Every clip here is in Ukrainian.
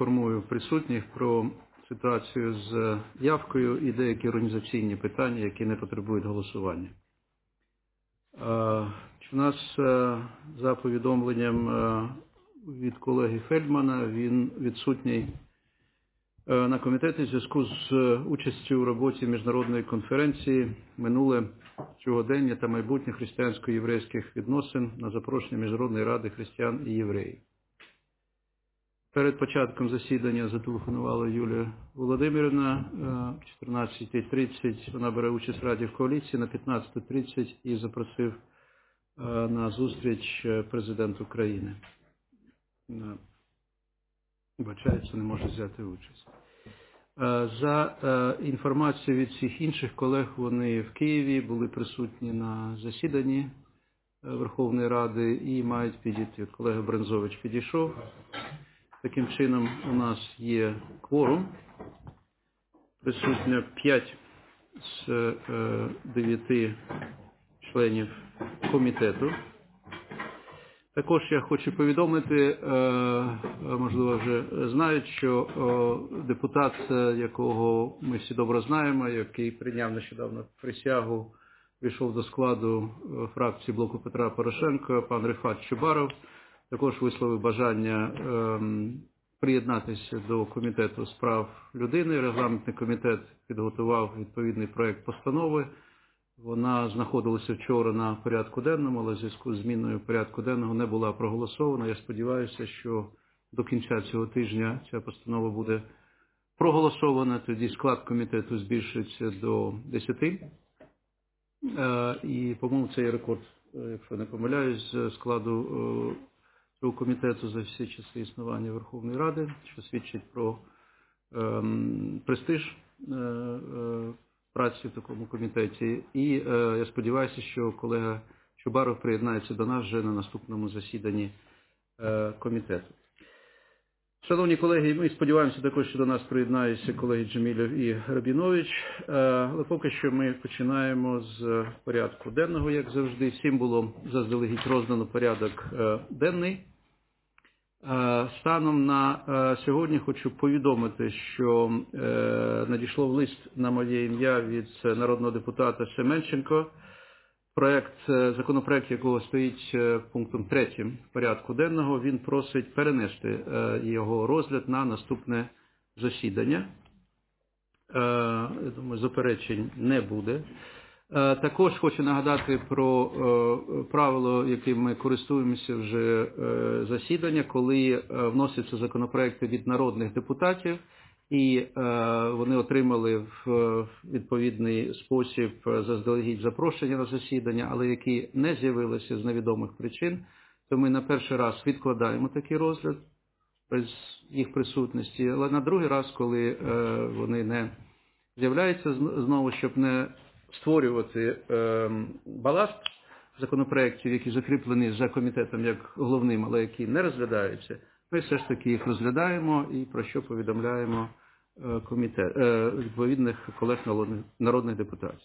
проінформую присутніх про ситуацію з явкою і деякі організаційні питання, які не потребують голосування. У нас за повідомленням від колеги Фельдмана, він відсутній на комітеті в зв'язку з участю у роботі міжнародної конференції «Минуле, сьогодення та майбутнє християнсько-єврейських відносин» на запрошення Міжнародної ради християн і євреїв. Перед початком засідання зателефонувала Юлія Володимирівна, 14:30 вона бере участь в Раді в коаліції, на 15:30 і запросив на зустріч президент України. Вибачається, не може взяти участь. За інформацією від всіх інших колег, вони в Києві були присутні на засіданні Верховної Ради і мають підійти. Колега Брензович підійшов. Таким чином, у нас є кворум. Присутня 5 з 9 членів комітету. Також я хочу повідомити, можливо, вже знають, що депутат, якого ми всі добре знаємо, який прийняв нещодавно присягу, війшов до складу фракції Блоку Петра Порошенка, пан Рифат Чубаров, також висловив бажання приєднатися до Комітету з прав людини. Регламентний комітет підготував відповідний проект постанови. Вона знаходилася вчора на порядку денному, але в зв'язку з зміною порядку денного не була проголосована. Я сподіваюся, що до кінця цього тижня ця постанова буде проголосована. Тоді склад комітету збільшиться до 10. І, по-моєму, це є рекорд, якщо не помиляюсь, з складу цього комітету за всі часи існування Верховної Ради, що свідчить про престиж праці в такому комітеті. І я сподіваюся, що колега Чубаров приєднається до нас вже на наступному засіданні комітету. Шановні колеги, ми сподіваємося також, що до нас приєднаються колеги Джемілєв і Рабінович. Але поки що ми починаємо з порядку денного, як завжди. Всім було заздалегідь роздано порядок денний. Станом на сьогодні хочу повідомити, що надійшло лист на моє ім'я від народного депутата Семенченко, законопроект якого стоїть пунктом 3 порядку денного. Він просить перенести його розгляд на наступне засідання. Я думаю, заперечень не буде. Також хочу нагадати про правило, яким ми користуємося вже засідання, коли вносяться законопроекти від народних депутатів, і вони отримали в відповідний спосіб заздалегідь запрошення на засідання, але які не з'явилися з невідомих причин, то ми на перший раз відкладаємо такий розгляд без їх присутності, але на другий раз, коли вони не з'являються знову, щоб не створювати баласт законопроєктів, які закріплені за комітетом як головним, але які не розглядаються, ми все ж таки їх розглядаємо і про що повідомляємо відповідних колег народних депутатів.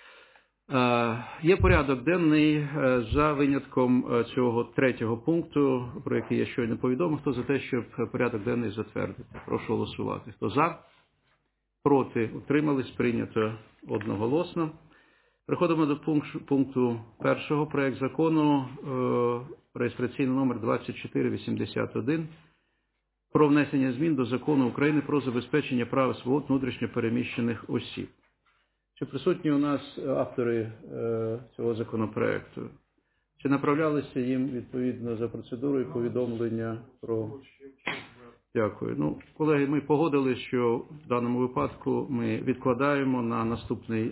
Є порядок денний за винятком цього 3-го пункту, про який я щойно повідомив. Хто за те, щоб порядок денний затвердити? Прошу голосувати. Хто за? Проти? Утримались? Прийнято одноголосно. Переходимо до пункту 1. Проект закону реєстраційний номер 2481 про внесення змін до Закону України про забезпечення прав і свобод внутрішньо переміщених осіб. Чи присутні у нас автори цього законопроекту? Чи направлялися їм відповідно за процедурою повідомлення про... Дякую. Колеги, ми погодили, що в даному випадку ми відкладаємо на наступний...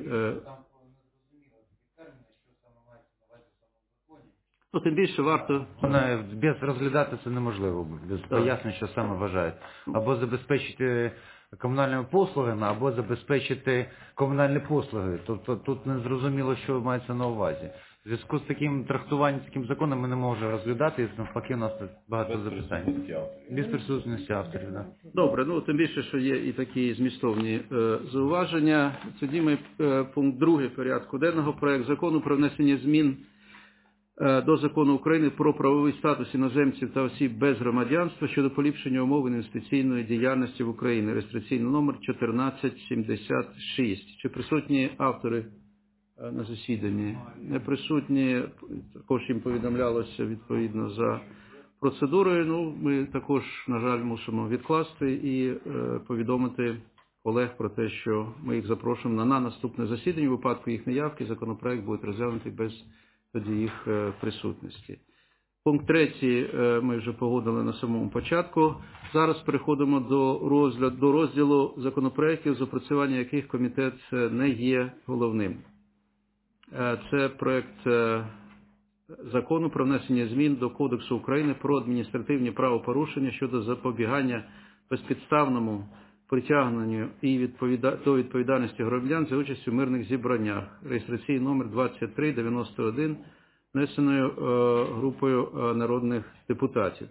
Тим більше варто... Без розглядати це неможливо, без пояснень, що саме вважають. Або забезпечити комунальними послугами, або забезпечити комунальні послуги. Тобто тут не зрозуміло, що мається на увазі. В зв'язку з таким трактуванням, таким законом ми не можемо розглядати, і навпаки у нас тут багато запитань. Без присутності авторів, так. Добре, тим більше, що є і такі змістовні зауваження. Тоді ми пункт 2 порядку денного, проект закону про внесення змін до Закону України про правовий статус іноземців та осіб без громадянства щодо поліпшення умов інвестиційної діяльності в Україні. Реєстраційний номер 1476. Чи присутні автори на засіданні? Не присутні, також їм повідомлялося відповідно за процедурою. Ну, ми також, на жаль, мусимо відкласти і повідомити колег про те, що ми їх запрошуємо на наступне засідання. У випадку їх неявки законопроект буде розглянутий без тоді їх присутності. Пункт 3 ми вже погодили на самому початку. Зараз переходимо до розділу законопроєктів, з опрацювання яких комітет не є головним. Це проект закону про внесення змін до Кодексу України про адміністративні правопорушення щодо запобігання безпідставному притягненню і до відповідальності громадян за участь у мирних зібраннях. Реєстраційний номер 2391, внесеною групою народних депутатів.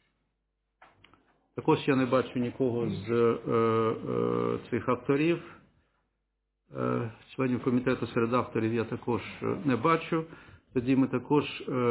Також я не бачу нікого з цих авторів. Членів комітету серед авторів я також не бачу. Тоді ми також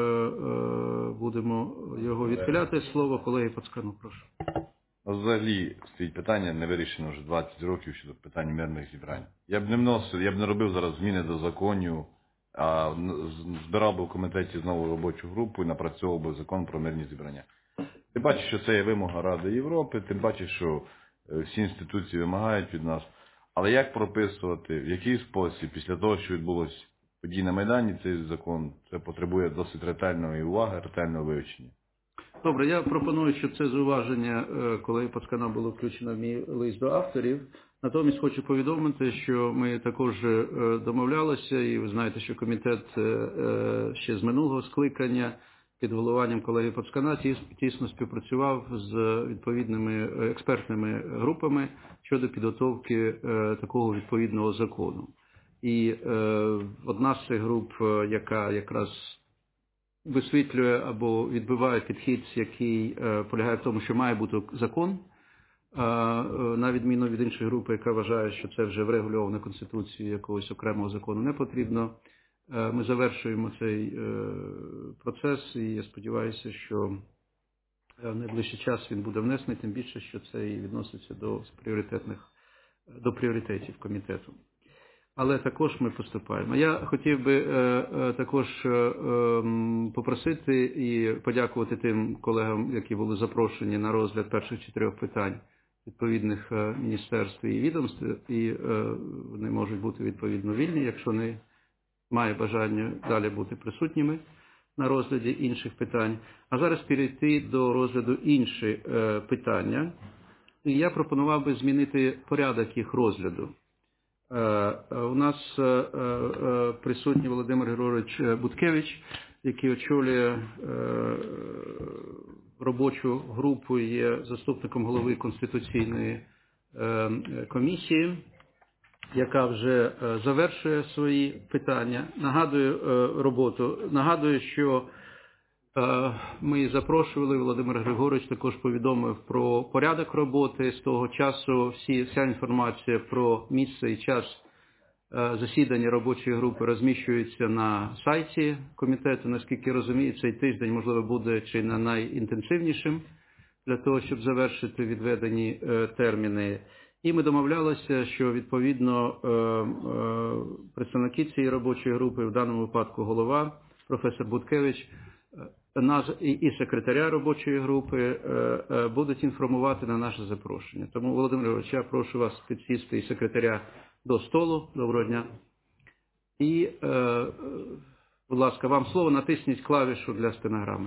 будемо його відхиляти. Слово колеги Пацкану, прошу. Взагалі стоїть питання, не вирішено вже 20 років щодо питань мирних зібрань. Я б не робив зараз зміни до законів, а збирав би в комітеті знову робочу групу і напрацьовував би закон про мирні зібрання. Ти бачиш, що це є вимога Ради Європи, ти бачиш, що всі інституції вимагають від нас. Але як прописувати, в який спосіб, після того, що відбулося події на Майдані, цей закон, це потребує досить ретельної уваги, ретельного вивчення. Добре, я пропоную, щоб це зауваження колеги Пацкана було включено в мій лист до авторів. Натомість хочу повідомити, що ми також домовлялися, і ви знаєте, що комітет ще з минулого скликання під головуванням колеги Пацкана тісно співпрацював з відповідними експертними групами щодо підготовки такого відповідного закону. І одна з цих груп, яка якраз висвітлює або відбиває підхід, який полягає в тому, що має бути закон, на відміну від іншої групи, яка вважає, що це вже врегульовано Конституцією, якогось окремого закону не потрібно. Ми завершуємо цей процес, і я сподіваюся, що в найближчий час він буде внесений, тим більше, що це і відноситься до пріоритетів комітету. Але також ми поступаємо. Я хотів би також попросити і подякувати тим колегам, які були запрошені на розгляд перших 4 питань відповідних міністерств і відомств, і вони можуть бути відповідно вільні, якщо не має бажання далі бути присутніми на розгляді інших питань. А зараз перейти до розгляду інші питання. І я пропонував би змінити порядок їх розгляду. У нас присутній Володимир Григорович Буткевич, який очолює робочу групу, є заступником голови Конституційної комісії, яка вже завершує свої питання, нагадую, що ми запрошували, Володимир Григорович також повідомив про порядок роботи. З того часу вся інформація про місце і час засідання робочої групи розміщується на сайті комітету. Наскільки я розумію, цей тиждень, можливо, буде чи не найінтенсивнішим для того, щоб завершити відведені терміни. І ми домовлялися, що відповідно представники цієї робочої групи, в даному випадку голова, професор Буткевич, і секретаря робочої групи будуть інформувати на наше запрошення. Тому, Володимир Григорович, я прошу вас підсісти і секретаря до столу. Доброго дня. І, будь ласка, вам слово, натисніть клавішу для стенограми.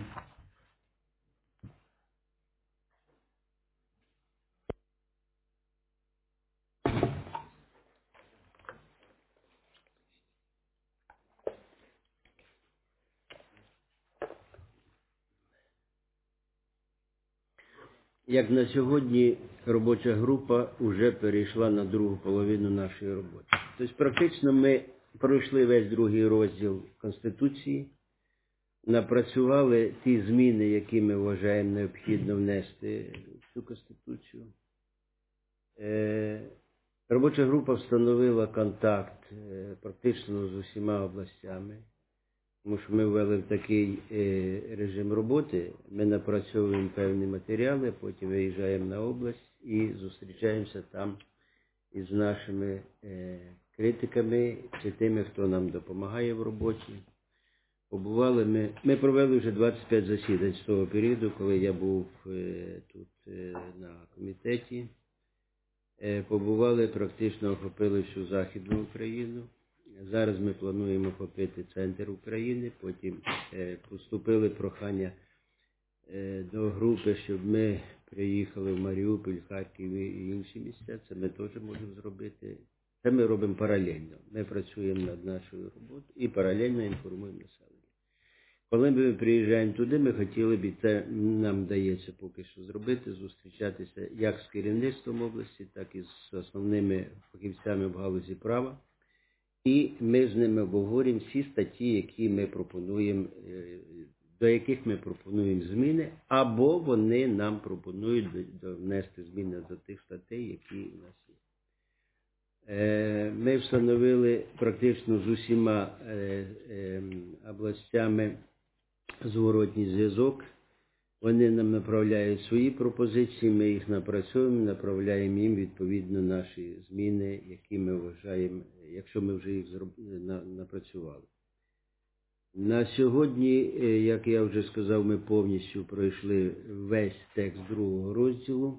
Як на сьогодні робоча група вже перейшла на другу половину нашої роботи. Тобто практично ми пройшли весь другий розділ Конституції, напрацювали ті зміни, які ми вважаємо необхідно внести в цю Конституцію. Робоча група встановила контакт практично з усіма областями. Тому що ми ввели в такий режим роботи, ми напрацьовуємо певні матеріали, потім виїжджаємо на область і зустрічаємося там із нашими критиками чи тими, хто нам допомагає в роботі. Ми провели вже 25 засідань з того періоду, коли я був тут на комітеті. Побували, практично охопили всю Західну Україну. Зараз ми плануємо охопити центр України, потім поступили прохання до групи, щоб ми приїхали в Маріуполь, Харків і інші місця. Це ми теж можемо зробити. Це ми робимо паралельно. Ми працюємо над нашою роботою і паралельно інформуємо населення. Коли ми приїжджаємо туди, ми хотіли б, і це нам вдається поки що зробити, зустрічатися як з керівництвом області, так і з основними фахівцями в галузі права. І ми з ними обговорюємо всі статті, які ми пропонуємо, до яких ми пропонуємо зміни, або вони нам пропонують внести зміни до тих статей, які у нас є. Ми встановили практично з усіма областями зворотній зв'язок. Вони нам направляють свої пропозиції, ми їх напрацьовуємо, направляємо їм відповідно наші зміни, які ми вважаємо, якщо ми вже їх напрацювали. На сьогодні, як я вже сказав, ми повністю пройшли весь текст другого розділу.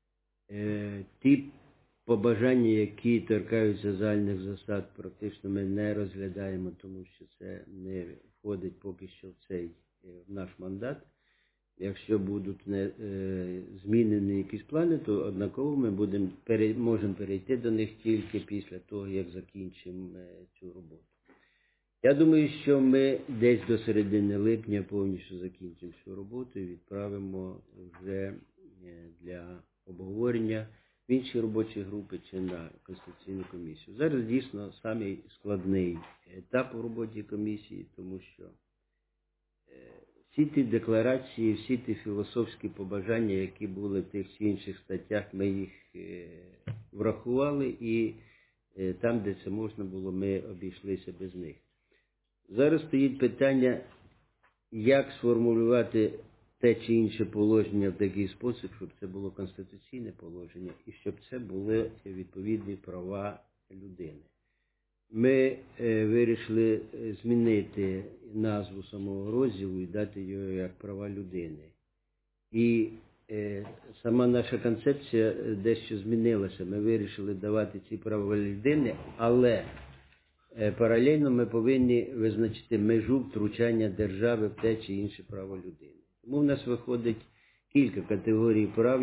Ті побажання, які торкаються загальних засад, практично ми не розглядаємо, тому що це не входить поки що в наш мандат. Якщо будуть змінені якісь плани, то однаково ми можемо перейти до них тільки після того, як закінчимо цю роботу. Я думаю, що ми десь до середини липня повністю закінчимо цю роботу і відправимо вже для обговорення в інші робочі групи чи на Конституційну комісію. Зараз дійсно самий складний етап у роботі комісії, тому що всі ті декларації, всі ті філософські побажання, які були в тих чи інших статтях, ми їх врахували і там, де це можна було, ми обійшлися без них. Зараз стоїть питання, як сформулювати те чи інше положення в такий спосіб, щоб це було конституційне положення і щоб це були відповідні права людини. Ми вирішили змінити назву самого розділу і дати його як права людини. І сама наша концепція дещо змінилася. Ми вирішили давати ці права людини, але паралельно ми повинні визначити межу втручання держави в те чи інше право людини. Тому в нас виходить кілька категорій прав,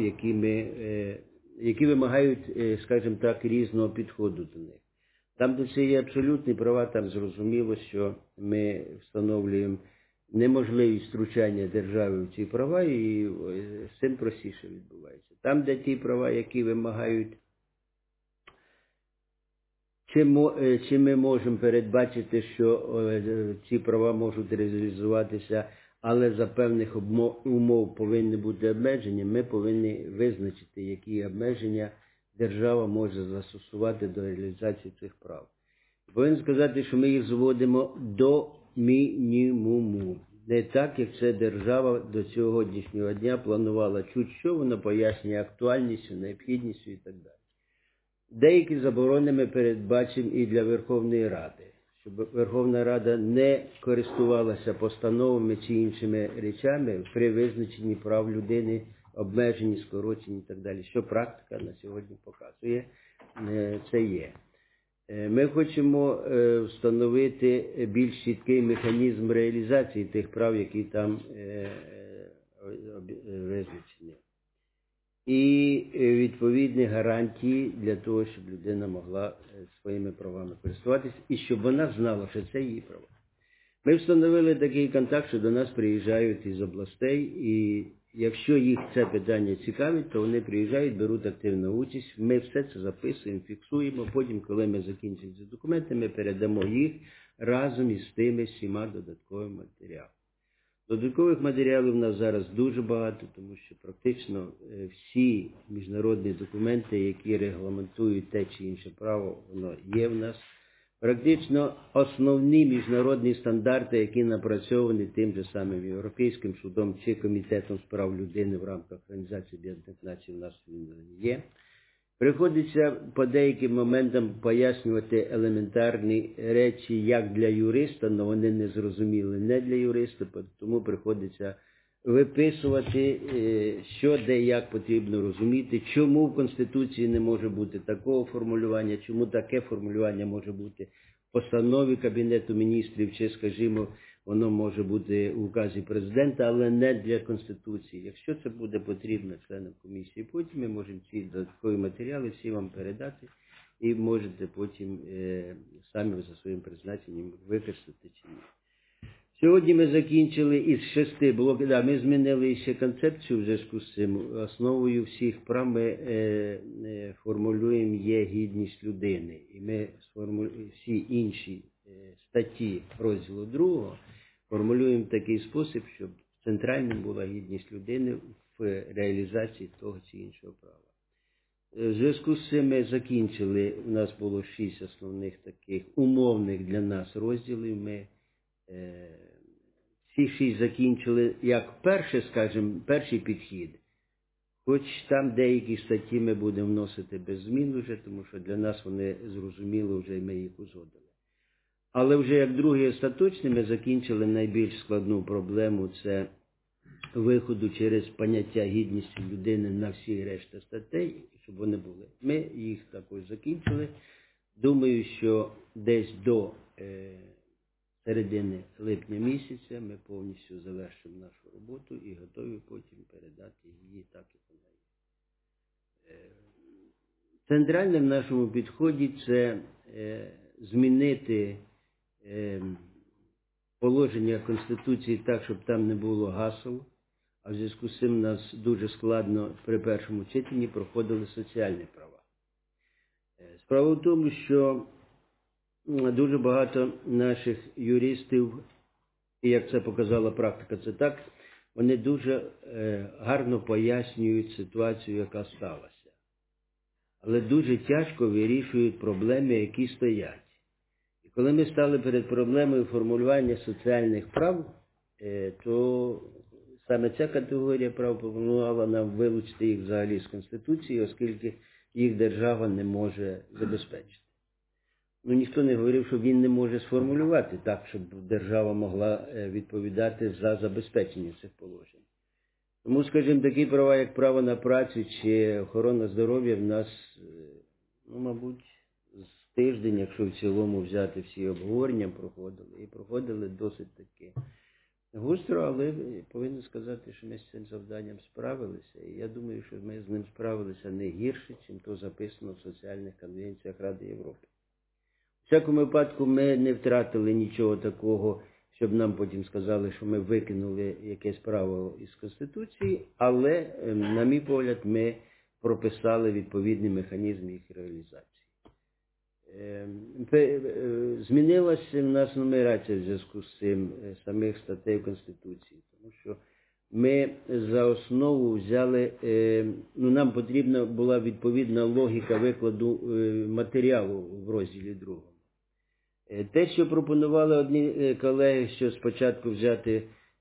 які вимагають, скажімо так, різного підходу до них. Там, де це є абсолютні права, там зрозуміло, що ми встановлюємо неможливість втручання держави в ці права, і з цим простіше відбувається. Там, де ті права, які вимагають, чи ми можемо передбачити, що ці права можуть реалізуватися, але за певних умов повинні бути обмеження, ми повинні визначити, які обмеження держава може застосувати до реалізації цих прав. Повинен сказати, що ми їх зводимо до мінімуму. Не так, як це держава до сьогоднішнього дня планувала чуть що, вона пояснює актуальністю, необхідністю і так далі. Деякі заборони ми передбачимо і для Верховної Ради, щоб Верховна Рада не користувалася постановами чи іншими речами при визначенні прав людини, обмежені, скорочені і так далі. Що практика на сьогодні показує, це є. Ми хочемо встановити більш чіткий механізм реалізації тих прав, які там визначені. І відповідні гарантії для того, щоб людина могла своїми правами користуватися і щоб вона знала, що це її права. Ми встановили такий контакт, що до нас приїжджають із областей, і якщо їх це питання цікавить, то вони приїжджають, беруть активну участь. Ми все це записуємо, фіксуємо. Потім, коли ми закінчимо ці документи, ми передамо їх разом із тими всіма додатковими матеріалами. Додаткових матеріалів у нас зараз дуже багато, тому що практично всі міжнародні документи, які регламентують те чи інше право, воно є в нас. практично основні міжнародні стандарти, які напрацьовані тим же самим Європейським судом чи Комітетом з прав людини в рамках Організації Об'єднаних Націй, у нас він є. Приходиться по деяким моментам пояснювати елементарні речі як для юриста, але вони не зрозуміли не для юриста, тому приходиться виписувати, що де як потрібно розуміти, чому в Конституції не може бути такого формулювання, чому таке формулювання може бути в постанові Кабінету міністрів, чи, скажімо, воно може бути у указі президента, але не для Конституції. Якщо це буде потрібно членам комісії, потім ми можемо ці додаткові матеріали всі вам передати і можете потім самі за своїм призначенням використати чи ні. Сьогодні ми закінчили із 6 блоків. Ми змінили ще концепцію в зв'язку з цим. Основою всіх прав ми формулюємо є гідність людини. І ми всі інші статті розділу 2 формулюємо в такий спосіб, щоб центральним була гідність людини в реалізації того чи іншого права. В зв'язку з цим ми закінчили, у нас було 6 основних таких умовних для нас розділів. Ми всі 6 закінчили як перший підхід, хоч там деякі статті ми будемо вносити без змін вже, тому що для нас вони зрозуміли вже і ми їх узгодили. Але вже як другий остаточний ми закінчили найбільш складну проблему – це виходу через поняття гідності людини на всі решта статей, щоб вони були. Ми їх також закінчили. Думаю, що десь до середини липня місяця ми повністю завершимо нашу роботу і готові потім передати її так, як вона є. Центральним в нашому підході це змінити положення Конституції так, щоб там не було гасел, а в зв'язку з цим нас дуже складно при першому читанні проходили соціальні права. Справа в тому, що дуже багато наших юристів, і як це показала практика, це так, вони дуже гарно пояснюють ситуацію, яка сталася. Але дуже тяжко вирішують проблеми, які стоять. І коли ми стали перед проблемою формулювання соціальних прав, то саме ця категорія прав пропонувала нам вилучити їх взагалі з Конституції, оскільки їх держава не може забезпечити. Ніхто не говорив, що він не може сформулювати так, щоб держава могла відповідати за забезпечення цих положень. Тому, скажімо, такі права, як право на працю чи охорона здоров'я в нас, мабуть, з тиждень, якщо в цілому взяти всі обговорення, проходили. І проходили досить таки густро, але повинен сказати, що ми з цим завданням справилися. І я думаю, що ми з ним справилися не гірше, чим то записано в соціальних конвенціях Ради Європи. В всякому випадку ми не втратили нічого такого, щоб нам потім сказали, що ми викинули якесь право із Конституції, але, на мій погляд, ми прописали відповідний механізм їх реалізації. Змінилася в нас нумерація в зв'язку з цим самих статей Конституції, тому що ми за основу взяли, нам потрібна була відповідна логіка викладу матеріалу в розділі 2. Те, що пропонували одні колеги, що спочатку взяти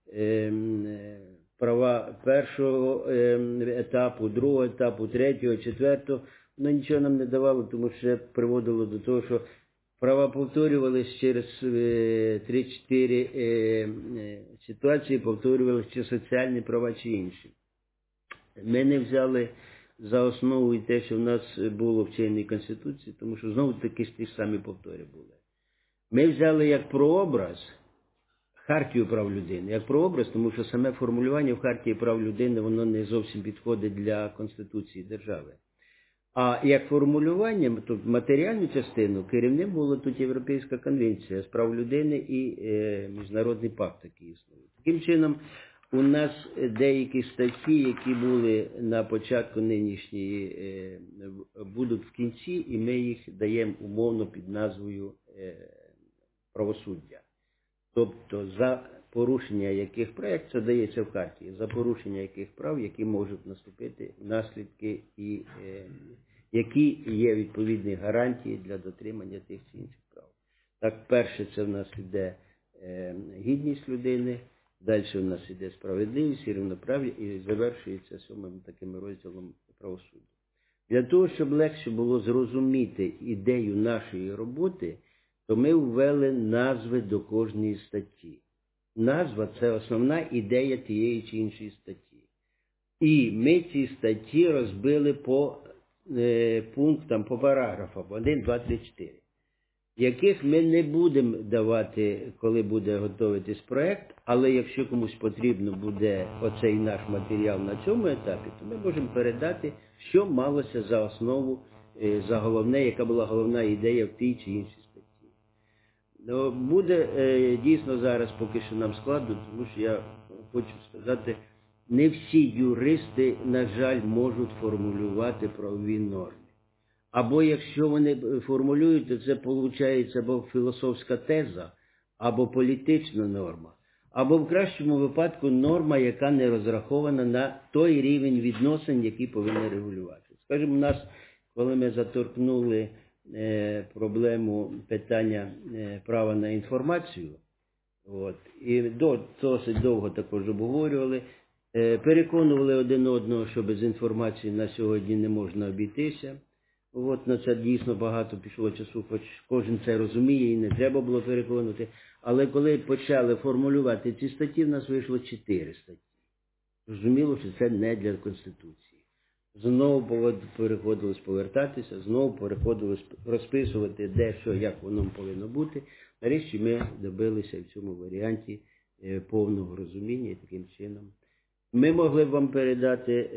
права першого етапу, другого етапу, третього, четвертого, воно нічого нам не давало, тому що приводило до того, що права повторювалися через 3-4 ситуації, повторювалися чи соціальні права, чи інші. Ми не взяли за основу і те, що в нас було в чинній Конституції, тому що знову таки ж ті ж самі повтори були. Ми взяли як прообраз Хартію прав людини, як прообраз, тому що саме формулювання в Хартії прав людини, воно не зовсім підходить для Конституції держави. А як формулювання, то матеріальну частину керівним була тут Європейська конвенція з прав людини і міжнародний пакт, який існує. Таким чином, у нас деякі статті, які були на початку нинішньої, будуть в кінці, і ми їх даємо умовно під назвою правосуддя. Тобто за порушення яких прав, це дається в Хартії, за порушення яких прав, які можуть наступити наслідки і які є відповідні гарантії для дотримання тих чи інших прав. Так, перше це в нас іде гідність людини, далі в нас іде справедливість і рівноправ'я, і завершується 7-м таким розділом правосуддя. Для того, щоб легше було зрозуміти ідею нашої роботи, то ми ввели назви до кожної статті. Назва – це основна ідея тієї чи іншої статті. І ми ці статті розбили по пунктам, по параграфам 1, 2, 3, 4, яких ми не будемо давати, коли буде готуватись проєкт, але якщо комусь потрібно буде оцей наш матеріал на цьому етапі, то ми можемо передати, що малося за основу, за головне, яка була головна ідея в тій чи іншій статті. Ну, буде дійсно зараз поки що нам складно, тому що я хочу сказати, не всі юристи, на жаль, можуть формулювати правові норми. Або якщо вони формулюють, то це виходить або філософська теза, або політична норма, або в кращому випадку норма, яка не розрахована на той рівень відносин, який повинен регулювати. Скажімо, у нас, коли ми заторкнули проблему питання права на інформацію, і досить довго також обговорювали, переконували один одного, що без інформації на сьогодні не можна обійтися. На це дійсно багато пішло часу, хоч кожен це розуміє і не треба було переконувати. Але коли почали формулювати ці статті, в нас вийшло 4 статті. Зрозуміло, що це не для Конституції. Знову переходилось повертатися, знову переходилось розписувати де, що, як воно повинно бути. Нарешті ми добилися в цьому варіанті повного розуміння і таким чином. Ми могли б вам передати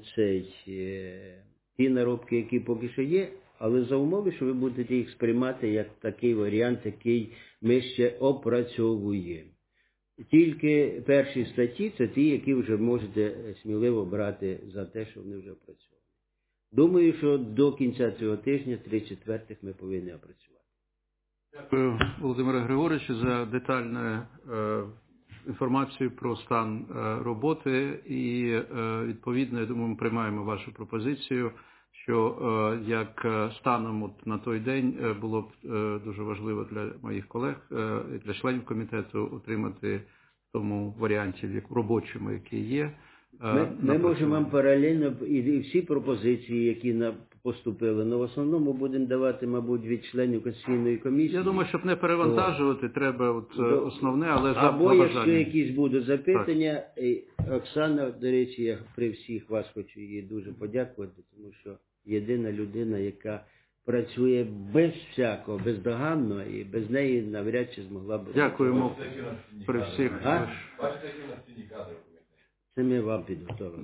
ті наробки, які поки що є, але за умови, що ви будете їх сприймати як такий варіант, який ми ще опрацьовуємо. Тільки перші статті – це ті, які вже можете сміливо брати за те, що вони вже опрацьовані. Думаю, що до кінця цього тижня 3/4 ми повинні опрацювати. Дякую, Володимире Григоровичу, за детальну інформацію про стан роботи і, відповідно, я думаю, ми приймаємо вашу пропозицію, що як станом на той день було б дуже важливо для моїх колег, для членів комітету отримати в тому варіанті, в робочому, який є. Ми можемо вам паралельно і всі пропозиції, які поступили, але в основному будемо давати, мабуть, від членів Конституційної комісії. Я думаю, щоб не перевантажувати, треба основне, але за або бажання. Якщо якісь будуть запитання, Оксана, до речі, я при всіх вас хочу їй дуже подякувати, тому що єдина людина, яка працює без всякого, бездоганно, і без неї навряд чи змогла б... Дякуємо при всіх. Бачите, які на стіні кадри? Це ми вам підготовили.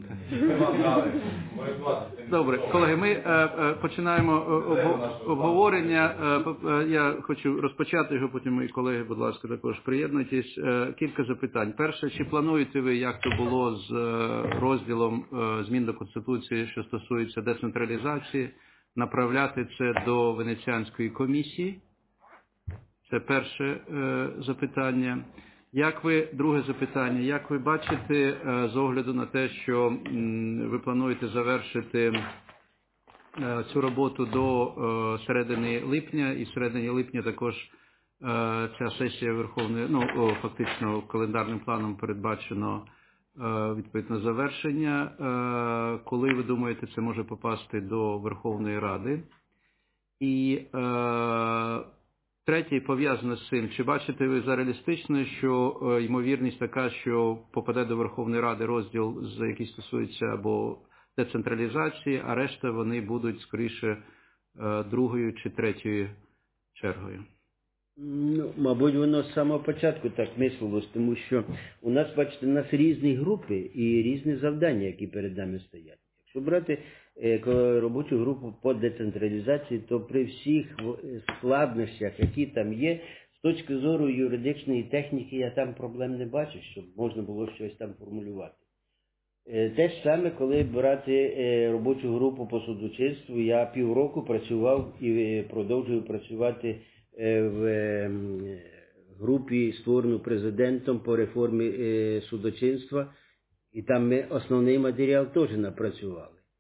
Добре, колеги, ми починаємо обговорення. Я хочу розпочати його, потім мої колеги, будь ласка, також приєднуйтесь. Кілька запитань. Перше, чи плануєте ви, як то було з розділом змін до Конституції, що стосується децентралізації, направляти це до Венеціанської комісії? Це перше запитання. Друге запитання, як ви бачите, з огляду на те, що ви плануєте завершити цю роботу до середини липня, і середині липня також ця сесія Верховної, фактично календарним планом передбачено відповідно завершення, коли ви думаєте, це може попасти до Верховної Ради? І третє, пов'язане з цим, чи бачите ви за реалістичною, що ймовірність така, що попаде до Верховної Ради розділ, який стосується або децентралізації, а решта вони будуть, скоріше, другою чи третьою чергою? Мабуть, воно з самого початку так мислилось, тому що у нас, бачите, у нас різні групи і різні завдання, які перед нами стоять. Якщо брати робочу групу по децентралізації, то при всіх складнощах, які там є, з точки зору юридичної техніки, я там проблем не бачу, щоб можна було щось там формулювати. Те ж саме, коли брати робочу групу по судочинству, я півроку працював і продовжую працювати в групі, створену президентом по реформі судочинства, і там ми основний матеріал теж напрацювали.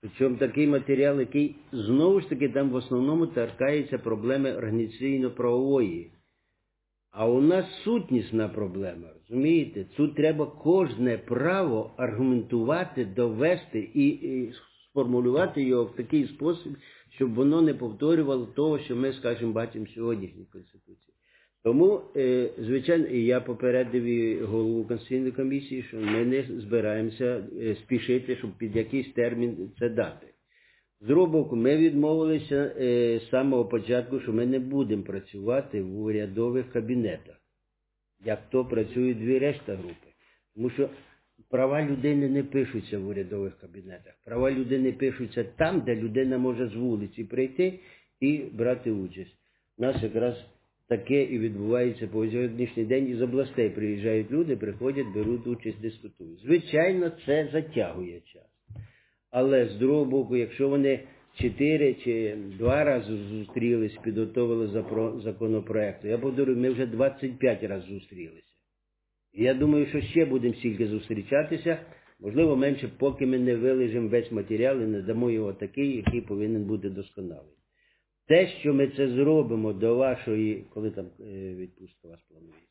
Причому такий матеріал, який знову ж таки там в основному торкається проблеми організаційно-правової. А у нас сутнісна проблема, розумієте? Тут треба кожне право аргументувати, довести і сформулювати його в такий спосіб, щоб воно не повторювало того, що ми, скажімо, бачимо в сьогоднішній Конституції. Тому, звичайно, і я попередив і голову Конституційної комісії, що ми не збираємося спішити, щоб під якийсь термін це дати. З другого боку, ми відмовилися з самого початку, що ми не будемо працювати в урядових кабінетах, як то працюють дві решта групи. Тому що права людини не пишуться в урядових кабінетах. Права людини пишуться там, де людина може з вулиці прийти і брати участь. У нас якраз таке і відбувається по сьогоднішній день. Із областей приїжджають люди, приходять, беруть участь, дискутують. Звичайно, це затягує час. Але з другого боку, якщо вони 4 чи 2 рази зустрілись, підготовили законопроект, я повторюю, ми вже 25 разів зустрілися. І я думаю, що ще будемо стільки зустрічатися, можливо менше, поки ми не вилежимо весь матеріал і не дамо його такий, який повинен бути досконалий. Те, що ми це зробимо до вашої, коли там відпустка у вас планується?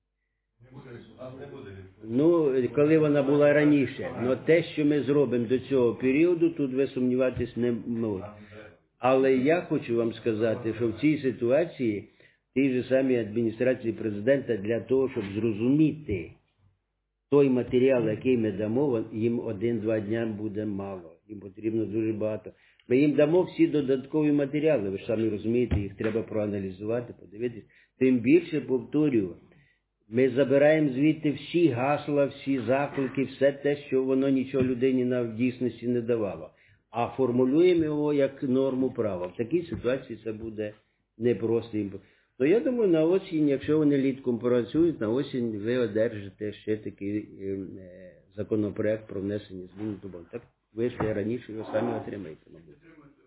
Ну, коли вона була раніше. Но те, що ми зробимо до цього періоду, тут ви сумніватись не можете. Але я хочу вам сказати, що в цій ситуації, тій же самій адміністрації президента, для того, щоб зрозуміти той матеріал, який ми дамо, їм 1-2 дня буде мало. Їм потрібно дуже багато. Ми їм дамо всі додаткові матеріали, ви ж самі розумієте, їх треба проаналізувати, подивитись. Тим більше, повторюю, ми забираємо звідти всі гасла, всі заклики, все те, що воно нічого людині в дійсності не давало. А формулюємо його як норму права. В такій ситуації це буде непросто. То я думаю, на осінь, якщо вони літком працюють, на осінь ви одержите ще такий законопроект про внесення змін до бюджету. Так ви ж раніше його самі отримаєте, мабуть.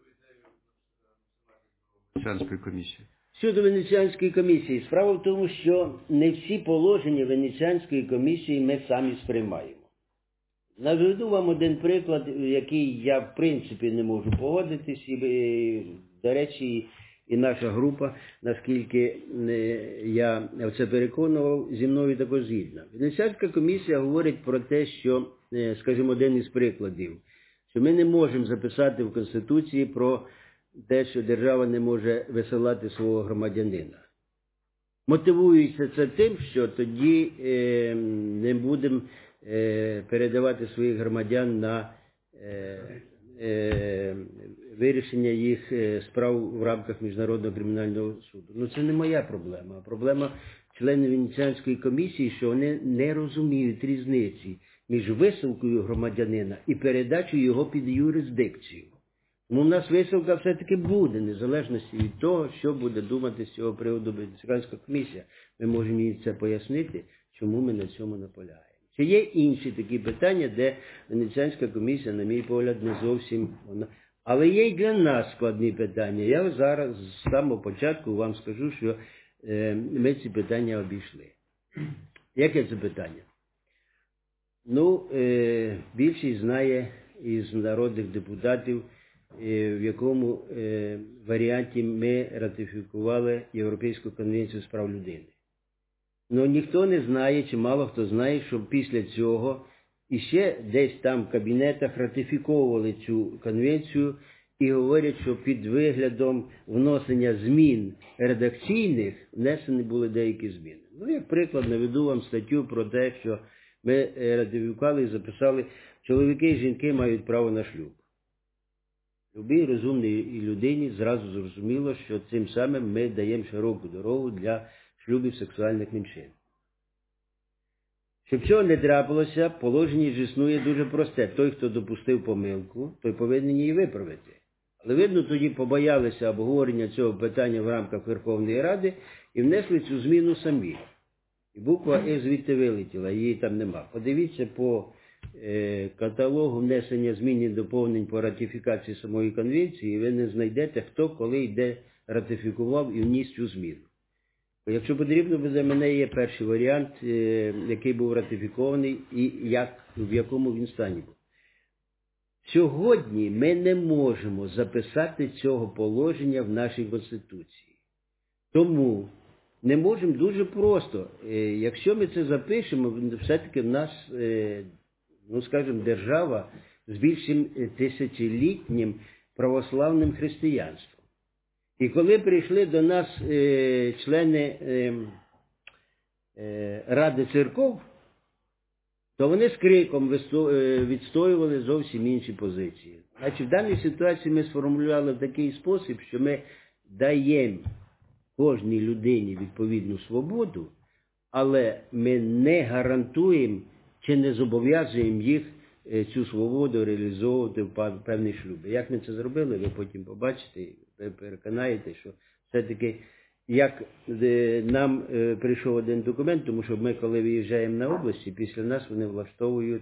Венеціанської комісії. Щодо Венеціанської комісії. Справа в тому, що не всі положення Венеціанської комісії ми самі сприймаємо. Наведу вам один приклад, який я в принципі не можу погодитись. І, до речі, і наша група, наскільки я в це переконував, зі мною також згідна. Венеціанська комісія говорить про те, що, скажімо, один із прикладів, що ми не можемо записати в Конституції про те, що держава не може висилати свого громадянина. Мотивується це тим, що тоді не будемо передавати своїх громадян на вирішення їх справ в рамках Міжнародного кримінального суду. Ну це не моя проблема. Проблема членів Венеціанської комісії, що вони не розуміють різниці між висилкою громадянина і передачею його під юрисдикцію. Тому в нас висилка все-таки буде, незалежності від того, що буде думати з цього приводу Венеціанська комісія. Ми можемо їй це пояснити, чому ми на цьому наполягаємо. Чи є інші такі питання, де Венеціанська комісія, на мій погляд, не зовсім вона. Але є й для нас складні питання. Я зараз з самого початку вам скажу, що ми ці питання обійшли. Яке це питання? Ну, більшість знає із народних депутатів, в якому варіанті ми ратифікували Європейську конвенцію з прав людини. Ну, ніхто не знає, чи мало хто знає, що після цього іще десь там в кабінетах ратифіковували цю конвенцію і говорять, що під виглядом вносення змін редакційних внесені були деякі зміни. Ну, як приклад, наведу вам статтю про те, що ми ратифікували і записали, чоловіки і жінки мають право на шлюб. Любій розумній людині зразу зрозуміло, що цим самим ми даємо широку дорогу для шлюбів сексуальних меншин. Щоб цього не трапилося, положення ж існує дуже просте. Той, хто допустив помилку, той повинен її виправити. Але, видно, тоді побоялися обговорення цього питання в рамках Верховної Ради і внесли цю зміну самі. І буква «Е» звідти вилетіла, її там нема. Подивіться по каталогу внесення змін і доповнень по ратифікації самої конвенції, і ви не знайдете, хто, коли і де ратифікував і вніс цю зміну. Якщо потрібно, для мене є перший варіант, який був ратифікований і в якому він стані був. Сьогодні ми не можемо записати цього положення в нашій Конституції. Тому не можемо дуже просто. Якщо ми це запишемо, все-таки в нас, скажімо, держава з більшим тисячолітнім православним християнством. І коли прийшли до нас члени Ради церков, то вони з криком відстоювали зовсім інші позиції. Значить, в даній ситуації ми сформулювали в такий спосіб, що ми даємо кожній людині відповідну свободу, але ми не гарантуємо чи не зобов'язуємо їх цю свободу реалізовувати в певні шлюби. Як ми це зробили, ви потім побачите, ви переконаєте, що все-таки як нам прийшов один документ, тому що ми, коли виїжджаємо на області, після нас вони влаштовують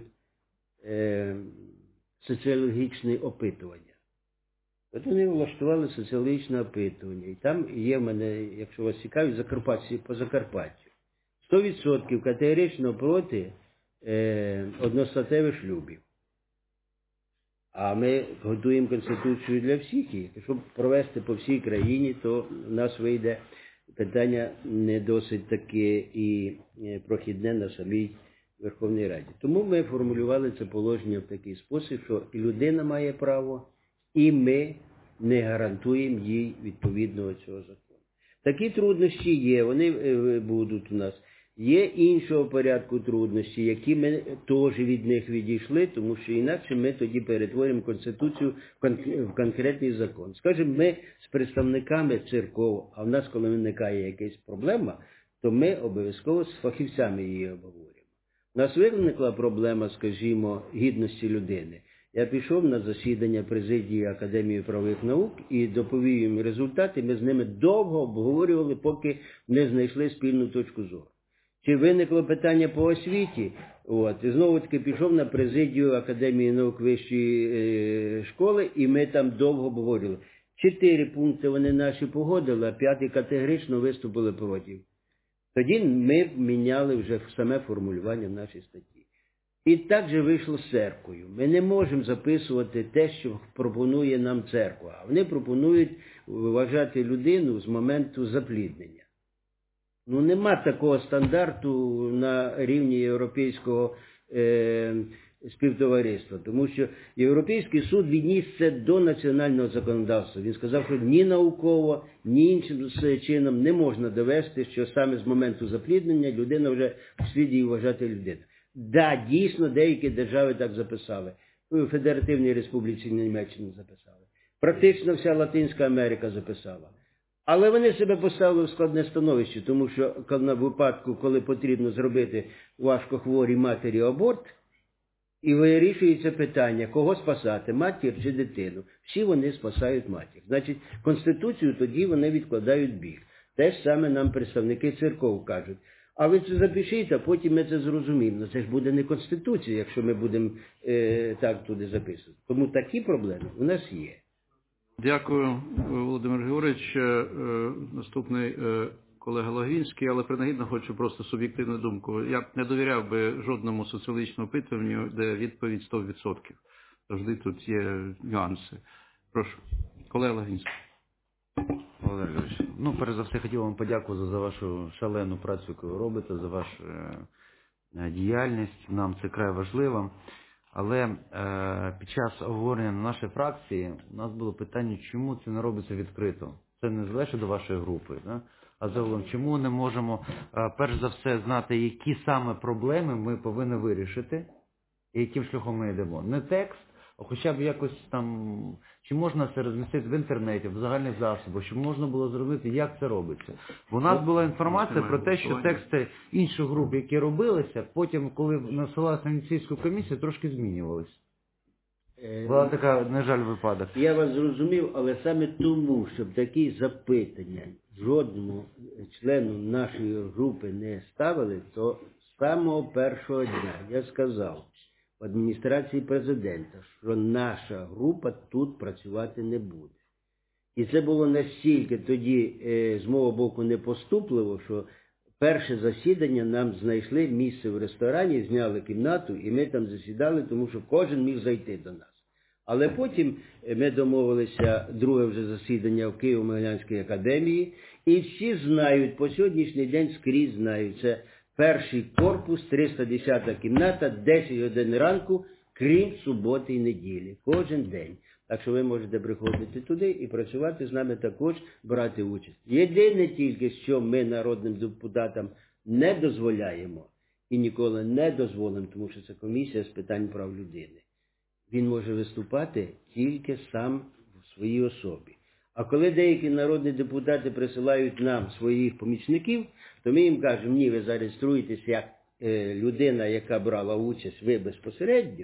соціологічне опитування. От вони влаштували соціологічне опитування. І там є в мене, якщо вас цікавить, по Закарпаттю. 100% категорично проти одностатевих шлюбів. А ми готуємо Конституцію для всіх. І щоб провести по всій країні, то в нас вийде питання не досить таке і прохідне на самій Верховній Раді. Тому ми формулювали це положення в такий спосіб, що і людина має право, і ми не гарантуємо їй відповідного цього закону. Такі труднощі є, вони будуть у нас. Є іншого порядку труднощі, які ми теж від них відійшли, тому що інакше ми тоді перетворимо Конституцію в конкретний закон. Скажімо, ми з представниками церков, а в нас, коли виникає якась проблема, то ми обов'язково з фахівцями її обговорюємо. У нас виникла проблема, скажімо, гідності людини. Я пішов на засідання президії Академії правових наук і доповів їм результати, ми з ними довго обговорювали, поки не знайшли спільну точку зору. Чи виникло питання по освіті, і знову-таки пішов на президію Академії наук вищої школи, і ми там довго обговорювали. 4 пункти вони наші погодили, а 5 категорично виступили проти. Тоді ми міняли вже саме формулювання в нашій статті. І так же вийшло з церквою. Ми не можемо записувати те, що пропонує нам церква. А вони пропонують вважати людину з моменту запліднення. Нема такого стандарту на рівні європейського співтовариства, тому що Європейський суд відніс це до національного законодавства. Він сказав, що ні науково, ні іншим чином не можна довести, що саме з моменту запліднення людина вже в світі вважати людина. Да, дійсно, деякі держави так записали. У Федеративній Республіці Німеччини записали. Практично вся Латинська Америка записала. Але вони себе поставили в складне становище, тому що на випадку, коли потрібно зробити важкохворій матері аборт, і вирішується питання, кого спасати, матір чи дитину. Всі вони спасають матір. Значить, Конституцію тоді вони відкладають в бік. Те ж саме нам представники церков кажуть. А ви це запишіть, а потім ми це зрозуміємо. Це ж буде не Конституція, якщо ми будемо так туди записувати. Тому такі проблеми у нас є. Дякую, Володимир Григорович. Наступний колега Логвинський, але принагідно хочу просто суб'єктивну думку. Я б не довіряв би жодному соціологічному опитуванню, де відповідь 100%. Завжди тут є нюанси. Прошу. Колега Логвинський. Володимир Григорович, перш за все хотів вам подякувати за вашу шалену працю, яку ви робите, за вашу діяльність. Нам це край важливо. Але під час обговорення на нашій фракції у нас було питання, чому це не робиться відкрито. Це не залежить до вашої групи, да? А загалом, чому не можемо, перш за все, знати, які саме проблеми ми повинні вирішити і яким шляхом ми йдемо. Не текст, а хоча б якось там, чи можна це розмістити в інтернеті, в загальних засобах, щоб можна було зробити, як це робиться. Бо у нас була інформація про те, що тексти інших груп, які робилися, потім, коли насилалися на Венеційську комісію, трошки змінювалися. Була така, на жаль, випадок. Я вас зрозумів, але саме тому, щоб такі запитання жодному члену нашої групи не ставили, то з самого першого дня я сказав в адміністрації президента, що наша група тут працювати не буде. І це було настільки тоді з мого боку непоступливо, що перше засідання нам знайшли місце в ресторані, зняли кімнату, і ми там засідали, тому що кожен міг зайти до нас. Але потім ми домовилися друге вже засідання в Києво-Могилянській академії, і всі знають, по сьогоднішній день скрізь знають, це перший корпус, 310 кімната, 10 годин ранку, крім суботи і неділі, кожен день. Так що ви можете приходити туди і працювати з нами також, брати участь. Єдине тільки, що ми народним депутатам не дозволяємо і ніколи не дозволимо, тому що це комісія з питань прав людини. Він може виступати тільки сам в своїй особі. А коли деякі народні депутати присилають нам своїх помічників, то ми їм кажемо, ні, ви зареєструєтесь як людина, яка брала участь, ви безпосередньо,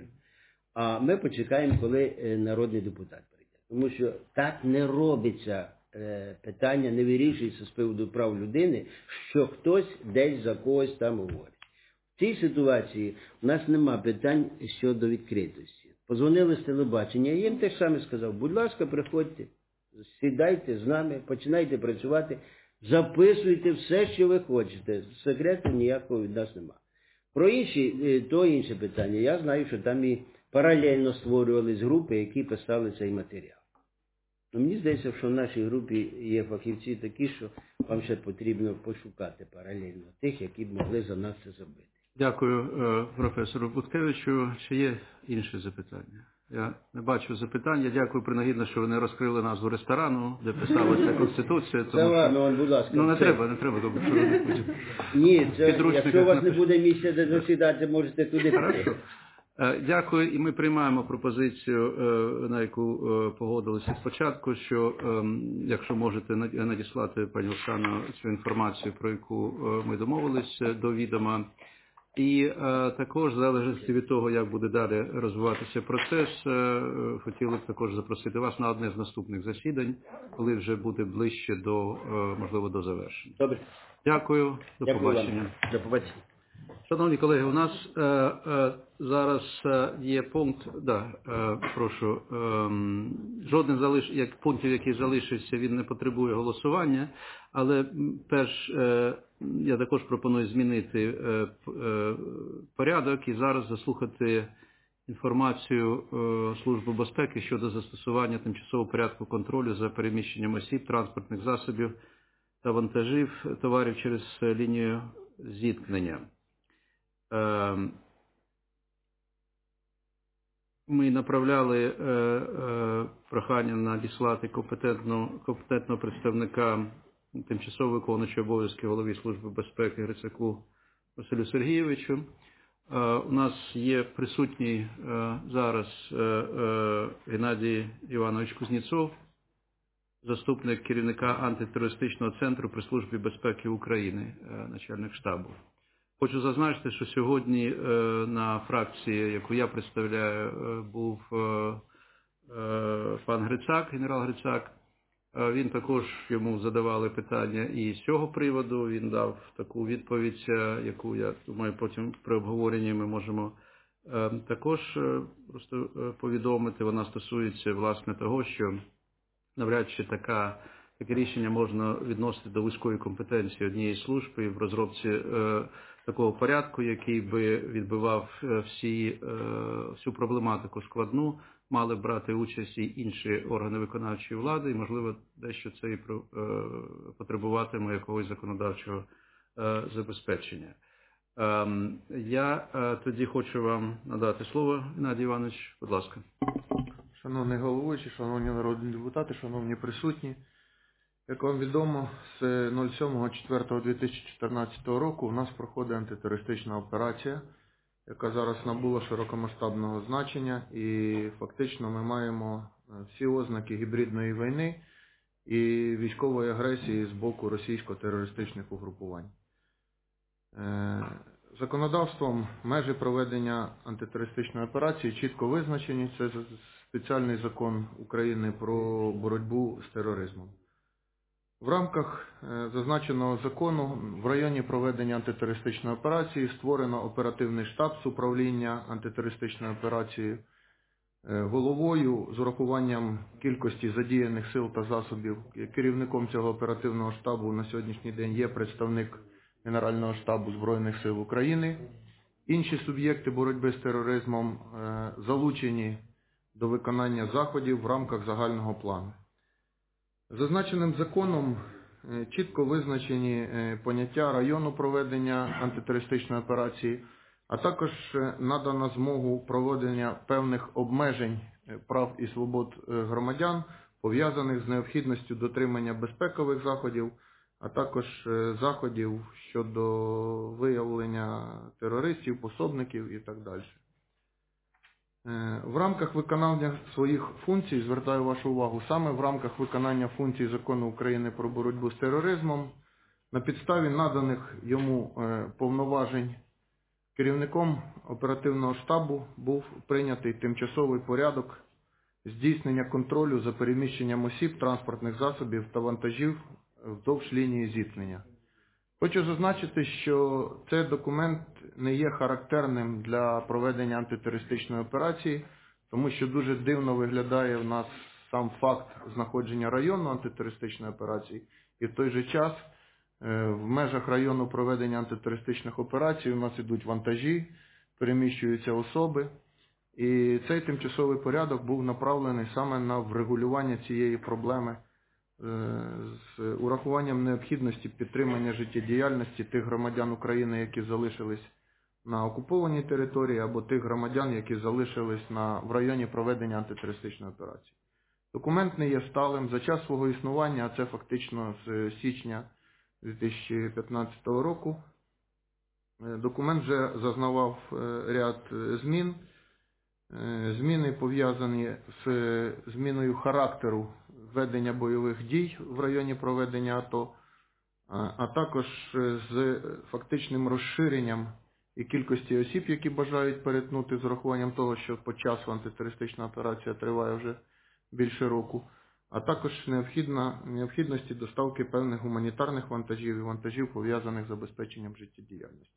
а ми почекаємо, коли народний депутат прийде. Тому що так не робиться питання, не вирішується з приводу прав людини, що хтось десь за когось там говорить. В цій ситуації у нас нема питань щодо відкритості. Позвонили з телебачення, я їм теж саме сказав, будь ласка, приходьте, сідайте з нами, починайте працювати, записуйте все, що ви хочете. Секрету ніякого від нас нема. Про інше питання. Я знаю, що там і паралельно створювались групи, які писали цей матеріал. Мені здається, що в нашій групі є фахівці такі, що вам ще потрібно пошукати паралельно тих, які б могли за нас це зробити. Дякую професору Буткевичу. Чи є інші запитання? Я не бачу запитань. Я дякую принагідно, що ви не розкрили назву ресторану, де писалася Конституція. Це ладно, будь ласка. Не треба, тому що ви не будете. Ні, якщо у вас не буде місця, де засідати, можете туди піти. Дякую, і ми приймаємо пропозицію, на яку погодилися спочатку, що якщо можете надіслати, пані Оксано, цю інформацію, про яку ми домовились до відома. І також, в залежності від того, як буде далі розвиватися процес, хотіли б також запросити вас на одне з наступних засідань, коли вже буде ближче до, можливо, до завершення. Добре. Дякую, до побачення. Вам. До побачення. Шановні колеги, у нас зараз є пункт, прошу, жоден пунктів, який залишився, він не потребує голосування, але я також пропоную змінити порядок і зараз заслухати інформацію Служби безпеки щодо застосування тимчасового порядку контролю за переміщенням осіб, транспортних засобів та вантажів, товарів через лінію зіткнення. Ми направляли прохання надіслати компетентного представника тимчасово виконуючого обов'язки голови Служби безпеки Грицаку Василю Сергійовичу. У нас є присутній зараз Геннадій Іванович Кузнєцов, заступник керівника антитерористичного центру при Службі безпеки України, начальник штабу. Хочу зазначити, що сьогодні на фракції, яку я представляю, був пан Грицак, генерал Грицак. Він також, йому задавали питання і з цього приводу. Він дав таку відповідь, яку, я думаю, потім при обговоренні ми можемо також просто повідомити. Вона стосується, власне, того, що навряд чи таке рішення можна відносити до вузької компетенції однієї служби в розробці такого порядку, який би відбивав всю проблематику складну, мали брати участь і інші органи виконавчої влади, і, можливо, дещо це і потребуватиме якогось законодавчого забезпечення. Я тоді хочу вам надати слово, Геннадій Іванович, будь ласка. Шановний головуючий, шановні народні депутати, шановні присутні, як вам відомо, з 07.04.2014 року у нас проходить антитерористична операція, яка зараз набула широкомасштабного значення, і фактично ми маємо всі ознаки гібридної війни і військової агресії з боку російсько-терористичних угрупувань. Законодавством межі проведення антитерористичної операції чітко визначені. Це спеціальний закон України про боротьбу з тероризмом. В рамках зазначеного закону в районі проведення антитерористичної операції створено оперативний штаб з управління антитерористичною операцією. Головою з урахуванням кількості задіяних сил та засобів керівником цього оперативного штабу на сьогоднішній день є представник Генерального штабу Збройних сил України. Інші суб'єкти боротьби з тероризмом залучені до виконання заходів в рамках загального плану. Зазначеним законом чітко визначені поняття району проведення антитерористичної операції, а також надано змогу проведення певних обмежень прав і свобод громадян, пов'язаних з необхідністю дотримання безпекових заходів, а також заходів щодо виявлення терористів, пособників і так далі. В рамках виконання своїх функцій, звертаю вашу увагу, саме в рамках виконання функцій Закону України про боротьбу з тероризмом, на підставі наданих йому повноважень, керівником оперативного штабу був прийнятий тимчасовий порядок здійснення контролю за переміщенням осіб, транспортних засобів та вантажів вздовж лінії зіткнення. Хочу зазначити, що цей документ не є характерним для проведення антитерористичної операції, тому що дуже дивно виглядає в нас сам факт знаходження району антитерористичної операції, і в той же час в межах району проведення антитерористичних операцій у нас ідуть вантажі, переміщуються особи, і цей тимчасовий порядок був направлений саме на врегулювання цієї проблеми з урахуванням необхідності підтримання життєдіяльності тих громадян України, які залишились на окупованій території, або тих громадян, які залишились в районі проведення антитерористичної операції. Документ не є сталим. За час свого існування, а це фактично з січня 2015 року, документ вже зазнавав ряд змін. Зміни пов'язані з зміною характеру ведення бойових дій в районі проведення АТО, а також з фактичним розширенням і кількості осіб, які бажають перетнути з урахуванням того, що по часу антитерористична операція триває вже більше року, а також необхідності доставки певних гуманітарних вантажів і вантажів, пов'язаних з забезпеченням життєдіяльності.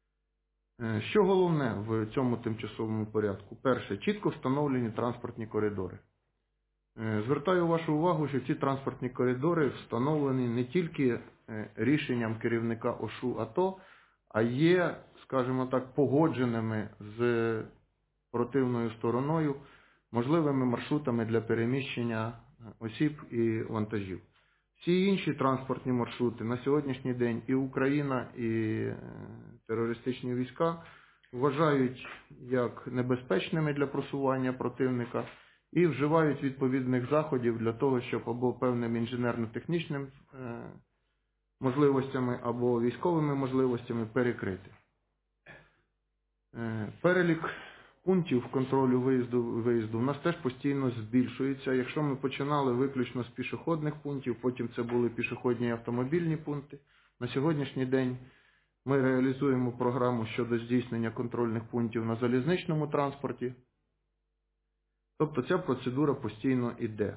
Що головне в цьому тимчасовому порядку? Перше, чітко встановлені транспортні коридори. Звертаю вашу увагу, що ці транспортні коридори встановлені не тільки рішенням керівника ОШУ АТО, а є, скажімо так, погодженими з противною стороною можливими маршрутами для переміщення осіб і вантажів. Всі інші транспортні маршрути на сьогоднішній день і Україна, і терористичні війська вважають як небезпечними для просування противника і вживають відповідних заходів для того, щоб або певними інженерно-технічними можливостями, або військовими можливостями перекрити. Перелік пунктів контролю виїзду у нас теж постійно збільшується. Якщо ми починали виключно з пішохідних пунктів, потім це були пішохідні і автомобільні пункти, на сьогоднішній день ми реалізуємо програму щодо здійснення контрольних пунктів на залізничному транспорті. Тобто ця процедура постійно йде.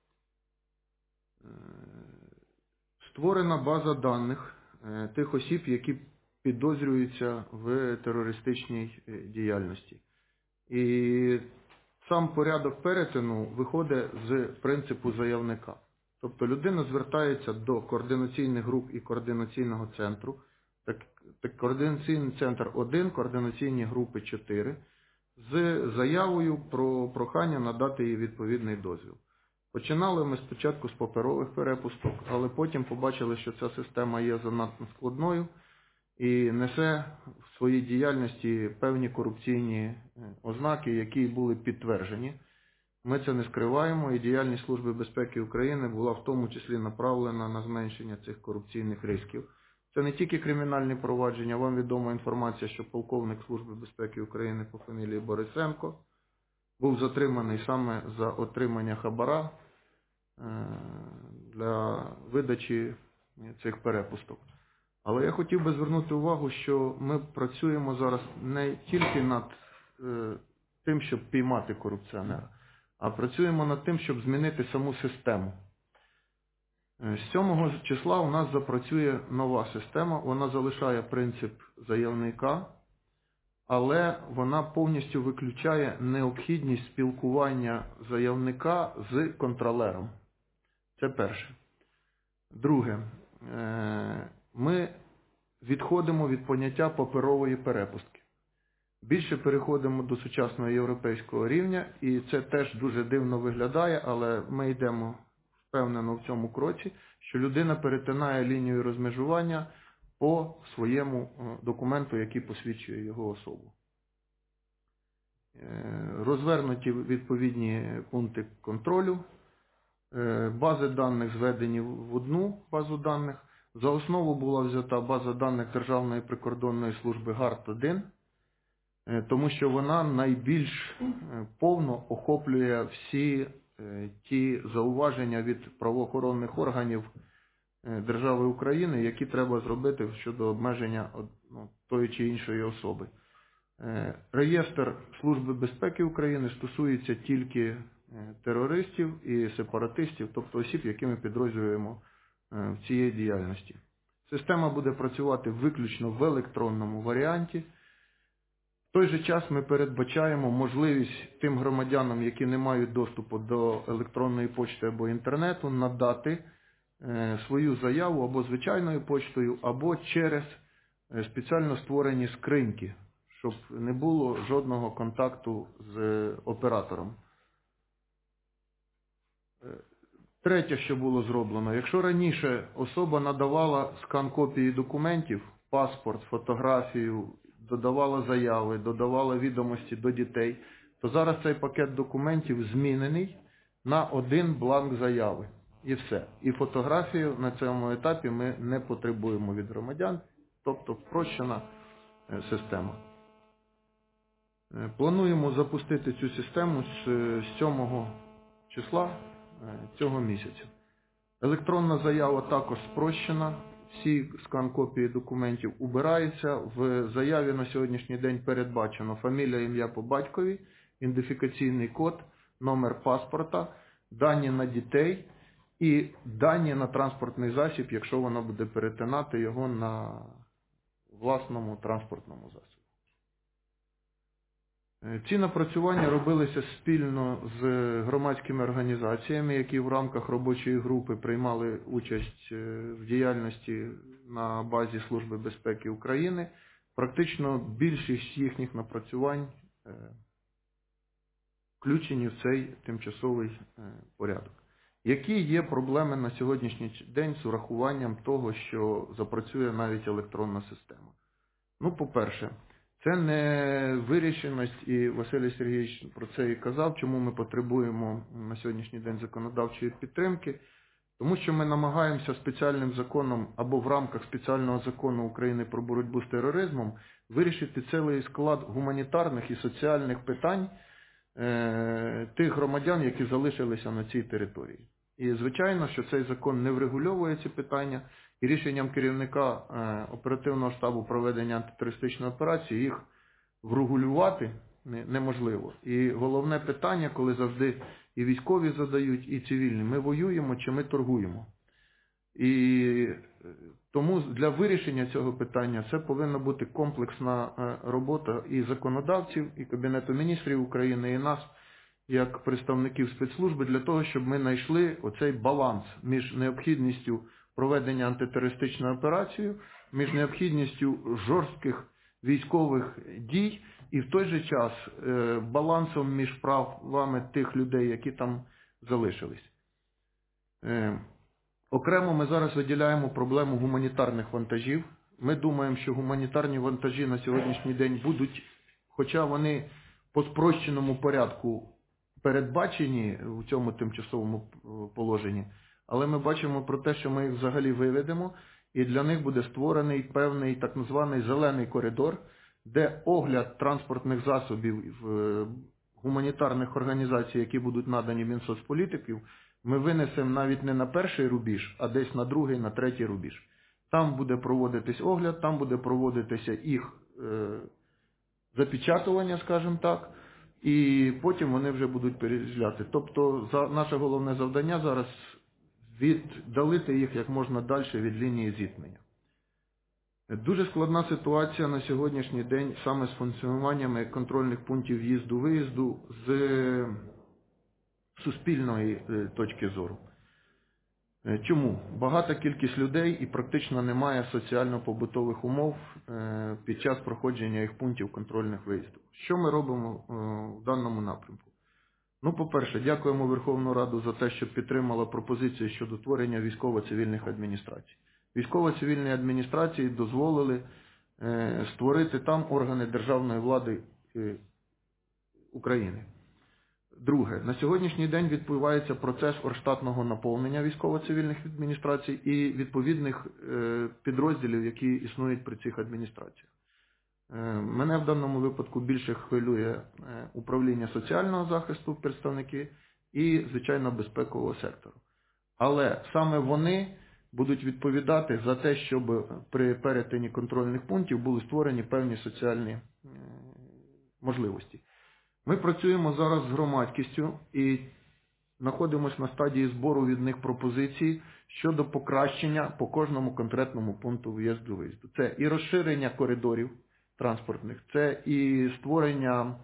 Створена база даних тих осіб, які підозрюються в терористичній діяльності. І сам порядок перетину виходить з принципу заявника. Тобто людина звертається до координаційних груп і координаційного центру. Координаційний центр 1, координаційні групи 4, з заявою про прохання надати їй відповідний дозвіл. Починали ми спочатку з паперових перепусток, але потім побачили, що ця система є занадто складною і несе в своїй діяльності певні корупційні ознаки, які були підтверджені. Ми це не скриваємо, і діяльність Служби безпеки України була в тому числі направлена на зменшення цих корупційних ризиків. Це не тільки кримінальні провадження. Вам відома інформація, що полковник Служби безпеки України по фамілії Борисенко був затриманий саме за отримання хабара для видачі цих перепусток. Але я хотів би звернути увагу, що ми працюємо зараз не тільки над тим, щоб піймати корупціонера, а працюємо над тим, щоб змінити саму систему. З 7 числа у нас запрацює нова система, вона залишає принцип заявника, але вона повністю виключає необхідність спілкування заявника з контролером. Це перше. Друге, ми відходимо від поняття паперової перепустки. Більше переходимо до сучасного європейського рівня, і це теж дуже дивно виглядає, але ми йдемо впевнено в цьому кроці, що людина перетинає лінію розмежування по своєму документу, який посвідчує його особу. Розвернуті відповідні пункти контролю, бази даних зведені в одну базу даних. За основу була взята база даних Державної прикордонної служби ГАРД-1, тому що вона найбільш повно охоплює всі ті зауваження від правоохоронних органів держави України, які треба зробити щодо обмеження тої чи іншої особи. Реєстр Служби безпеки України стосується тільки терористів і сепаратистів, тобто осіб, які ми підрозділюємо в цій діяльності. Система буде працювати виключно в електронному варіанті. В той же час ми передбачаємо можливість тим громадянам, які не мають доступу до електронної почти або інтернету, надати свою заяву або звичайною почтою, або через спеціально створені скриньки, щоб не було жодного контакту з оператором. Третє, що було зроблено. Якщо раніше особа надавала скан копії документів, паспорт, фотографію, додавала заяви, додавала відомості до дітей, то зараз цей пакет документів змінений на один бланк заяви. І все. І фотографію на цьому етапі ми не потребуємо від громадян, тобто спрощена система. Плануємо запустити цю систему з 7 числа цього місяця. Електронна заява також спрощена, всі скан-копії документів убираються. В заяві на сьогоднішній день передбачено фамілія, ім'я по батькові, ідентифікаційний код, номер паспорта, дані на дітей і дані на транспортний засіб, якщо вона буде перетинати його на власному транспортному засобі. Ці напрацювання робилися спільно з громадськими організаціями, які в рамках робочої групи приймали участь в діяльності на базі Служби безпеки України. Практично більшість їхніх напрацювань включені в цей тимчасовий порядок. Які є проблеми на сьогоднішній день з урахуванням того, що запрацює навіть електронна система? Ну, по-перше, це не вирішеність, і Василій Сергійович про це і казав, чому ми потребуємо на сьогоднішній день законодавчої підтримки, тому що ми намагаємося спеціальним законом або в рамках спеціального закону України про боротьбу з тероризмом вирішити цілий склад гуманітарних і соціальних питань тих громадян, які залишилися на цій території. І звичайно, що цей закон не врегульовує ці питання, і рішенням керівника оперативного штабу проведення антитерористичної операції їх врегулювати неможливо. І головне питання, коли завжди і військові задають, і цивільні, ми воюємо чи ми торгуємо. І тому для вирішення цього питання це повинна бути комплексна робота і законодавців, і Кабінету міністрів України, і нас, як представників спецслужби, для того, щоб ми знайшли оцей баланс між необхідністю проведення антитерористичної операції, між необхідністю жорстких військових дій і в той же час балансом між правами тих людей, які там залишились. Окремо ми зараз виділяємо проблему гуманітарних вантажів. Ми думаємо, що гуманітарні вантажі на сьогоднішній день будуть, хоча вони по спрощеному порядку передбачені у цьому тимчасовому положенні, але ми бачимо про те, що ми їх взагалі виведемо, і для них буде створений певний так званий зелений коридор, де огляд транспортних засобів гуманітарних організацій, які будуть надані Мінсоцполітиків, ми винесемо навіть не на перший рубіж, а десь на другий, на третій рубіж. Там буде проводитись огляд, там буде проводитися їх запечатування, скажімо так, і потім вони вже будуть переїжджати. Тобто наше головне завдання зараз віддалити їх як можна далі від лінії зіткнення. Дуже складна ситуація на сьогоднішній день саме з функціонуванням контрольних пунктів в'їзду-виїзду з суспільної точки зору. Чому? Багата кількість людей і практично немає соціально-побутових умов під час проходження їх пунктів контрольних виїздів. Що ми робимо в даному напрямку? Ну, по-перше, дякуємо Верховну Раду за те, що підтримала пропозицію щодо творення військово-цивільних адміністрацій. Військово-цивільні адміністрації дозволили створити там органи державної влади України. Друге, на сьогоднішній день відбувається процес орштатного наповнення військово-цивільних адміністрацій і відповідних підрозділів, які існують при цих адміністраціях. Мене в даному випадку більше хвилює управління соціального захисту, представники і, звичайно, безпекового сектору. Але саме вони будуть відповідати за те, щоб при перетині контрольних пунктів були створені певні соціальні можливості. Ми працюємо зараз з громадськістю і знаходимося на стадії збору від них пропозицій щодо покращення по кожному конкретному пункту в'їзду-виїзду. Це і розширення коридорів транспортних, це і створення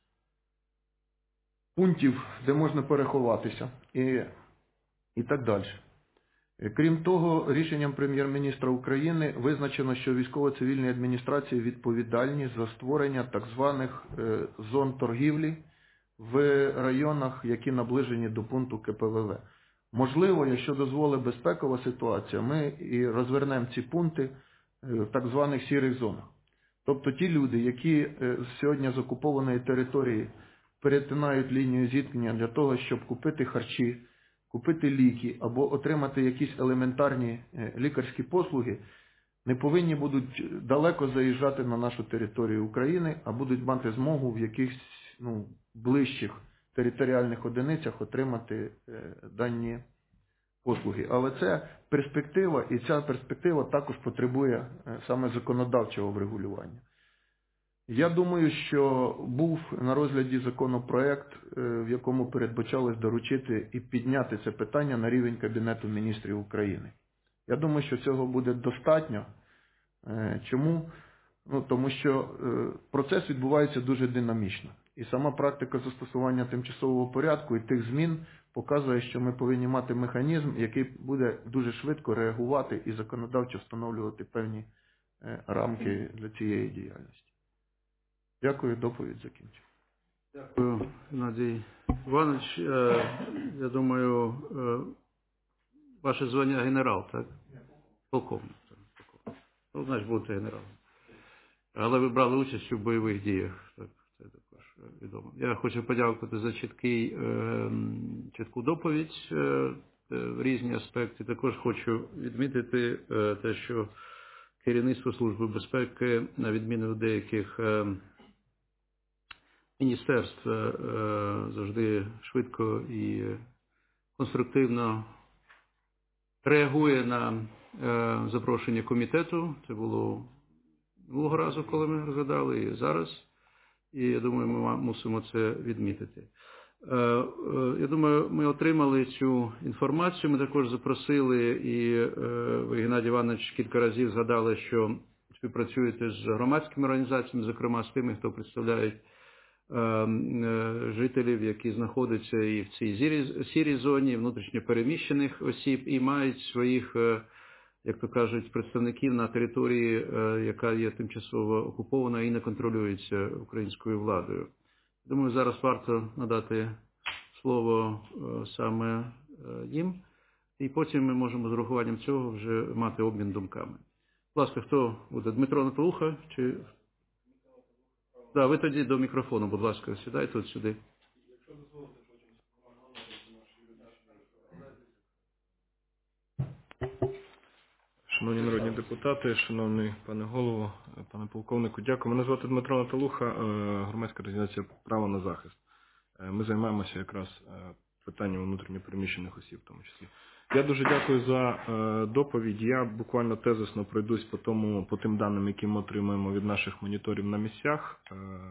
пунктів, де можна переховатися і так далі. Крім того, рішенням прем'єр-міністра України визначено, що військово-цивільні адміністрації відповідальні за створення так званих зон торгівлі в районах, які наближені до пункту КПВВ. Можливо, якщо дозволить безпекова ситуація, ми і розвернемо ці пункти в так званих сірих зонах. Тобто ті люди, які сьогодні з окупованої території перетинають лінію зіткнення для того, щоб купити харчі, купити ліки або отримати якісь елементарні лікарські послуги, не повинні будуть далеко заїжджати на нашу територію України, а будуть мати змогу в якихось ближчих територіальних одиницях отримати дані послуги. Але це перспектива, і ця перспектива також потребує саме законодавчого врегулювання. Я думаю, що був на розгляді законопроект, в якому передбачалось доручити і підняти це питання на рівень Кабінету міністрів України. Я думаю, що цього буде достатньо. Чому? Тому що процес відбувається дуже динамічно. І сама практика застосування тимчасового порядку і тих змін показує, що ми повинні мати механізм, який буде дуже швидко реагувати і законодавчо встановлювати певні рамки для цієї діяльності. Дякую, доповідь закінчив. Дякую, Геннадій Іванович. Я думаю, ваше звання генерал, так? Полковник. Ну, значить, будете генералом. Але ви брали участь у бойових діях, так, це також відомо. Я хочу подякувати за чітку доповідь в різні аспекти. Також хочу відмітити те, що керівництво Служби безпеки, на відміну від деяких міністерств, завжди швидко і конструктивно реагує на запрошення комітету. Це було минулого разу, коли ми розглядали, і зараз. І я думаю, ми мусимо це відмітити. Я думаю, ми отримали цю інформацію. Ми також запросили, і ви, Геннадій Іванович, кілька разів згадали, що співпрацюєте з громадськими організаціями, зокрема з тими, хто представляють жителів, які знаходяться і в цій сірій зоні, внутрішньо переміщених осіб, і мають своїх, як то кажуть, представників на території, яка є тимчасово окупована і не контролюється українською владою. Думаю, зараз варто надати слово саме їм, і потім ми можемо з урахуванням цього вже мати обмін думками. Будь ласка, хто буде? Дмитро Наталуха? Чи... Да, ви тоді до мікрофону, будь ласка, сідайте от сюди. Шановні народні депутати, шановний пане голово, пане полковнику, дякую. Мене звати Дмитро Наталуха, громадська організація «Право на захист». Ми займаємося якраз питанням внутрішньо переміщених осіб в тому числі. Я дуже дякую за доповідь. Я буквально тезисно пройдусь по тим даним, які ми отримуємо від наших моніторів на місцях.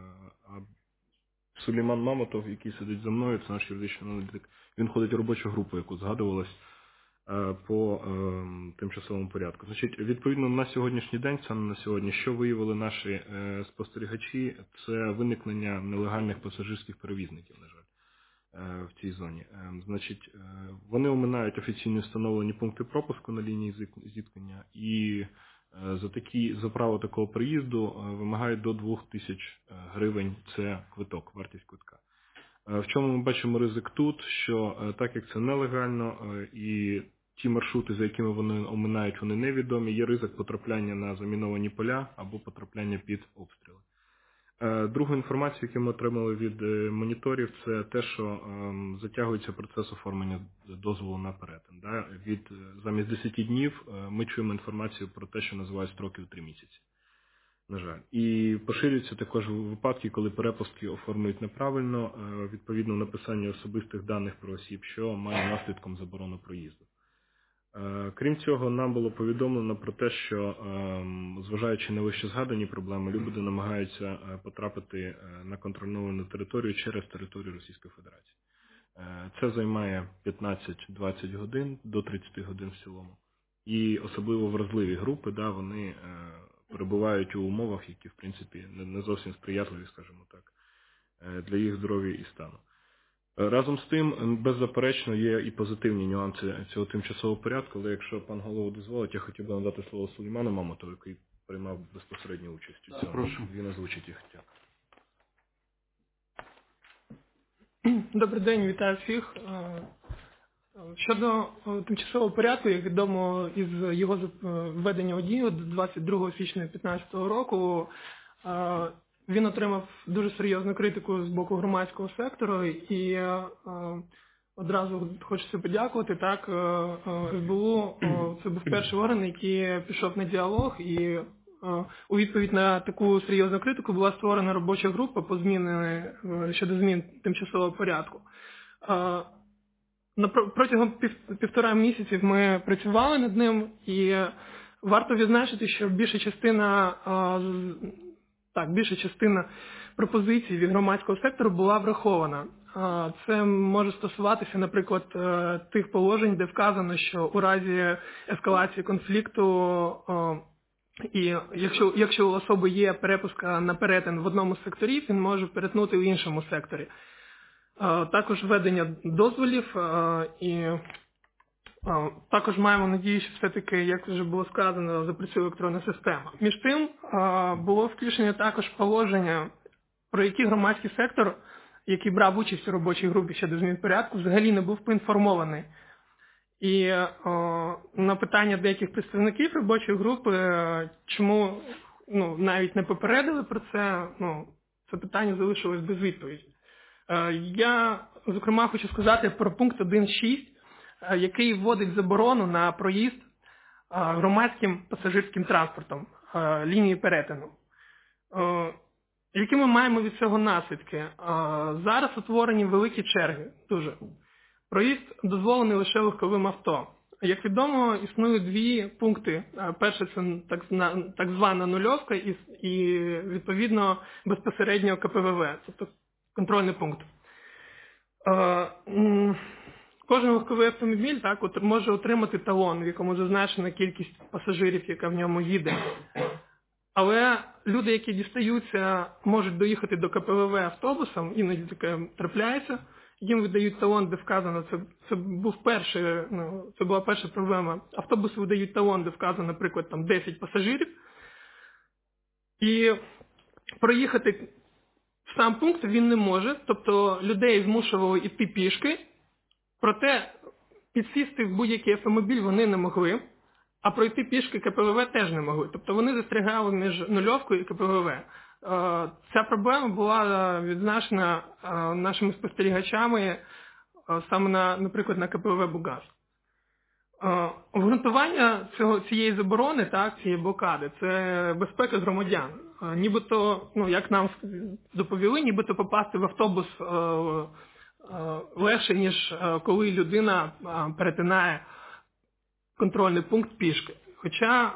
Сулейман Маматов, який сидить за мною, це наш юридичний аналітик, він входить в робочу групу, яку згадувалось по тимчасовому порядку. Значить, відповідно на сьогоднішній день, саме на сьогодні, що виявили наші спостерігачі, це виникнення нелегальних пасажирських перевізників, на жаль. в цій зоні. Значить, вони оминають офіційно встановлені пункти пропуску на лінії зіткнення і за право такого приїзду вимагають до 2000 гривень, це квиток, вартість квитка. В чому ми бачимо ризик тут, що так як це нелегально і ті маршрути, за якими вони оминають, вони невідомі, є ризик потрапляння на заміновані поля або потрапляння під обстріли. Друга інформація, яку ми отримали від моніторів, це те, що затягується процес оформлення дозволу на перетин. Да? Замість 10 днів ми чуємо інформацію про те, що називають строки в 3 місяці. На жаль. І поширюються також випадки, коли перепустки оформлюють неправильно, відповідно написання особистих даних про осіб, що має наслідком заборону проїзду. Крім цього, нам було повідомлено про те, що, зважаючи на вище згадані проблеми, люди намагаються потрапити на контрольовану територію через територію Російської Федерації. Це займає 15-20 годин, до 30 годин в цілому. І особливо вразливі групи, да, вони перебувають у умовах, які, в принципі, не зовсім сприятливі, скажімо так, для їх здоров'я і стану. Разом з тим, беззаперечно, є і позитивні нюанси цього тимчасового порядку, але якщо пан голова дозволить, я хотів би надати слово Сулейману Маматову, який приймав безпосередню участь у цьому. Прошу. Він озвучить їх. Добрий день, вітаю всіх. Щодо тимчасового порядку, як відомо із його введення у дію 22 січня 2015 року, він отримав дуже серйозну критику з боку громадського сектору, і одразу хочеться подякувати. Так, СБУ це був перший орган, який пішов на діалог, і у відповідь на таку серйозну критику була створена робоча група по щодо змін тимчасового порядку. Протягом півтора місяців ми працювали над ним, і варто відзначити, що більша частина пропозицій від громадського сектору була врахована. Це може стосуватися, наприклад, тих положень, де вказано, що у разі ескалації конфлікту і якщо у особи є перепустка на перетин в одному з секторів, він може перетнути в іншому секторі. Також введення дозволів і також маємо надію, що все-таки, як вже було сказано, запрацює електронна система. Між тим, було включено також положення, про які громадський сектор, який брав участь у робочій групі щодо змін порядку, взагалі не був поінформований. І на питання деяких представників робочої групи, чому навіть не попередили про це, це питання залишилось без відповіді. Я, зокрема, хочу сказати про пункт 1.6, який вводить заборону на проїзд громадським пасажирським транспортом лінії перетину. Які ми маємо від цього наслідки? Зараз утворені великі черги, дуже. Проїзд дозволений лише легковим авто. Як відомо, існують дві пункти. Перше – це так звана нульовка і відповідно, безпосередньо КПВВ, тобто контрольний пункт. Кожен легковий автомобіль може отримати талон, в якому зазначена кількість пасажирів, яка в ньому їде. Але люди, які дістаються, можуть доїхати до КПВВ автобусом, іноді таке трапляється, їм видають талон, де вказано, це була перша проблема. Автобуси видають талон, де вказано, наприклад, 10 пасажирів. І проїхати в сам пункт він не може, тобто людей змушували йти пішки, проте підсісти в будь-який автомобіль вони не могли, а пройти пішки КПВВ теж не могли. Тобто вони застрягали між нульовкою і КПВВ. Ця проблема була відзначена нашими спостерігачами саме, наприклад, на КПВВ «Бугас». Обґрунтування цієї заборони, цієї блокади, це безпека громадян. Нібито, як нам доповіли, нібито попасти в автобус легше, ніж коли людина перетинає контрольний пункт пішки. Хоча,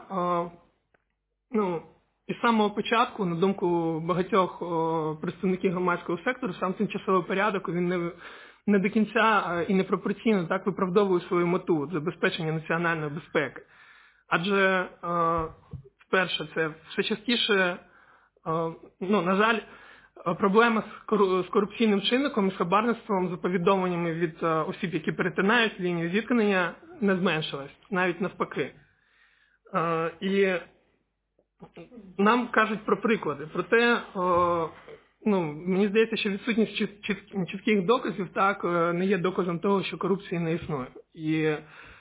із самого початку, на думку багатьох представників громадського сектору, сам тимчасовий порядок, він не до кінця і непропорційно так виправдовує свою мету – забезпечення національної безпеки. Адже, вперше, це все частіше, на жаль, проблема з корупційним чинником і з хабарництвом, за повідомленнями від осіб, які перетинають лінію зіткнення, не зменшилась, навіть навпаки. І нам кажуть про приклади. Проте, мені здається, що відсутність чітких доказів так не є доказом того, що корупції не існує. І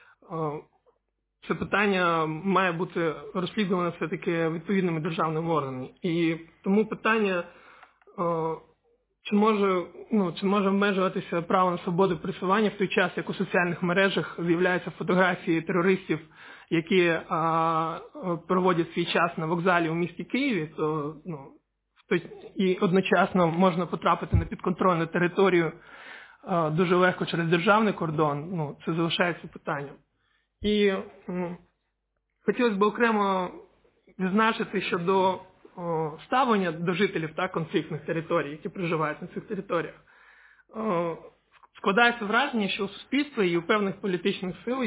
це питання має бути розслідуване все-таки відповідними державними органами. І тому питання, чи може обмежуватися право на свободу пересування в той час, як у соціальних мережах з'являються фотографії терористів, які проводять свій час на вокзалі у місті Києві, то і одночасно можна потрапити на підконтрольну територію дуже легко через державний кордон, це залишається питанням. І хотілося б окремо відзначити щодо ставлення до жителів конфліктних територій, які проживають на цих територіях. Складається враження, що у суспільства і у певних політичних сил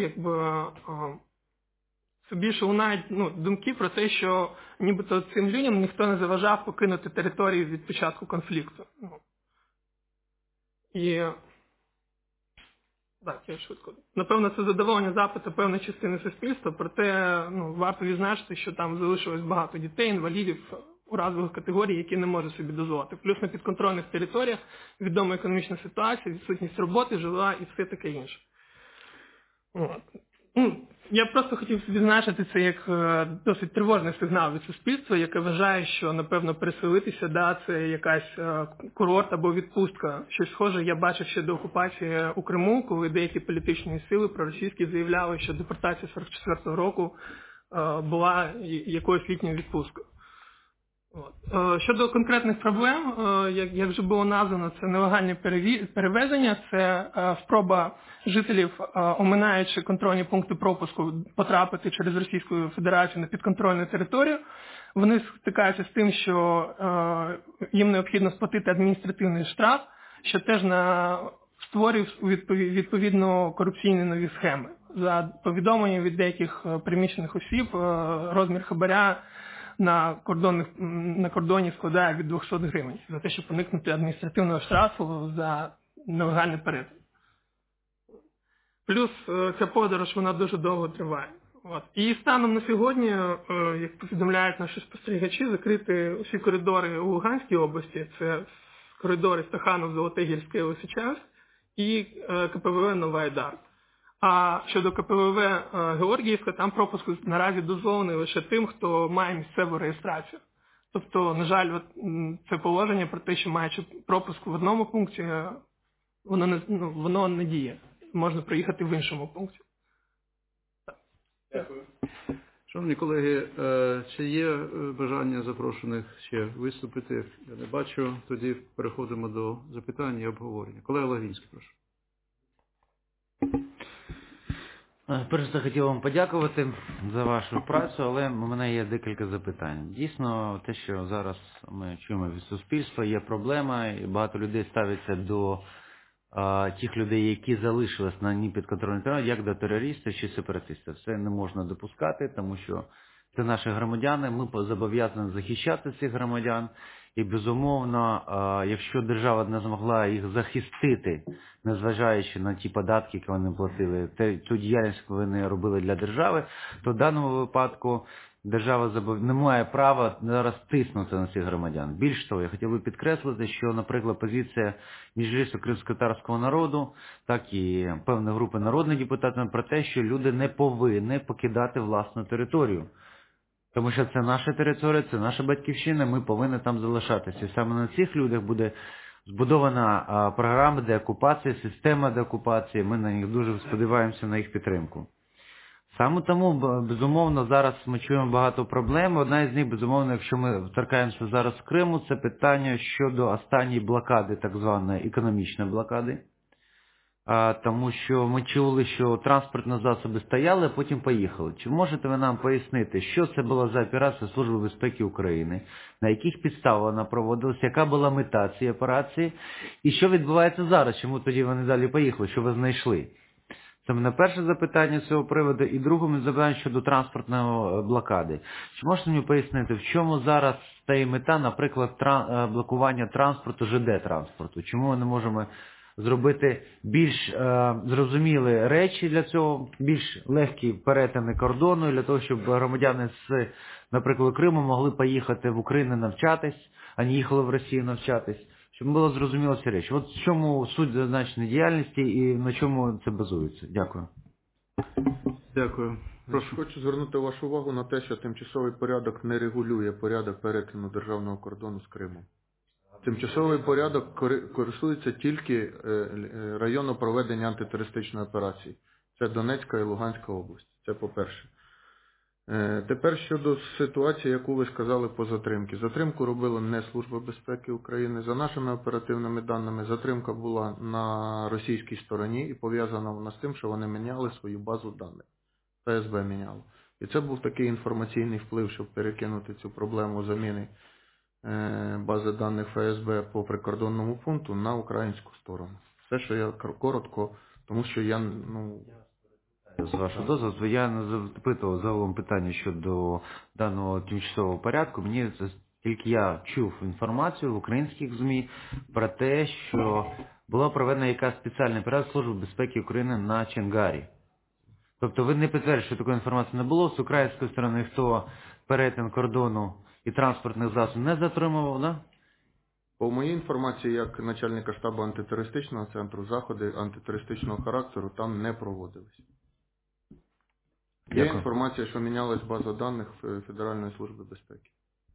все більше лунають думки про те, що нібито цим людям ніхто не заважав покинути територію від початку конфлікту. І так, я швидко. Напевно, це задоволення запиту певної частини суспільства, проте варто відзначити, що там залишилось багато дітей, інвалідів, уразливих категорій, які не можуть собі дозволити. Плюс на підконтрольних територіях відома економічна ситуація, відсутність роботи, жила і все таке інше. Я просто хотів відзначити це як досить тривожний сигнал від суспільства, яке вважає, що, напевно, переселитися, це якась курорт або відпустка. Щось схоже я бачив ще до окупації у Криму, коли деякі політичні сили проросійські заявляли, що депортація 44-го року була якоюсь літньою відпусткою. Щодо конкретних проблем, як вже було названо, це нелегальні перевезення, це спроба жителів, оминаючи контрольні пункти пропуску, потрапити через Російську Федерацію на підконтрольну територію. Вони стикаються з тим, що їм необхідно сплатити адміністративний штраф, що теж створює відповідно корупційні нові схеми. За повідомленням від деяких приміщених осіб, розмір хабаря на кордоні складає від 200 гривень за те, щоб уникнути адміністративного штрафу за нелегальний перетин. Плюс ця подорож, вона дуже довго триває. І станом на сьогодні, як повідомляють наші спостерігачі, закриті усі коридори у Луганській області, це коридори Стаханов, Золотегірське, Лисичанськ і КПВВ Новоайдар. А щодо КПВВ Георгіївка, там пропуск наразі дозволений лише тим, хто має місцеву реєстрацію. Тобто, на жаль, це положення про те, що маючи пропуск в одному пункті, воно не діє. Можна приїхати в іншому пункті. Дякую. Шановні колеги, чи є бажання запрошених ще виступити? Я не бачу. Тоді переходимо до запитань і обговорення. Колега Лагвінський, прошу. Перш за все, хотів вам подякувати за вашу працю, але у мене є декілька запитань. Дійсно, те, що зараз ми чуємо від суспільства, є проблема, і багато людей ставиться до тих людей, які залишились на непідконтрольній території, як до терористів чи сепаратистів. Це не можна допускати, тому що це наші громадяни, ми зобов'язані захищати цих громадян. І, безумовно, якщо держава не змогла їх захистити, незважаючи на ті податки, які вони платили, ту діяльність, яку вони робили для держави, то в даному випадку держава не має права зараз тиснути на цих громадян. Більш того, я хотів би підкреслити, що, наприклад, позиція Меджлісу кримськотатарського народу, так і певної групи народних депутатів про те, що люди не повинні покидати власну територію. Тому що це наша територія, це наша батьківщина, ми повинні там залишатися. І саме на цих людях буде збудована програма деокупації, система деокупації. Ми на них дуже сподіваємося на їх підтримку. Саме тому, безумовно, зараз ми чуємо багато проблем. Одна із них, безумовно, якщо ми торкаємося зараз в Криму, це питання щодо останньої блокади, так званої економічної блокади. Тому що ми чули, що транспортні засоби стояли, а потім поїхали. Чи можете ви нам пояснити, що це була за операція Служби безпеки України, на яких підставах вона проводилася, яка була мета цієї операції, і що відбувається зараз, чому тоді вони далі поїхали, що ви знайшли? Це мене перше запитання з цього приводу. І друге запитання щодо транспортної блокади. Чи можете мені пояснити, в чому зараз стає мета, наприклад, блокування транспорту, ЖД-транспорту? Чому ми не можемо зробити більш зрозумілі речі для цього, більш легкі перетини кордону, для того, щоб громадяни з, наприклад, Криму могли поїхати в Україну навчатись, а не їхали в Росію навчатись? Щоб було зрозуміло ці речі. От в чому суть зазначеної діяльності і на чому це базується? Дякую. Дякую. Прошу. Хочу звернути вашу увагу на те, що тимчасовий порядок не регулює порядок перетину державного кордону з Кримом. Тимчасовий порядок користується тільки району проведення антитерористичної операції. Це Донецька і Луганська область. Це по-перше. Тепер щодо ситуації, яку ви сказали по затримці. Затримку робила не Служба безпеки України. За нашими оперативними даними, затримка була на російській стороні і пов'язана вона з тим, що вони міняли свою базу даних. ФСБ міняло. І це був такий інформаційний вплив, щоб перекинути цю проблему заміни бази даних ФСБ по прикордонному пункту на українську сторону. Все, що я коротко, тому що я, З вашого дозволу, я не запитував загалом питання щодо даного тимчасового порядку. Мені тільки я чув інформацію в українських ЗМІ про те, що була проведена якась спеціальна операція Служби безпеки України на Чонгарі. Тобто ви не підтверджуєте, що такої інформації не було. З української сторони хто перетин кордону і транспортних засобів не затримував, да? По моїй інформації, як начальника штабу антитерористичного центру, заходи антитерористичного характеру там не проводились. Є Дякую. інформація, що мінялась база даних Федеральної служби безпеки.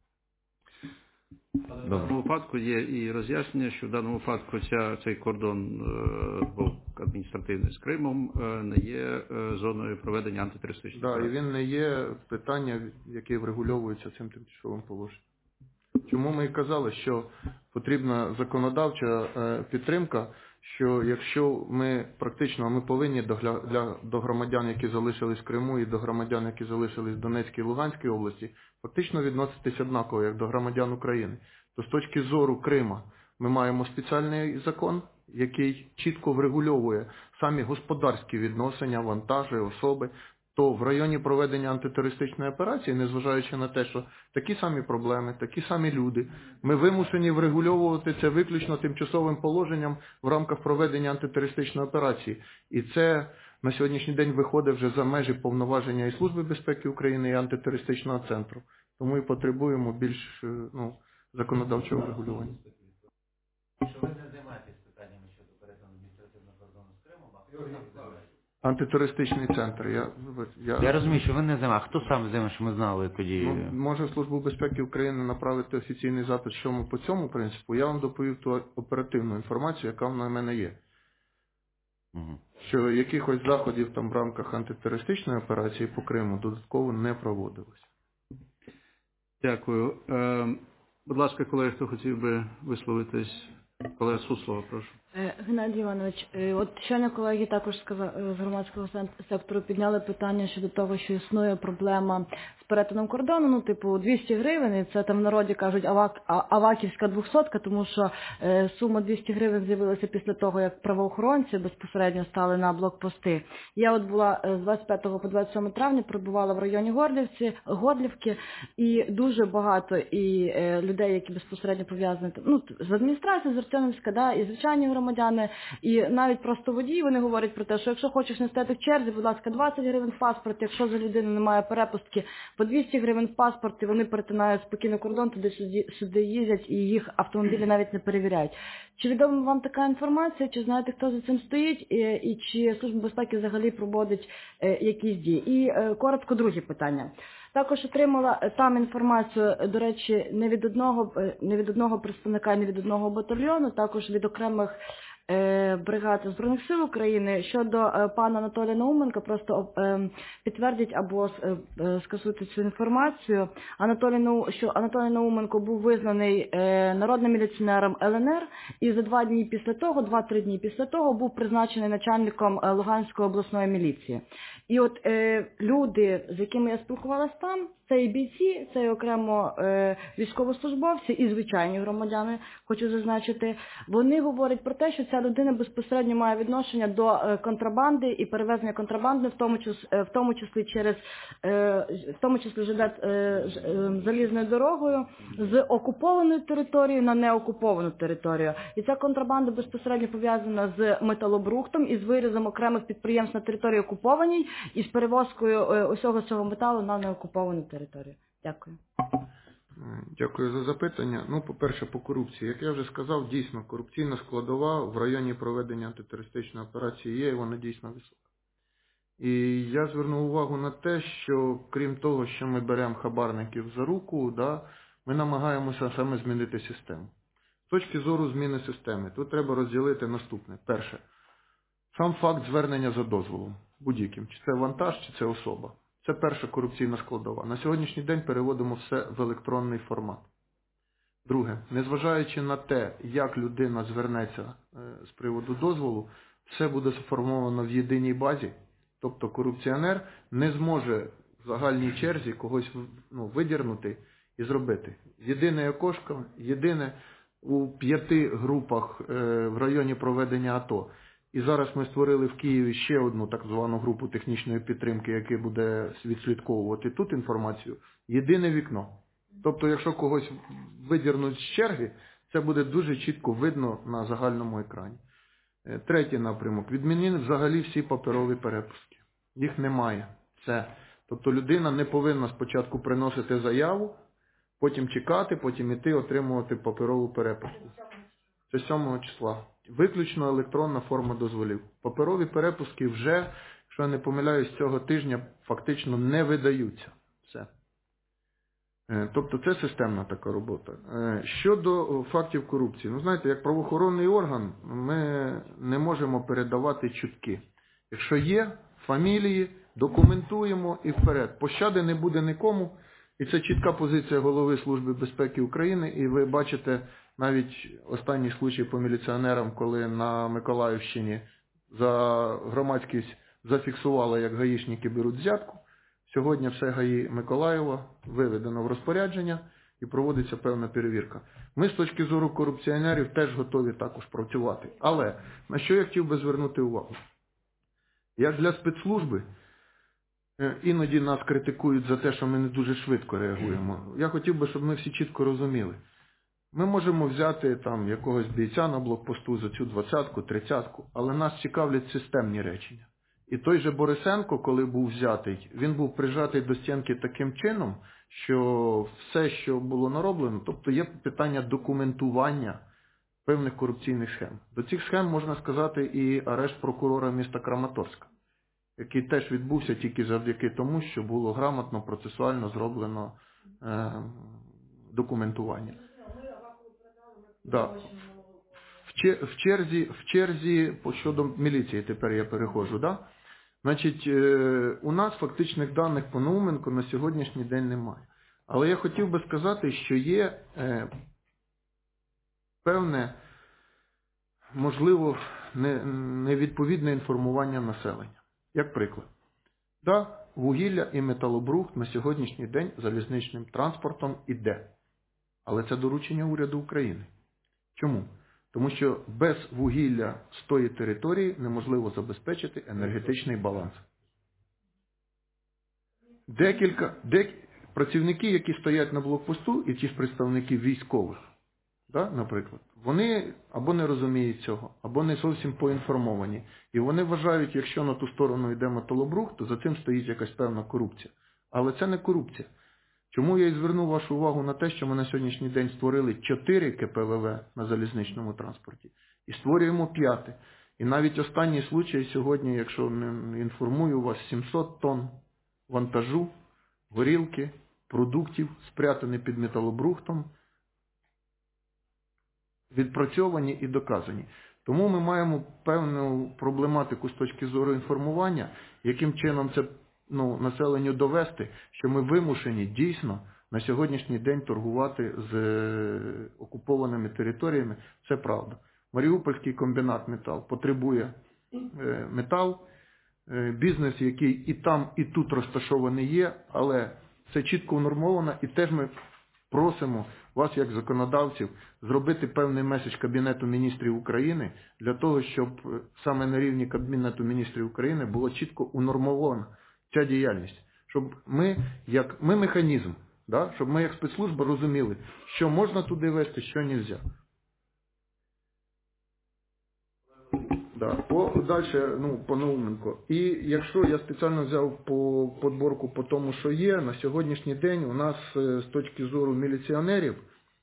В даному випадку є і роз'яснення, що в даному випадку цей кордон був адміністративний з Кримом, не є зоною проведення антитерористичної Так, і операції. він не є питання, яке врегульовується цим тимчасовим положенням. Чому ми і казали, що потрібна законодавча підтримка, що якщо ми повинні до громадян, які залишились в Криму, і до громадян, які залишились в Донецькій і Луганській області, фактично відноситись однаково, як до громадян України. То з точки зору Крима ми маємо спеціальний закон, який чітко врегульовує самі господарські відносини, вантажі, особи, то в районі проведення антитерористичної операції, незважаючи на те, що такі самі проблеми, такі самі люди, ми вимушені врегульовувати це виключно тимчасовим положенням в рамках проведення антитерористичної операції. І це на сьогоднішній день виходить вже за межі повноваження і Служби безпеки України, і антитерористичного центру. Тому і потребуємо більш законодавчого врегулювання. Що ви не займаєтесь питаннями щодо перетину адміністративного кордону з Кримом, а хто займається? Антитерористичний центр. Я розумію, що ви не займаєте. А хто саме займає, що ми знали тоді? Може Службу безпеки України направити офіційний запит, що ми по цьому принципу, я вам доповів ту оперативну інформацію, яка в мене є. Угу. Що якихось заходів там в рамках антитерористичної операції по Криму додатково не проводилось. Дякую. Будь ласка, колеги, хто хотів би висловитись? Колега Суслова, прошу. Геннадій Іванович, от щойно колеги також з громадського сектору підняли питання щодо того, що існує проблема з перетином кордону, 200 гривень, і це там в народі кажуть аваківська 200-ка, тому що сума 200 гривень з'явилася після того, як правоохоронці безпосередньо стали на блокпости. Я от була з 25 по 27 травня, перебувала в районі Горлівки, і дуже багато і людей, які безпосередньо пов'язані з адміністрацією, з Артемівська, і звичайні громадяни, і навіть просто водії, вони говорять про те, що якщо хочеш не стояти в черзі, будь ласка, 20 гривень в паспорт, якщо за людини немає перепустки, по 200 гривень в паспорт, і вони перетинають спокійно кордон, туди-сюди їздять, і їх автомобілі навіть не перевіряють. Чи відома вам така інформація, чи знаєте, хто за цим стоїть, і чи Служба безпеки взагалі проводить якісь дії? І коротко друге питання. Також отримала там інформацію, до речі, не від одного представника, не від одного батальйону, також від окремих бригад Збройних сил України щодо пана Анатолія Науменка. Просто підтвердять або скасуйте цю інформацію. Що Анатолій Науменко був визнаний народним міліціонером ЛНР і за 2-3 дні після того був призначений начальником Луганської обласної міліції. І от люди, з якими я спілкувалася там, це і бійці, це і окремо військовослужбовці, і звичайні громадяни, хочу зазначити, вони говорять про те, що ця ця людина безпосередньо має відношення до контрабанди і перевезення контрабанди, в тому числі через залізною дорогою з окупованої території на неокуповану територію. І ця контрабанда безпосередньо пов'язана з металобрухтом і з вирізом окремих підприємств на території окупованій і з перевозкою усього цього металу на неокуповану територію. Дякую. Дякую за запитання. Ну, по-перше, по корупції. Як я вже сказав, дійсно, корупційна складова в районі проведення антитерористичної операції є, і вона дійсно висока. І я звернув увагу на те, що крім того, що ми беремо хабарників за руку, ми намагаємося саме змінити систему. З точки зору зміни системи, тут треба розділити наступне. Перше, сам факт звернення за дозволом будь-яким. Чи це вантаж, чи це особа. Це перша корупційна складова. На сьогоднішній день переводимо все в електронний формат. Друге, незважаючи на те, як людина звернеться з приводу дозволу, все буде сформовано в єдиній базі. Тобто корупціонер не зможе в загальній черзі когось видірнути і зробити. Єдине окошко, єдине у 5 групах в районі проведення АТО. І зараз ми створили в Києві ще одну так звану групу технічної підтримки, яка буде відслідковувати тут інформацію. Єдине вікно. Тобто, якщо когось видірнуть з черги, це буде дуже чітко видно на загальному екрані. Третій напрямок. Відмінили взагалі всі паперові перепустки. Їх немає. Все. Тобто людина не повинна спочатку приносити заяву, потім чекати, потім іти отримувати паперову перепустку. Це 7 числа. Виключно електронна форма дозволів. Паперові перепустки вже, якщо я не помиляюсь, цього тижня фактично не видаються. Все. Тобто це системна така робота. Щодо фактів корупції. Знаєте, як правоохоронний орган ми не можемо передавати чутки. Якщо є фамілії, документуємо і вперед. Пощади не буде нікому. І це чітка позиція Голови Служби безпеки України. І ви бачите навіть останній случай по міліціонерам, коли на Миколаївщині громадськість зафіксувала, як гаїшники беруть взятку. Сьогодні все ГАІ Миколаєва виведено в розпорядження і проводиться певна перевірка. Ми з точки зору корупціонерів теж готові також працювати. Але на що я хотів би звернути увагу? Як для спецслужби, іноді нас критикують за те, що ми не дуже швидко реагуємо. Я хотів би, щоб ми всі чітко розуміли. Ми можемо взяти там якогось бійця на блокпосту за цю 20-ку, 30-ку, але нас цікавлять системні речення. І той же Борисенко, коли був взятий, він був прижатий до стінки таким чином, що все, що було нароблено, тобто є питання документування певних корупційних схем. До цих схем можна сказати і арешт прокурора міста Краматорська, який теж відбувся тільки завдяки тому, що було грамотно, процесуально зроблено документування. Да. В черзі щодо міліції тепер я переходжу, да? Значить, у нас фактичних даних по Науменку на сьогоднішній день немає. Але я хотів би сказати, що є певне, можливо, невідповідне інформування населення. Як приклад. Да, вугілля і металобрухт на сьогоднішній день залізничним транспортом іде. Але це доручення уряду України. Чому? Тому що без вугілля з тої території неможливо забезпечити енергетичний баланс. Працівники, які стоять на блокпосту, і ті ж представники військових, наприклад, вони або не розуміють цього, або не зовсім поінформовані. І вони вважають, якщо на ту сторону йде металобрухт, то за цим стоїть якась певна корупція. Але це не корупція. Чому я і звернув вашу увагу на те, що ми на сьогоднішній день створили 4 КПВВ на залізничному транспорті і створюємо 5. І навіть останній случай сьогодні, якщо не інформую вас, 700 тонн вантажу, горілки, продуктів, спрятані під металобрухтом, відпрацьовані і доказані. Тому ми маємо певну проблематику з точки зору інформування, яким чином це населенню довести, що ми вимушені дійсно на сьогоднішній день торгувати з окупованими територіями. Це правда. Маріупольський комбінат «Метал» потребує метал, бізнес, який і там, і тут розташований є, але це чітко унормовано, і теж ми просимо вас як законодавців, зробити певний меседж Кабінету міністрів України для того, щоб саме на рівні Кабінету міністрів України було чітко унормована ця діяльність. Щоб ми механізм, да? Щоб ми як спецслужба розуміли, що можна туди вести, що не можна. Да. Далі, по Науменко. І якщо я спеціально взяв по подборку по тому, що є, на сьогоднішній день у нас з точки зору міліціонерів,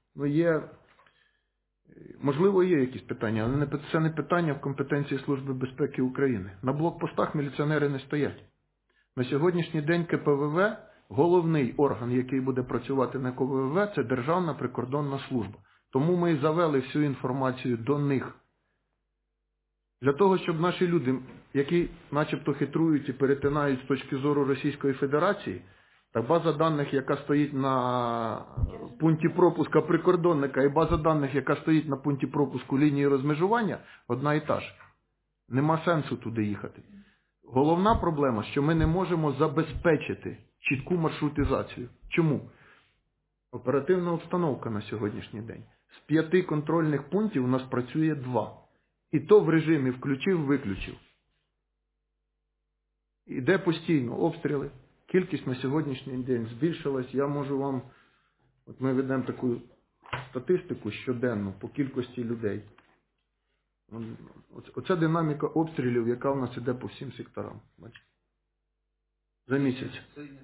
можливо, є якісь питання, але це не питання в компетенції Служби безпеки України. На блокпостах міліціонери не стоять. На сьогоднішній день КПВВ, головний орган, який буде працювати на КПВВ, це Державна прикордонна служба. Тому ми і завели всю інформацію до них. Для того, щоб наші люди, які начебто хитрують і перетинають з точки зору Російської Федерації, та база даних, яка стоїть на пункті пропуска прикордонника, і база даних, яка стоїть на пункті пропуску лінії розмежування, одна і та ж. Нема сенсу туди їхати. Головна проблема, що ми не можемо забезпечити чітку маршрутизацію. Чому? Оперативна обстановка на сьогоднішній день. З 5 контрольних пунктів у нас працює 2. І то в режимі включив-виключив. Іде постійно обстріли. Кількість на сьогоднішній день збільшилась. Я можу вам, ми ведемо таку статистику щоденну по кількості людей. Оця динаміка обстрілів, яка в нас іде по всім секторам. Бачите? За місяць.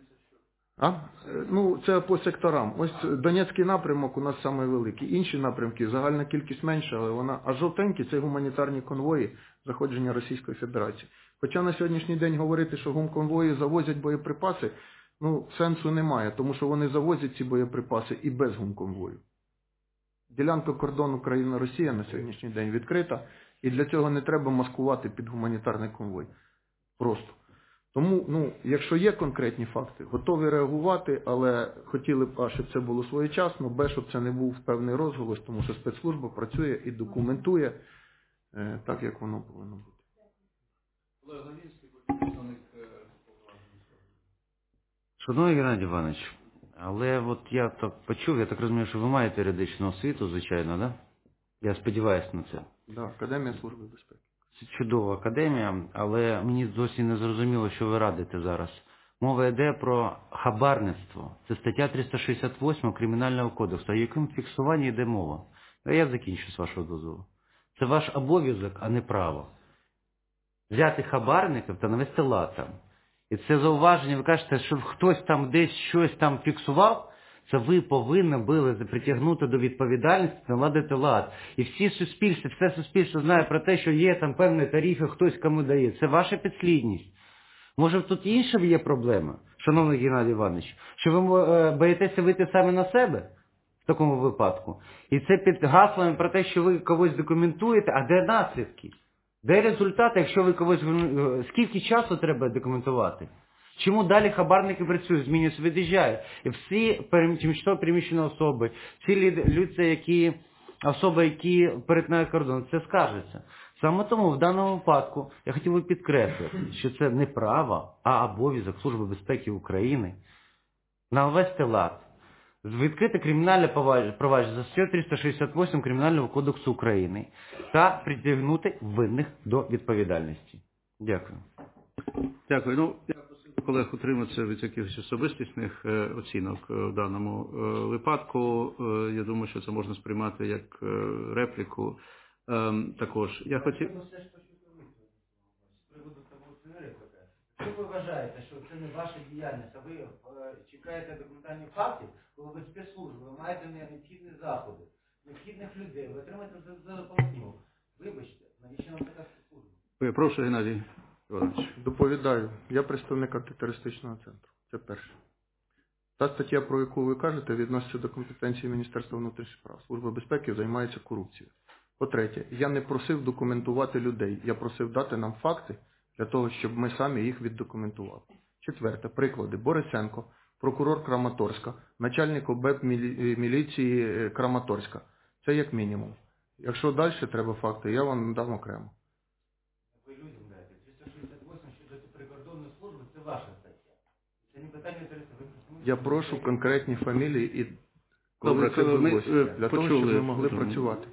Це по секторам. Ось Донецький напрямок у нас самий великий. Інші напрямки, загальна кількість менша, але а жовтенькі – це гуманітарні конвої заходження Російської Федерації. Хоча на сьогоднішній день говорити, що гумконвої завозять боєприпаси, сенсу немає, тому що вони завозять ці боєприпаси і без гумконвою. Ділянка кордону Україна-Росія на сьогоднішній день відкрита, і для цього не треба маскувати під гуманітарний конвой. Просто. Тому, якщо є конкретні факти, готові реагувати, але хотіли б, щоб це було своєчасно, щоб це не був певний розголос, тому що спецслужба працює і документує так, як воно повинно бути. Шановний Геннадій Іванович, але от я так почув, я так розумію, що ви маєте юридичну освіту, звичайно, да? Я сподіваюся на це. Да, Академія Служби безпеки. Це чудова академія, але мені досі не зрозуміло, що ви радите зараз. Мова йде про хабарництво. Це стаття 368 Кримінального кодексу. А яким фіксуванні йде мова? Я закінчу з вашого дозволу. Це ваш обов'язок, а не право. Взяти хабарників та навести лад там. І це зауваження, ви кажете, що хтось там десь щось там фіксував, це ви повинні були притягнути до відповідальності, наладити лад. І все суспільство знає про те, що є там певні тарифи, хтось кому дає. Це ваша підслідність. Може тут інша є проблема, шановний Геннадій Іванович, що ви боїтеся вийти саме на себе в такому випадку? І це під гаслами про те, що ви когось документуєте, а де наслідки? Де результати, якщо ви когось... Скільки часу треба документувати? Чому далі хабарники працюють, змінюються, від'їжджають? І всі тимчасово переміщені особи, всі люди, особи, які перетинають кордон, це скажеться. Саме тому в даному випадку я хотів би підкреслити, що це не право, а обов'язок Служби безпеки України навести лад, відкрити кримінальне провадження за статтею 368 Кримінального кодексу України та притягнути винних до відповідальності. Дякую. Дякую. Я просив колег утриматися від якихось особистісних оцінок в даному випадку. Я думаю, що це можна сприймати як репліку. Також я хотів... Якщо ви вважаєте, що це не ваша діяльність, а ви чекаєте документальних фактів, коли ви спецслужби, ви маєте необхідні заходи, необхідних людей, ви отримаєте за допомогу. Вибачте, навіщо нам така спецслужба? Прошу, Геннадій Іванович. Доповідаю. Я представник антитерористичного центру. Це перше. Та стаття, про яку ви кажете, відноситься до компетенції Міністерства внутрішніх справ. Служба безпеки займається корупцією. По-третє, я не просив документувати людей. Я просив дати нам факти для того, щоб ми самі їх віддокументували. Четверте, приклади. Борисенко, прокурор Краматорська, начальник ОБЕП міліції Краматорська. Це як мінімум. Якщо далі треба факти, я вам дам окремо. Ви людям даєте. 368 щодо прикордонної служби – це ваша стаття. Це не питання терористів. Я прошу конкретні фамілії і Коли Добре, це ми вивозять, для того, щоб почули. ми могли працювати.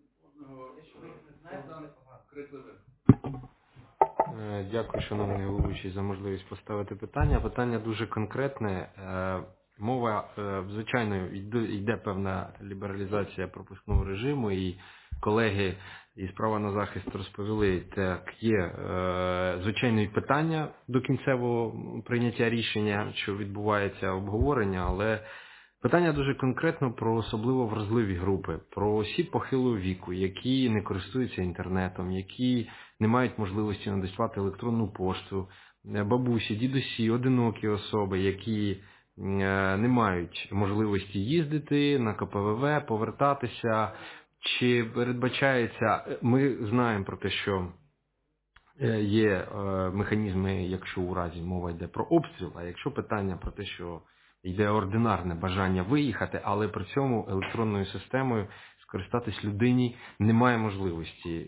Дякую, шановний головуючий, за можливість поставити питання. Питання дуже конкретне. Мова, звичайно, йде певна лібералізація пропускного режиму, і колеги із права на захист розповіли, так є, звичайно, і питання до кінцевого прийняття рішення, що відбувається обговорення, але питання дуже конкретно про особливо вразливі групи, про осіб похилого віку, які не користуються інтернетом, які не мають можливості надіслати електронну пошту, бабусі, дідусі, одинокі особи, які не мають можливості їздити на КПВВ, повертатися. Чи передбачається, ми знаємо про те, що є механізми, якщо у разі мова йде про обстріл, а якщо питання про те, що йде ординарне бажання виїхати, але при цьому електронною системою скористатись людині немає можливості.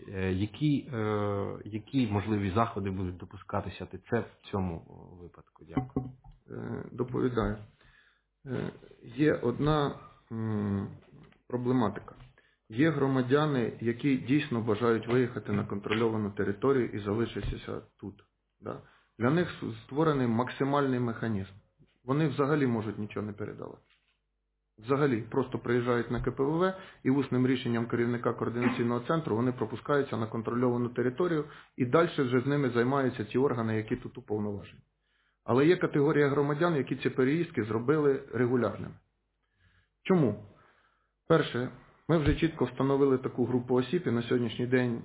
Які можливі заходи будуть допускатися це в цьому випадку? Дякую. Доповідаю. Є одна проблематика. Є громадяни, які дійсно бажають виїхати на контрольовану територію і залишитися тут. Да? Для них створений максимальний механізм. Вони взагалі можуть нічого не передавати. Взагалі, просто приїжджають на КПВВ і усним рішенням керівника координаційного центру вони пропускаються на контрольовану територію і далі вже з ними займаються ті органи, які тут уповноважені. Але є категорія громадян, які ці переїздки зробили регулярними. Чому? Перше, ми вже чітко встановили таку групу осіб, і на сьогоднішній день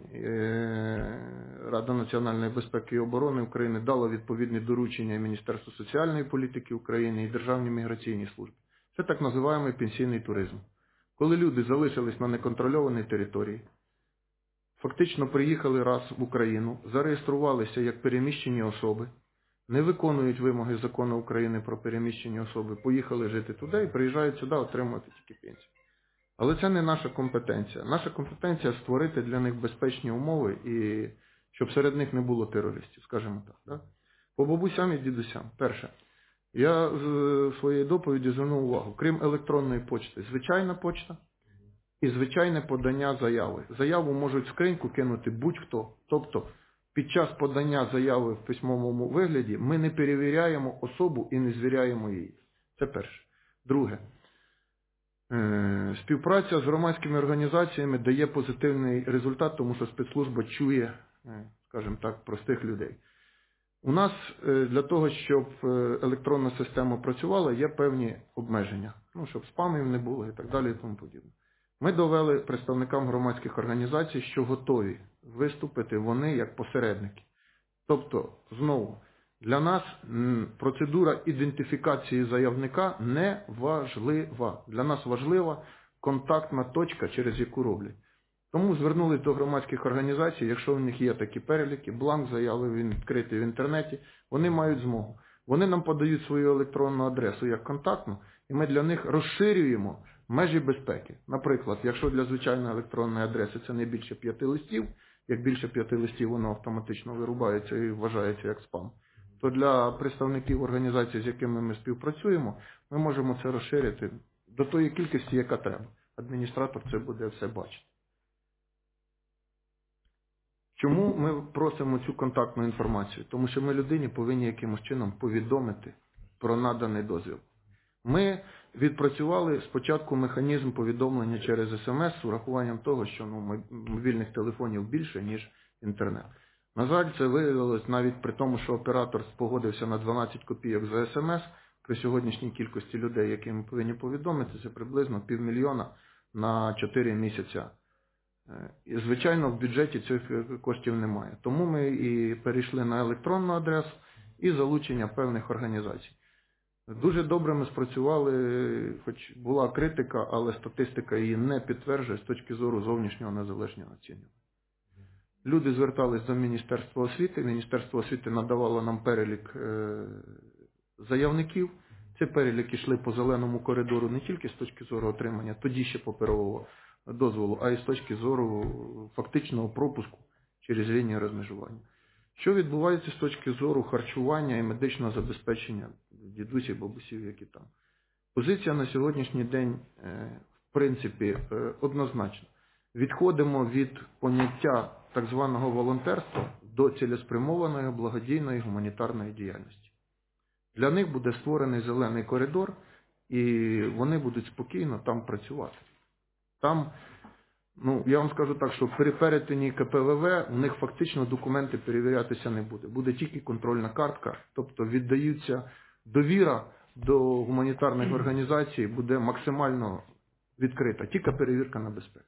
Рада національної безпеки і оборони України дала відповідні доручення Міністерству соціальної політики України і Державній міграційній службі. Це так називаємо пенсійний туризм. Коли люди залишились на неконтрольованій території, фактично приїхали раз в Україну, зареєструвалися як переміщені особи, не виконують вимоги закону України про переміщені особи, поїхали жити туди і приїжджають сюди отримувати тільки пенсію. Але це не наша компетенція. Наша компетенція – створити для них безпечні умови і щоб серед них не було терористів, скажімо так. Да? По бабусям і дідусям. Перше. Я в своїй доповіді звернув увагу. Крім електронної почти, звичайна почта і звичайне подання заяви. Заяву можуть в скриньку кинути будь-хто. Тобто, під час подання заяви в письмовому вигляді ми не перевіряємо особу і не звіряємо її. Це перше. Друге. Співпраця з громадськими організаціями дає позитивний результат, тому що спецслужба чує, скажімо так, простих людей. У нас для того, щоб електронна система працювала, є певні обмеження. Щоб спамів не було і так далі і тому подібне. Ми довели представникам громадських організацій, що готові виступити вони як посередники. Тобто, знову, для нас процедура ідентифікації заявника не важлива. Для нас важлива контактна точка, через яку роблять. Тому звернулись до громадських організацій, якщо в них є такі переліки, бланк заяви він відкритий в інтернеті, вони мають змогу. Вони нам подають свою електронну адресу як контактну, і ми для них розширюємо межі безпеки. Наприклад, якщо для звичайної електронної адреси це не більше 5 листів, як більше 5 листів воно автоматично вирубається і вважається як спам, то для представників організацій, з якими ми співпрацюємо, ми можемо це розширити до тої кількості, яка треба. Адміністратор це буде все бачити. Чому ми просимо цю контактну інформацію? Тому що ми людині повинні якимось чином повідомити про наданий дозвіл. Ми відпрацювали спочатку механізм повідомлення через СМС з урахуванням того, що мобільних телефонів більше, ніж інтернет. На жаль, це виявилось навіть при тому, що оператор спогодився на 12 копійок за СМС, при сьогоднішній кількості людей, яким ми повинні повідомити, це приблизно 500 000 на 4 місяці. І, звичайно, в бюджеті цих коштів немає. Тому ми і перейшли на електронну адресу і залучення певних організацій. Дуже добре ми спрацювали, хоч була критика, але статистика її не підтверджує з точки зору зовнішнього незалежного оцінювання. Люди звертались до Міністерства освіти, Міністерство освіти надавало нам перелік заявників. Ці переліки йшли по зеленому коридору не тільки з точки зору отримання тоді ще паперового дозволу, а й з точки зору фактичного пропуску через лінію розмежування. Що відбувається з точки зору харчування і медичного забезпечення дідусів, бабусів, які там? Позиція на сьогоднішній день, в принципі, однозначна. Відходимо від поняття так званого волонтерства до цілеспрямованої благодійної гуманітарної діяльності. Для них буде створений зелений коридор, і вони будуть спокійно там працювати. Там, я вам скажу так, що при перетині КПВВ у них фактично документи перевірятися не буде. Буде тільки контрольна картка, тобто віддаються довіра до гуманітарних організацій, буде максимально відкрита, тільки перевірка на безпеку.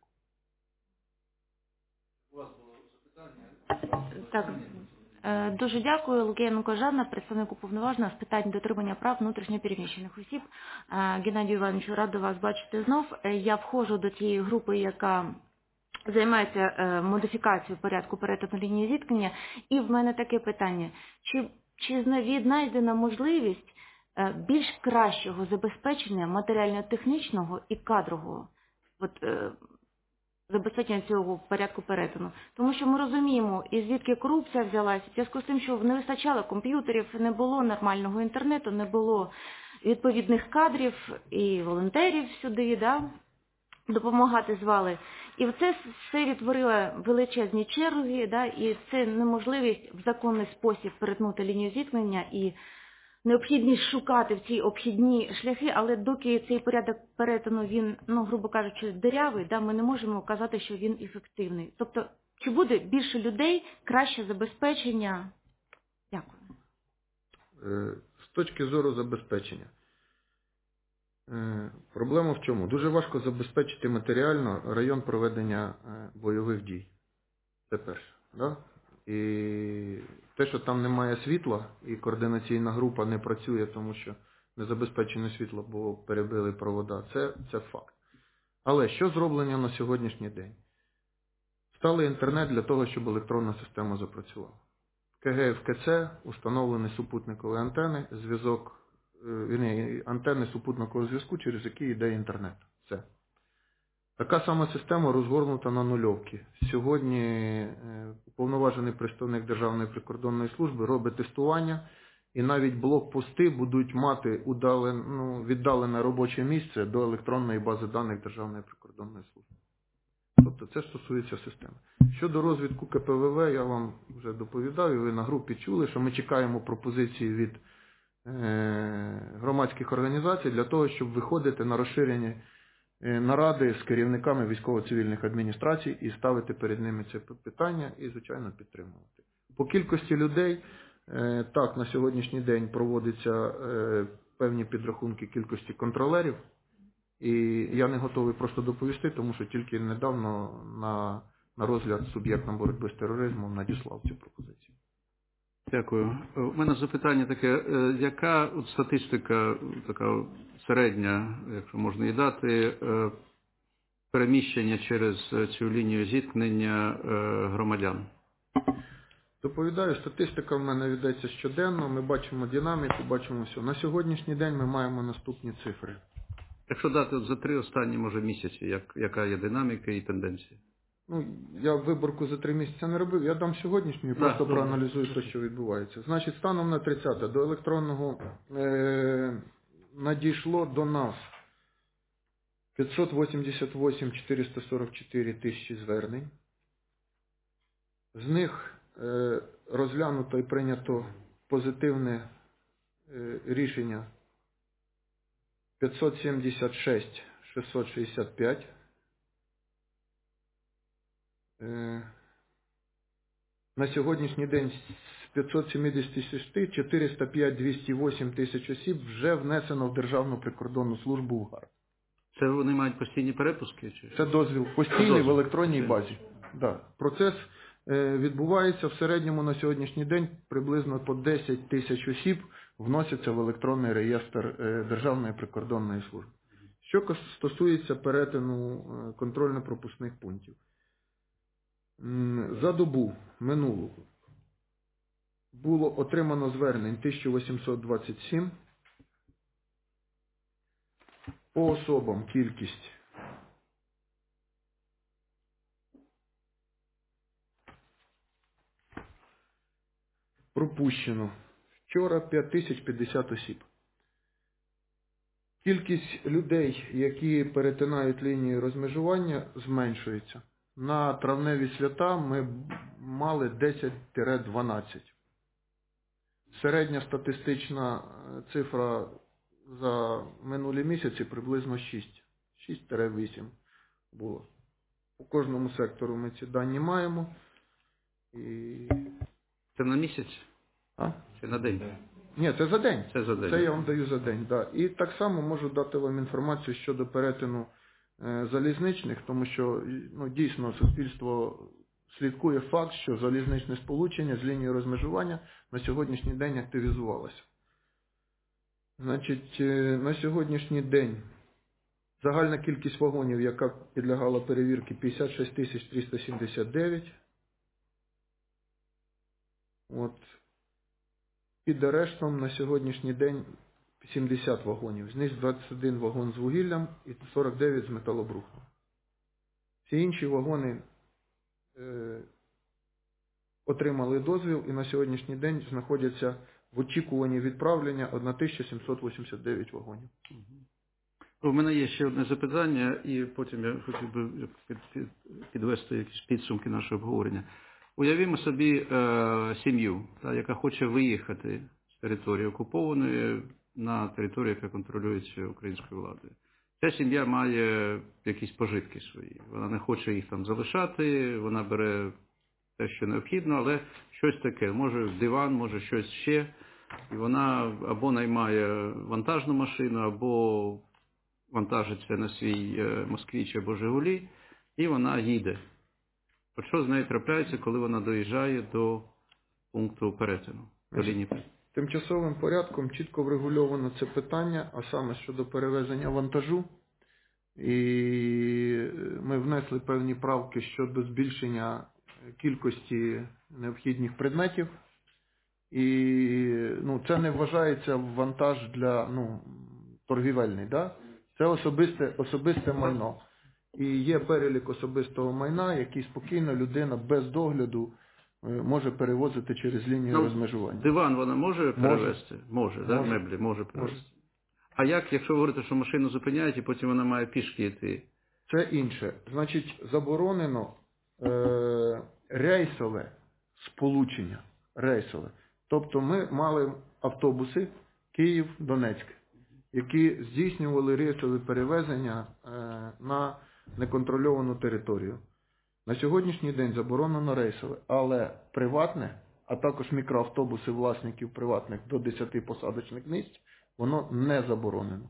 Так, дуже дякую. Лук'яненко Жанна, представник уповноваженого з питань дотримання прав внутрішньопереміщених осіб. Геннадію Івановичу, рада вас бачити знов. Я входжу до тієї групи, яка займається модифікацією порядку перетину лінії зіткнення. І в мене таке питання. Чи знайдена можливість більш кращого забезпечення матеріально-технічного і кадрового забезпечення цього порядку перетину? Тому що ми розуміємо, і звідки корупція взялася, в зв'язку з тим, що не вистачало комп'ютерів, не було нормального інтернету, не було відповідних кадрів і волонтерів сюди, допомагати звали. І це все відтворило величезні черги, і це неможливість в законний спосіб перетнути лінію зіткнення і необхідність шукати в ці обхідні шляхи, але доки цей порядок перетину, він, грубо кажучи, дирявий, ми не можемо казати, що він ефективний. Тобто, чи буде більше людей, краще забезпечення? Дякую. З точки зору забезпечення. Проблема в чому? Дуже важко забезпечити матеріально район проведення бойових дій. Це перше. І те, що там немає світла, і координаційна група не працює, тому що не забезпечено світло, бо перебили провода, це факт. Але що зроблено на сьогоднішній день? Стали інтернет для того, щоб електронна система запрацювала. КГ в КЦ установлені супутникові антени, антени супутникового зв'язку, через які йде інтернет. Все. Така сама система розгорнута на нульовки. Сьогодні уповноважений представник Державної прикордонної служби робить тестування, і навіть блокпости будуть мати віддалене робоче місце до електронної бази даних Державної прикордонної служби. Тобто це стосується системи. Щодо розвитку КПВВ, я вам вже доповідав, і ви на групі чули, що ми чекаємо пропозиції від громадських організацій для того, щоб виходити на розширені наради з керівниками військово-цивільних адміністрацій і ставити перед ними це питання і, звичайно, підтримувати. По кількості людей, так, на сьогоднішній день проводяться певні підрахунки кількості контролерів, і я не готовий просто доповісти, тому що тільки недавно на розгляд суб'єктам боротьби з тероризмом надіслав цю пропозицію. Дякую. У мене запитання таке, яка статистика така середня, якщо можна її дати, переміщення через цю лінію зіткнення громадян? Доповідаю, статистика в мене ведеться щоденно, ми бачимо динаміку, бачимо все. На сьогоднішній день ми маємо наступні цифри. Якщо дати за 3 останні, може, місяці, яка є динаміка і тенденція? Я виборку за 3 місяці не робив, я дам сьогоднішню і просто проаналізую те, що відбувається. Значить, станом на 30 до електронного надійшло до нас 588 444 тисячі звернень. З них розглянуто і прийнято позитивне рішення 576 665. На сьогоднішній день з 576 405 208 тисяч осіб вже внесено в Державну прикордонну службу в ГАР. Це вони мають постійні перепуски? Чи? Це дозвіл постійний в електронній базі. Да. Процес відбувається в середньому на сьогоднішній день приблизно по 10 тисяч осіб вносяться в електронний реєстр Державної прикордонної служби. Що стосується перетину контрольно-пропускних пунктів. За добу минулу було отримано звернень 1827. По особам кількість пропущено. Вчора 5050 осіб. Кількість людей, які перетинають лінію розмежування, зменшується. На травневі свята ми мали 10-12. Середня статистична цифра за минулі місяці приблизно 6-8 було. У кожному сектору ми ці дані маємо. І... Це на місяць? Чи на день? Ні, це за день. Це за день. Це я вам даю за день, да. І так само можу дати вам інформацію щодо перетину залізничних, тому що дійсно суспільство слідкує факт, що залізничне сполучення з лінією розмежування на сьогоднішній день активізувалося. Значить, на сьогоднішній день загальна кількість вагонів, яка підлягала перевірці, 56 379. Під арештом на сьогоднішній день 70 вагонів. З них 21 вагон з вугіллям і 49 з металобрухтом. Всі інші вагони отримали дозвіл і на сьогоднішній день знаходяться в очікуванні відправлення 1789 вагонів. У мене є ще одне запитання, і потім я хотів би підвести якісь підсумки нашого обговорення. Уявімо собі сім'ю, яка хоче виїхати з території окупованої на територію, яка контролюється українською владою. Ця сім'я має якісь пожитки свої. Вона не хоче їх там залишати, вона бере те, що необхідно, але щось таке. Може диван, може щось ще. І вона або наймає вантажну машину, або вантажиться на свій Москвіч або Жигулі, і вона їде. От що з нею трапляється, коли вона доїжджає до пункту перетину? Тимчасовим порядком чітко врегульовано це питання, а саме щодо перевезення вантажу. І ми внесли певні правки щодо збільшення кількості необхідних предметів. І це не вважається вантаж для торгівельний. Да? Це особисте майно. І є перелік особистого майна, який спокійно людина без догляду може перевозити через лінію розмежування. Диван вона може перевезти? Може, да? Меблі може перевезти. А як, якщо ви говорите, що машину зупиняють і потім вона має пішки йти? Це інше. Значить, заборонено рейсове сполучення. Рейсове. Тобто ми мали автобуси Київ-Донецьк, які здійснювали рейсові перевезення на неконтрольовану територію. На сьогоднішній день заборонено рейсове, але приватне, а також мікроавтобуси власників приватних до 10 посадочних місць, воно не заборонено.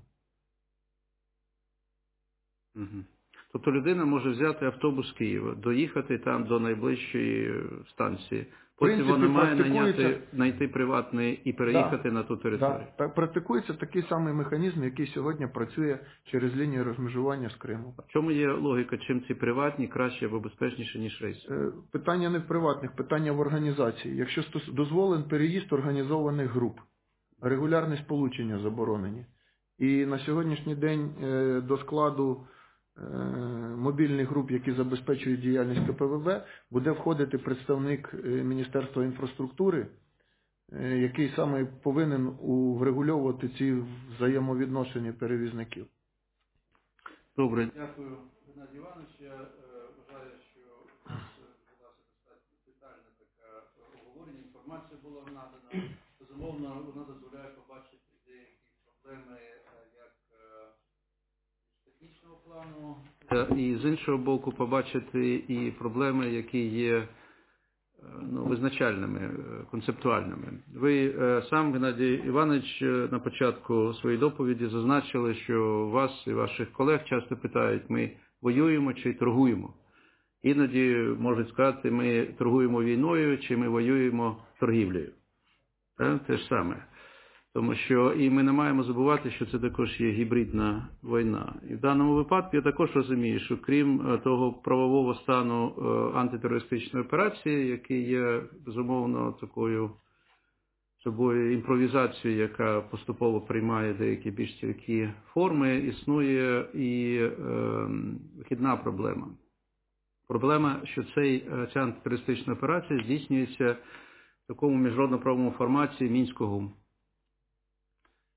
Угу. Тобто людина може взяти автобус з Києва, доїхати там до найближчої станції. Потім вона має знайти приватний і переїхати на ту територію. Так, практикується такий самий механізм, який сьогодні працює через лінію розмежування з Криму. В чому є логіка, чим ці приватні краще або безпечніше, ніж рейси? Питання не в приватних, питання в організації. Якщо дозволен переїзд організованих груп, регулярні сполучення заборонені. І на сьогоднішній день до складу мобільних груп, які забезпечують діяльність КПВВ, буде входити представник Міністерства інфраструктури, який саме повинен врегульовувати ці взаємовідношення перевізників. Добре. Дякую, Геннадій Іванович. Я вважаю, що у нас була достатньо детальна така обговорення, інформація була надана. Безумовно, вона дозволяє побачити деякі проблеми, як технічного плану, і з іншого боку побачити і проблеми, які є визначальними, концептуальними. Ви сам, Геннадій Іванович, на початку своєї доповіді зазначили, що вас і ваших колег часто питають, ми воюємо чи торгуємо. Іноді можуть сказати, ми торгуємо війною чи ми воюємо торгівлею. Те ж саме. Тому що і ми не маємо забувати, що це також є гібридна війна. І в даному випадку я також розумію, що крім того правового стану антитерористичної операції, який є, безумовно, такою собою імпровізацією, яка поступово приймає деякі більш цілкі форми, існує і вихідна проблема. Проблема, що ця антитерористична операція здійснюється в такому міжнародно-правовому форматі Мінського.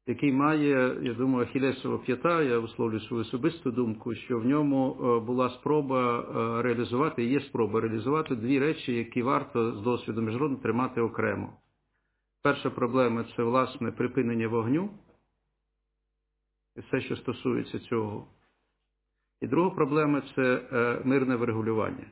який має, я думаю, ахілесова п'ята, я висловлюю свою особисту думку, що в ньому була спроба реалізувати, і є спроба реалізувати дві речі, які варто з досвіду міжнародного тримати окремо. Перша проблема – це, власне, припинення вогню, і все, що стосується цього. І друга проблема – це мирне врегулювання,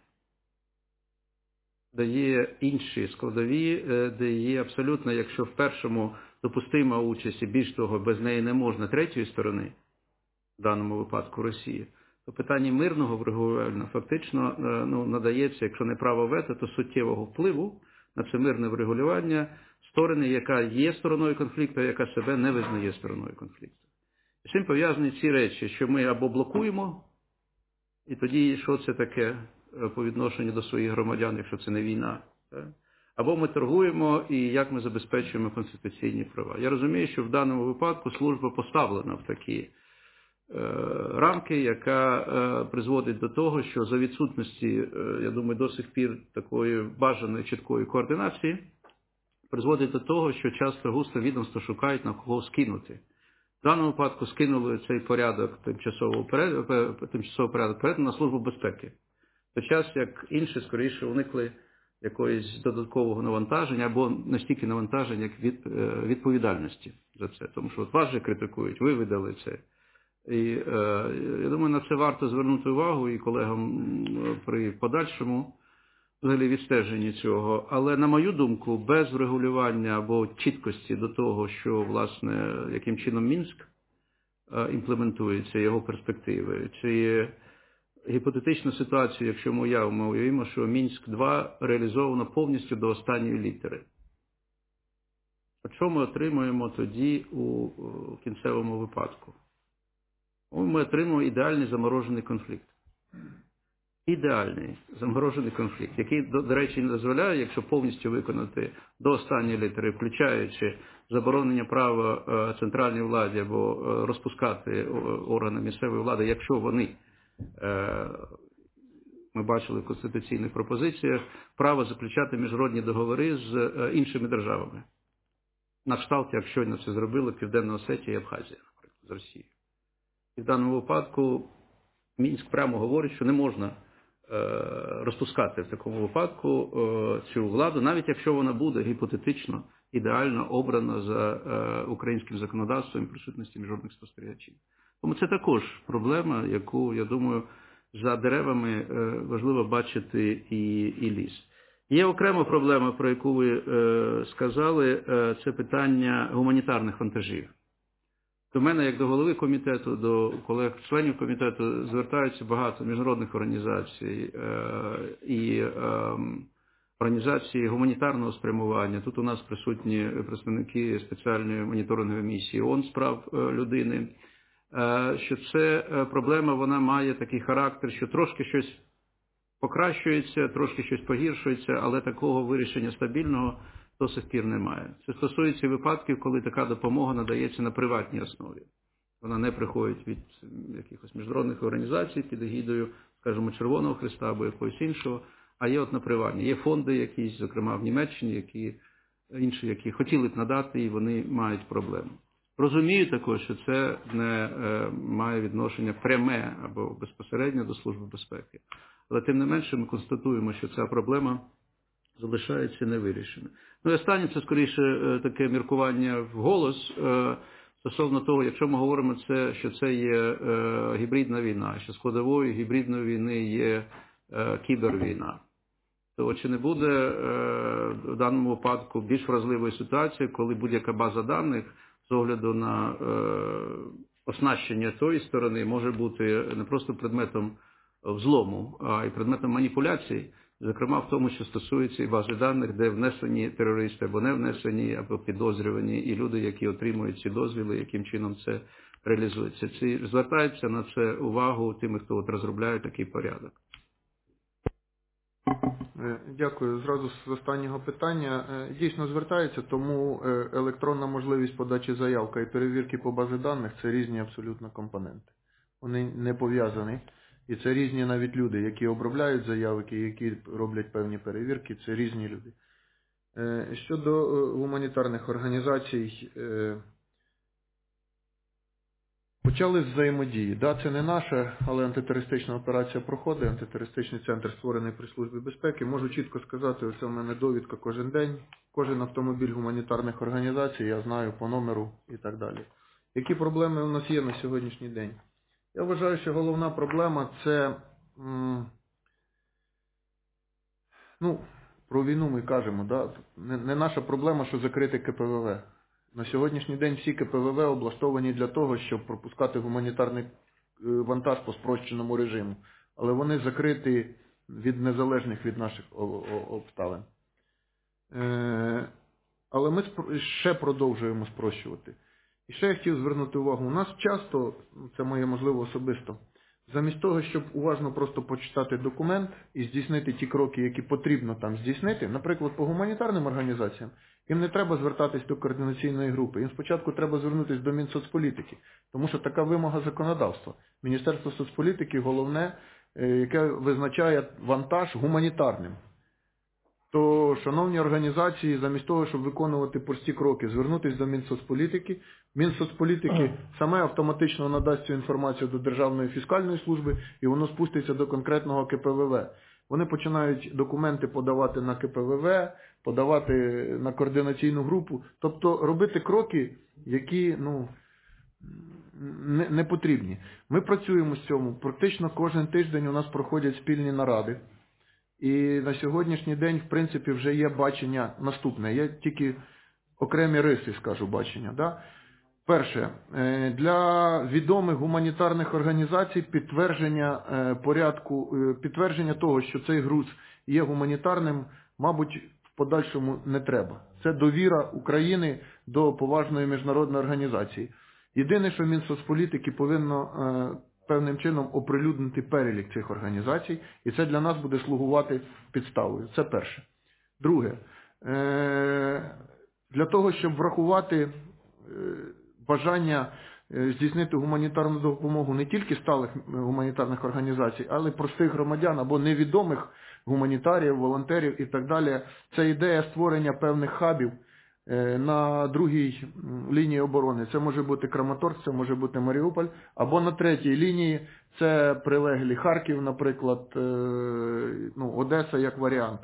де є інші складові, де є абсолютно, якщо в першому допустима участь, і більш того, без неї не можна третьої сторони, в даному випадку Росії, то питання мирного врегулювання фактично надається, якщо не право вето, то суттєвого впливу на це мирне врегулювання сторони, яка є стороною конфлікту, а яка себе не визнає стороною конфлікту. І з цим пов'язані ці речі, що ми або блокуємо, і тоді що це таке по відношенню до своїх громадян, якщо це не війна, так? Або ми торгуємо, і як ми забезпечуємо конституційні права. Я розумію, що в даному випадку служба поставлена в такі рамки, яка призводить до того, що за відсутності, я думаю, до сих пір такої бажаної чіткої координації, призводить до того, що часто густо відомства шукають на кого скинути. В даному випадку скинули цей порядок, тимчасовий порядок передану на Службу безпеки. В той час, як інші, скоріше, уникли якогось додаткового навантаження, або настільки навантаження, як відповідальності за це. Тому що от вас же критикують, ви видали це. І я думаю, на це варто звернути увагу і колегам при подальшому взагалі відстеженні цього. Але, на мою думку, без врегулювання або чіткості до того, що, власне, яким чином Мінськ імплементується, його перспективи, чи гіпотетичну ситуацію, якщо ми уявимо, що Мінськ-2 реалізовано повністю до останньої літери. А що ми отримуємо тоді у кінцевому випадку? Ми отримуємо ідеальний заморожений конфлікт. Ідеальний заморожений конфлікт, який, до речі, не дозволяє, якщо повністю виконати до останньої літери, включаючи заборонення права центральній владі або розпускати органи місцевої влади, якщо вони, ми бачили в конституційних пропозиціях, право заключати міжнародні договори з іншими державами. На кшталт, як щойно це зробили Південна Осетія і Абхазія, наприклад, з Росією. І в даному випадку Мінськ прямо говорить, що не можна розпускати в такому випадку цю владу, навіть якщо вона буде гіпотетично, ідеально обрана за українським законодавством і присутності міжнародних спостерігачів. Тому це також проблема, яку, я думаю, за деревами важливо бачити і ліс. Є окрема проблема, про яку ви сказали, це питання гуманітарних вантажів. До мене, як до голови комітету, до колег-членів комітету, звертаються багато міжнародних організацій і організації гуманітарного спрямування. Тут у нас присутні представники спеціальної моніторингової місії ООН з прав людини. Що це проблема, вона має такий характер, що трошки щось покращується, трошки щось погіршується, але такого вирішення стабільного до сих пір немає. Це стосується випадків, коли така допомога надається на приватній основі. Вона не приходить від якихось міжнародних організацій під егідою, скажімо, Червоного Хреста або якогось іншого, а є от на приватній. Є фонди якісь, зокрема в Німеччині, інші, які хотіли б надати, і вони мають проблему. Розумію також, що це не має відношення пряме або безпосередньо до Служби безпеки. Але тим не менше ми констатуємо, що ця проблема залишається невирішеною. Ну і останнє, це скоріше таке міркування вголос стосовно того, якщо ми говоримо, що це є гібридна війна, що складовою гібридної війни є кібервійна, то чи не буде в даному випадку більш вразливої ситуації, коли будь-яка база даних з огляду на оснащення тої сторони може бути не просто предметом взлому, а й предметом маніпуляцій, зокрема в тому, що стосується і бази даних, де внесені терористи або не внесені, або підозрювані, і люди, які отримують ці дозвіли, яким чином це реалізується. Звертаються на це увагу тими, хто от розробляє такий порядок. Дякую. Зразу з останнього питання. Дійсно звертаються, тому електронна можливість подачі заявки і перевірки по базі даних – це різні абсолютно компоненти. Вони не пов'язані. І це різні навіть люди, які обробляють заявки, які роблять певні перевірки, це різні люди. Щодо гуманітарних організацій, Почали з взаємодії. Да, це не наша, але антитерористична операція проходить, антитерористичний центр створений при Службі безпеки. Можу чітко сказати, оце в мене довідка кожен день, кожен автомобіль гуманітарних організацій, я знаю по номеру і так далі. Які проблеми у нас є на сьогоднішній день? Я вважаю, що головна проблема – це, про війну ми кажемо, да? Не наша проблема, що закрити КПВВ. На сьогоднішній день всі КПВВ облаштовані для того, щоб пропускати гуманітарний вантаж по спрощеному режиму. Але вони закриті від незалежних від наших обставин. Але ми ще продовжуємо спрощувати. І ще я хотів звернути увагу. У нас часто, це моє можливо особисто, замість того, щоб уважно просто почитати документ і здійснити ті кроки, які потрібно там здійснити, наприклад, по гуманітарним організаціям, їм не треба звертатись до координаційної групи. Їм спочатку треба звернутися до Мінсоцполітики, тому що така вимога законодавства. Міністерство соцполітики головне, яке визначає вантаж гуманітарним. То, шановні організації, замість того, щоб виконувати прості кроки, звернутися до Мінсоцполітики, Мінсоцполітики саме автоматично надасть цю інформацію до Державної фіскальної служби, і воно спуститься до конкретного КПВВ. Вони починають документи подавати на КПВВ, подавати на координаційну групу, тобто робити кроки, які не потрібні. Ми працюємо з цьому, практично кожен тиждень у нас проходять спільні наради. І на сьогоднішній день, в принципі, вже є бачення наступне. Я тільки окремі риси скажу бачення. Да? Перше, для відомих гуманітарних організацій підтвердження того, що цей груз є гуманітарним, мабуть, в подальшому не треба. Це довіра України до поважної міжнародної організації. Єдине, що Мінсоцполітики повинно певним чином оприлюднити перелік цих організацій, і це для нас буде слугувати підставою. Це перше. Друге, для того, щоб врахувати бажання здійснити гуманітарну допомогу не тільки сталих гуманітарних організацій, але й простих громадян або невідомих гуманітаріїв, волонтерів і так далі, це ідея створення певних хабів на другій лінії оборони. Це може бути Краматорськ, це може бути Маріуполь, або на третій лінії це прилеглі Харків, наприклад, Одеса як варіант.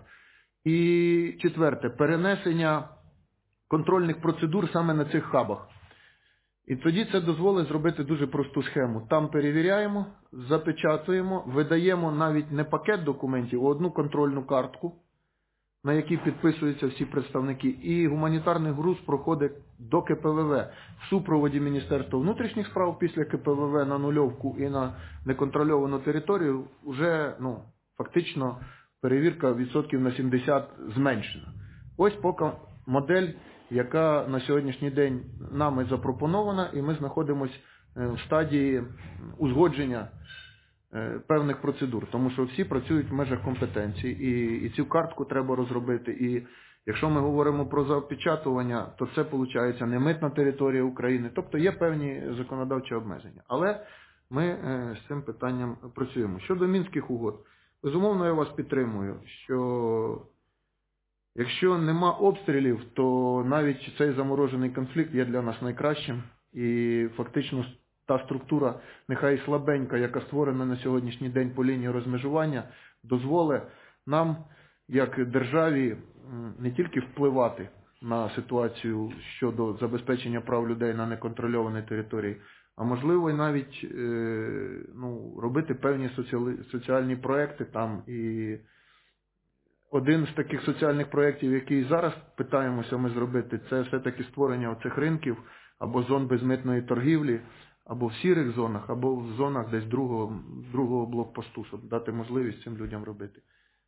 І четверте, перенесення контрольних процедур саме на цих хабах. І тоді це дозволить зробити дуже просту схему. Там перевіряємо, запечатуємо, видаємо навіть не пакет документів, а одну контрольну картку, на якій підписуються всі представники, і гуманітарний груз проходить до КПВВ в супроводі Міністерства внутрішніх справ після КПВВ на нульовку і на неконтрольовану територію вже фактично перевірка відсотків на 70 зменшена. Ось поки модель, яка на сьогоднішній день нами запропонована, і ми знаходимося в стадії узгодження певних процедур, тому що всі працюють в межах компетенції, і цю картку треба розробити. І якщо ми говоримо про запечатування, то це, виходить, не митна територія України, тобто є певні законодавчі обмеження. Але ми з цим питанням працюємо. Щодо Мінських угод, безумовно, я вас підтримую, що якщо нема обстрілів, то навіть цей заморожений конфлікт є для нас найкращим, і фактично та структура, нехай слабенька, яка створена на сьогоднішній день по лінії розмежування, дозволить нам, як державі, не тільки впливати на ситуацію щодо забезпечення прав людей на неконтрольованій території, а можливо і навіть робити певні соціальні проекти там. І один з таких соціальних проєктів, який зараз питаємося ми зробити, це все-таки створення оцих ринків або зон безмитної торгівлі, або в сірих зонах, або в зонах десь другого блокпосту, щоб дати можливість цим людям робити.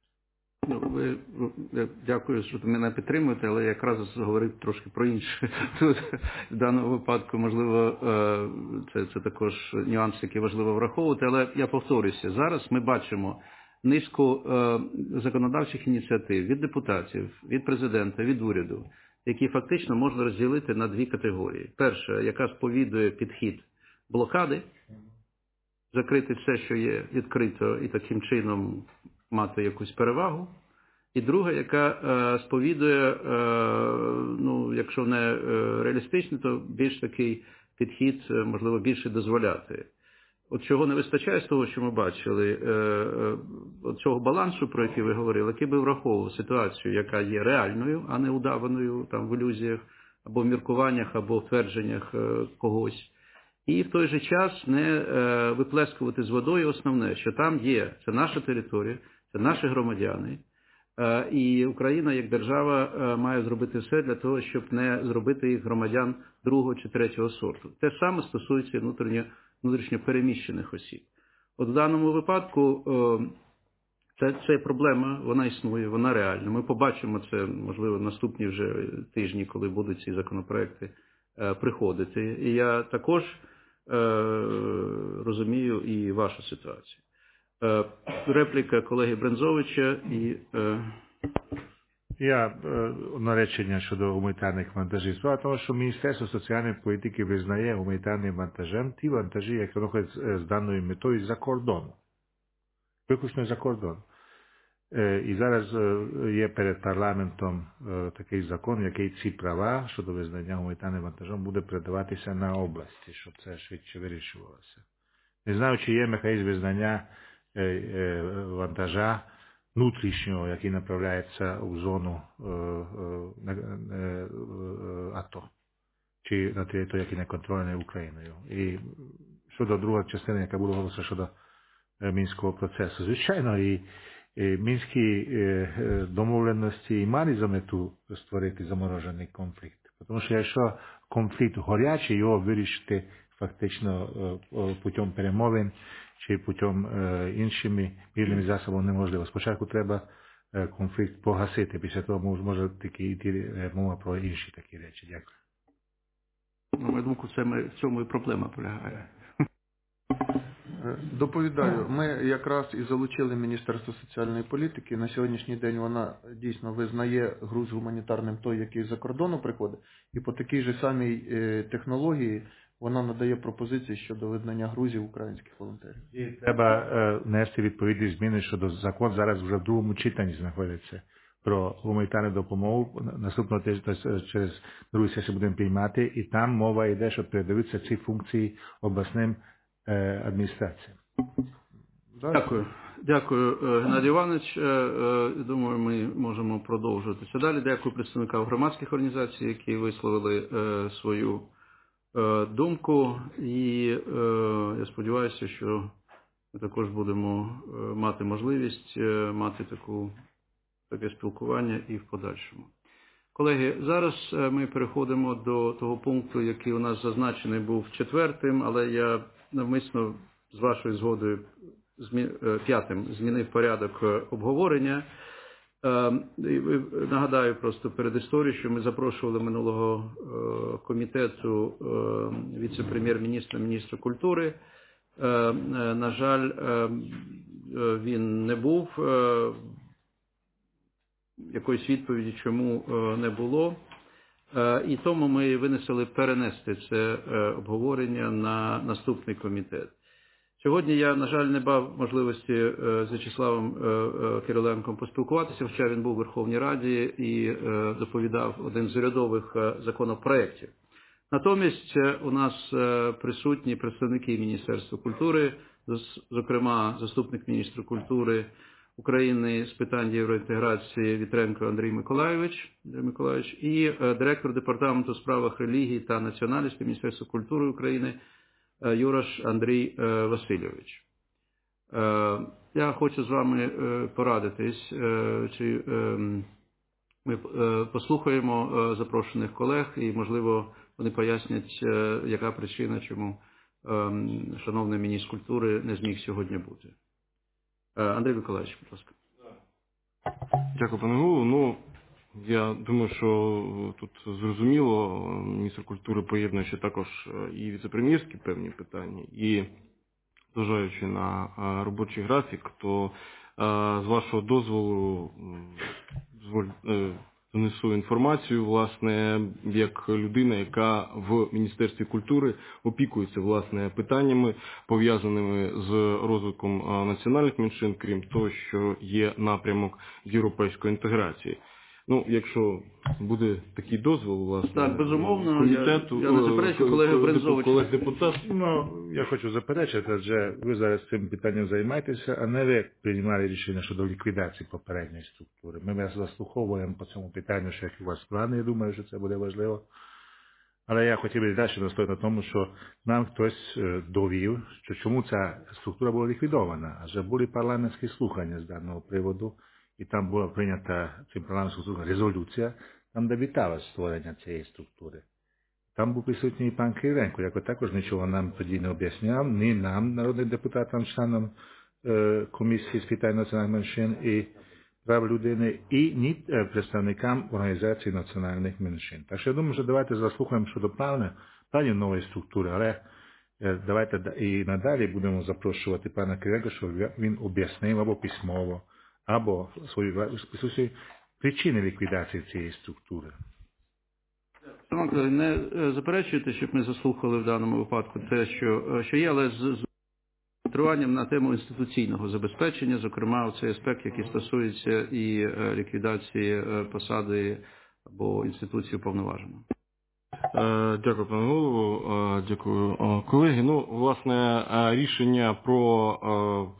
Дякую, що ви мене підтримуєте, але я якраз говорив трошки про інше. Тут в даному випадку, можливо, це також нюанс, який важливо враховувати, але я повторюся, зараз ми бачимо низку законодавчих ініціатив від депутатів, від президента, від уряду, які фактично можна розділити на дві категорії. Перша, яка сповідує підхід блокади, закрити все, що є відкрито, і таким чином мати якусь перевагу. І друга, яка сповідує, якщо не реалістично, то більш такий підхід, можливо, більше дозволяти. От чого не вистачає з того, що ми бачили, от цього балансу, про який ви говорили, який би враховував ситуацію, яка є реальною, а не удаваною там в ілюзіях, або в міркуваннях, або в твердженнях когось. І в той же час не виплескувати з водою основне, що там є, це наша територія, це наші громадяни, і Україна як держава має зробити все для того, щоб не зробити їх громадян другого чи третього сорту. Те саме стосується внутрішньо переміщених осіб. От в даному випадку це проблема, вона існує, вона реальна. Ми побачимо це, можливо, в наступні вже тижні, коли будуть ці законопроекти приходити. І я також розумію і вашу ситуацію. Репліка колеги Брензовича і... Я на речення щодо гуманітарних вантажів. Справа тому, що Міністерство соціальної політики визнає гуманітарним вантажем ті вантажі, які виходять з даною метою за кордон. Виключно за кордон. І зараз є перед парламентом такий закон, який ці права щодо визнання гуманітарним вантажем буде передаватися на області, щоб це швидше вирішувалося. Не знаю, чи є механізм визнання вантажа внутрішнього, який направляється у зону АТО, чи на території, які не контрольовані Україною. І щодо другої частини, яка буде говоритися щодо мінського процесу. Звичайно, і мінські домовленості і мали за мету створити заморожений конфлікт. Тому що якщо конфлікт гарячий, його вирішити фактично путем перемовин чи путем іншими мирними засобами неможливо. Спочатку треба конфлікт погасити, після того може таки йти мова про інші такі речі. Дякую. На мою думку, в цьому і проблема полягає. Доповідаю, ми якраз і залучили Міністерство соціальної політики. На сьогоднішній день вона дійсно визнає груз гуманітарним той, який за кордону приходить. І по такій же самій технології вона надає пропозиції щодо визнання грузів українських волонтерів. І треба нести відповідні зміни щодо закон. Зараз вже в другому читанні знаходиться про гуманітарну допомогу. Наступного тижня через другу сесію будемо приймати. І там мова йде, щоб передивитися ці функції обласним адміністраціям. Дякую. Дякую, Геннадій Іванович. Думаю, ми можемо продовжуватися далі. Дякую представникам громадських організацій, які висловили свою думку. І я сподіваюся, що ми також будемо мати можливість мати таке спілкування і в подальшому. Колеги, зараз ми переходимо до того пункту, який у нас зазначений був четвертим, але я навмисно з вашою згодою п'ятим змінив порядок обговорення. Нагадаю просто перед історією, що ми запрошували минулого комітету віце-прем'єр-міністра, міністра культури. На жаль, він не був. Якоїсь відповіді чому не було. І тому ми винесли перенести це обговорення на наступний комітет. Сьогодні я, на жаль, не мав можливості з В'ячеславом Кириленком поспілкуватися, хоча він був у Верховній Раді і доповідав один з урядових законопроєктів. Натомість у нас присутні представники Міністерства культури, зокрема заступник міністра культури України з питань євроінтеграції Вітренко Андрій Миколайович і директор Департаменту у справах релігії та національності Міністерства культури України Юраш Андрій Васильович. Я хочу з вами порадитись, чи ми послухаємо запрошених колег і, можливо, вони пояснять, яка причина, чому шановний міністр культури не зміг сьогодні бути. Андрій Миколаївич, будь ласка. Дякую, пане голово. Я думаю, що тут зрозуміло, міністр культури поєднує ще також і віце-прем'єрські певні питання, і зважаючи на робочий графік, то з вашого дозволу занесу інформацію, власне, як людина, яка в Міністерстві культури опікується, власне, питаннями, пов'язаними з розвитком національних меншин, крім того, що є напрямок європейської інтеграції. Ну, якщо буде такий дозвіл, власне, Так, безумовно, комітету, я не заперечую, колега Брензович. колег депутат. Ну, я хочу заперечити, адже ви зараз цим питанням займаєтеся, а не ви приймали рішення щодо ліквідації попередньої структури. Ми вас заслуховуємо по цьому питанню, що які у вас плани, я думаю, що це буде важливо. Але я хотів би далі настояти на тому, що нам хтось довів, що чому ця структура була ліквідована. Адже були парламентські слухання з даного приводу, і там була прийнята цим парламентським слуханням резолюція, там де вітала створення цієї структури. Там був присутній і пан Кириленко, який також нічого нам тоді не об'ясняв, ні нам, народним депутатам, членам комісії з питань національних меншин і прав людини, і ні представникам організації національних меншин. Так що я думаю, що давайте заслухаємо щодо планів нової структури, але давайте і надалі будемо запрошувати пана Кириленка, щоб він об'яснив або письмово, або свої причини ліквідації цієї структури. Шановні колеги, не заперечуєте, щоб ми заслухали в даному випадку те, що є, але з триванням на тему інституційного забезпечення, зокрема, цей аспект, який стосується і ліквідації посади або інституції уповноваженого. Дякую, пане голово. Дякую, колеги. Ну, власне, рішення про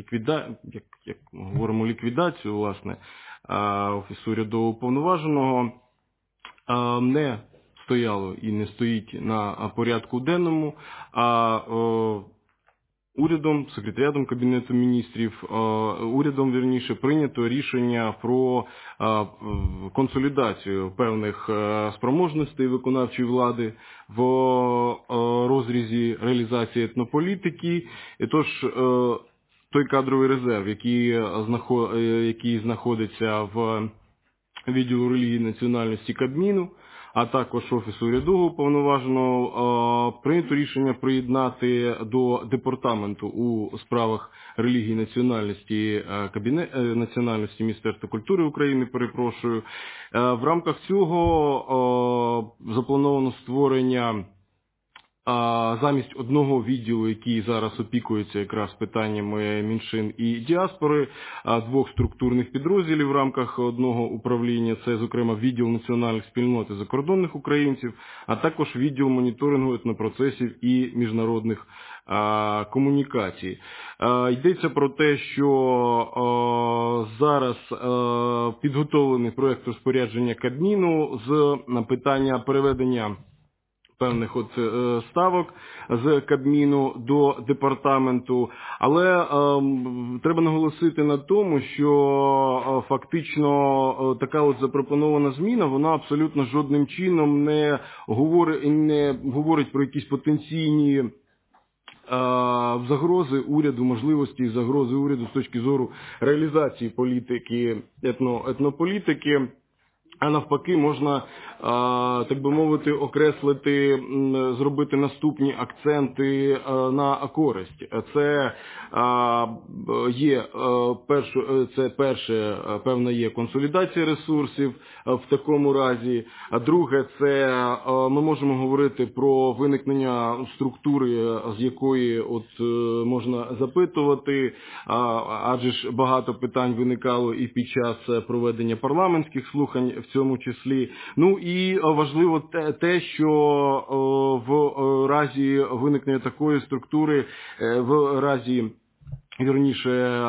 як говоримо, ліквідацію, власне, Офісу урядового уповноваженого не стояло і не стоїть на порядку денному, а урядом, секретаріатом Кабінету міністрів, урядом, вірніше, прийнято рішення про консолідацію певних спроможностей виконавчої влади в розрізі реалізації етнополітики. І тож той кадровий резерв, який знаходиться в відділу релігії і національності Кабміну, а також Офісу урядового уповноваженого, прийнято рішення приєднати до департаменту у справах релігії і національності Міністерства культури України, перепрошую. В рамках цього заплановано створення замість одного відділу, який зараз опікується якраз питаннями меншин і діаспори, двох структурних підрозділів в рамках одного управління, це, зокрема, відділ національних спільнот і закордонних українців, а також відділ моніторингу етнопроцесів і міжнародних комунікацій. Йдеться про те, що зараз підготовлений проект розпорядження Кабміну з питання переведення певних ставок з Кабміну до департаменту, але треба наголосити на тому, що фактично така запропонована зміна, вона абсолютно жодним чином не говорить про якісь потенційні загрози уряду, можливості загрози уряду з точки зору реалізації політики, етнополітики. А навпаки, можна, так би мовити, окреслити, зробити наступні акценти на користь. Це перше, певна є консолідація ресурсів в такому разі. А друге, це ми можемо говорити про виникнення структури, з якої можна запитувати, адже ж багато питань виникало і під час проведення парламентських слухань в цьому числі. Ну і важливо те, що в разі виникнення такої структури, в разі, вірніше,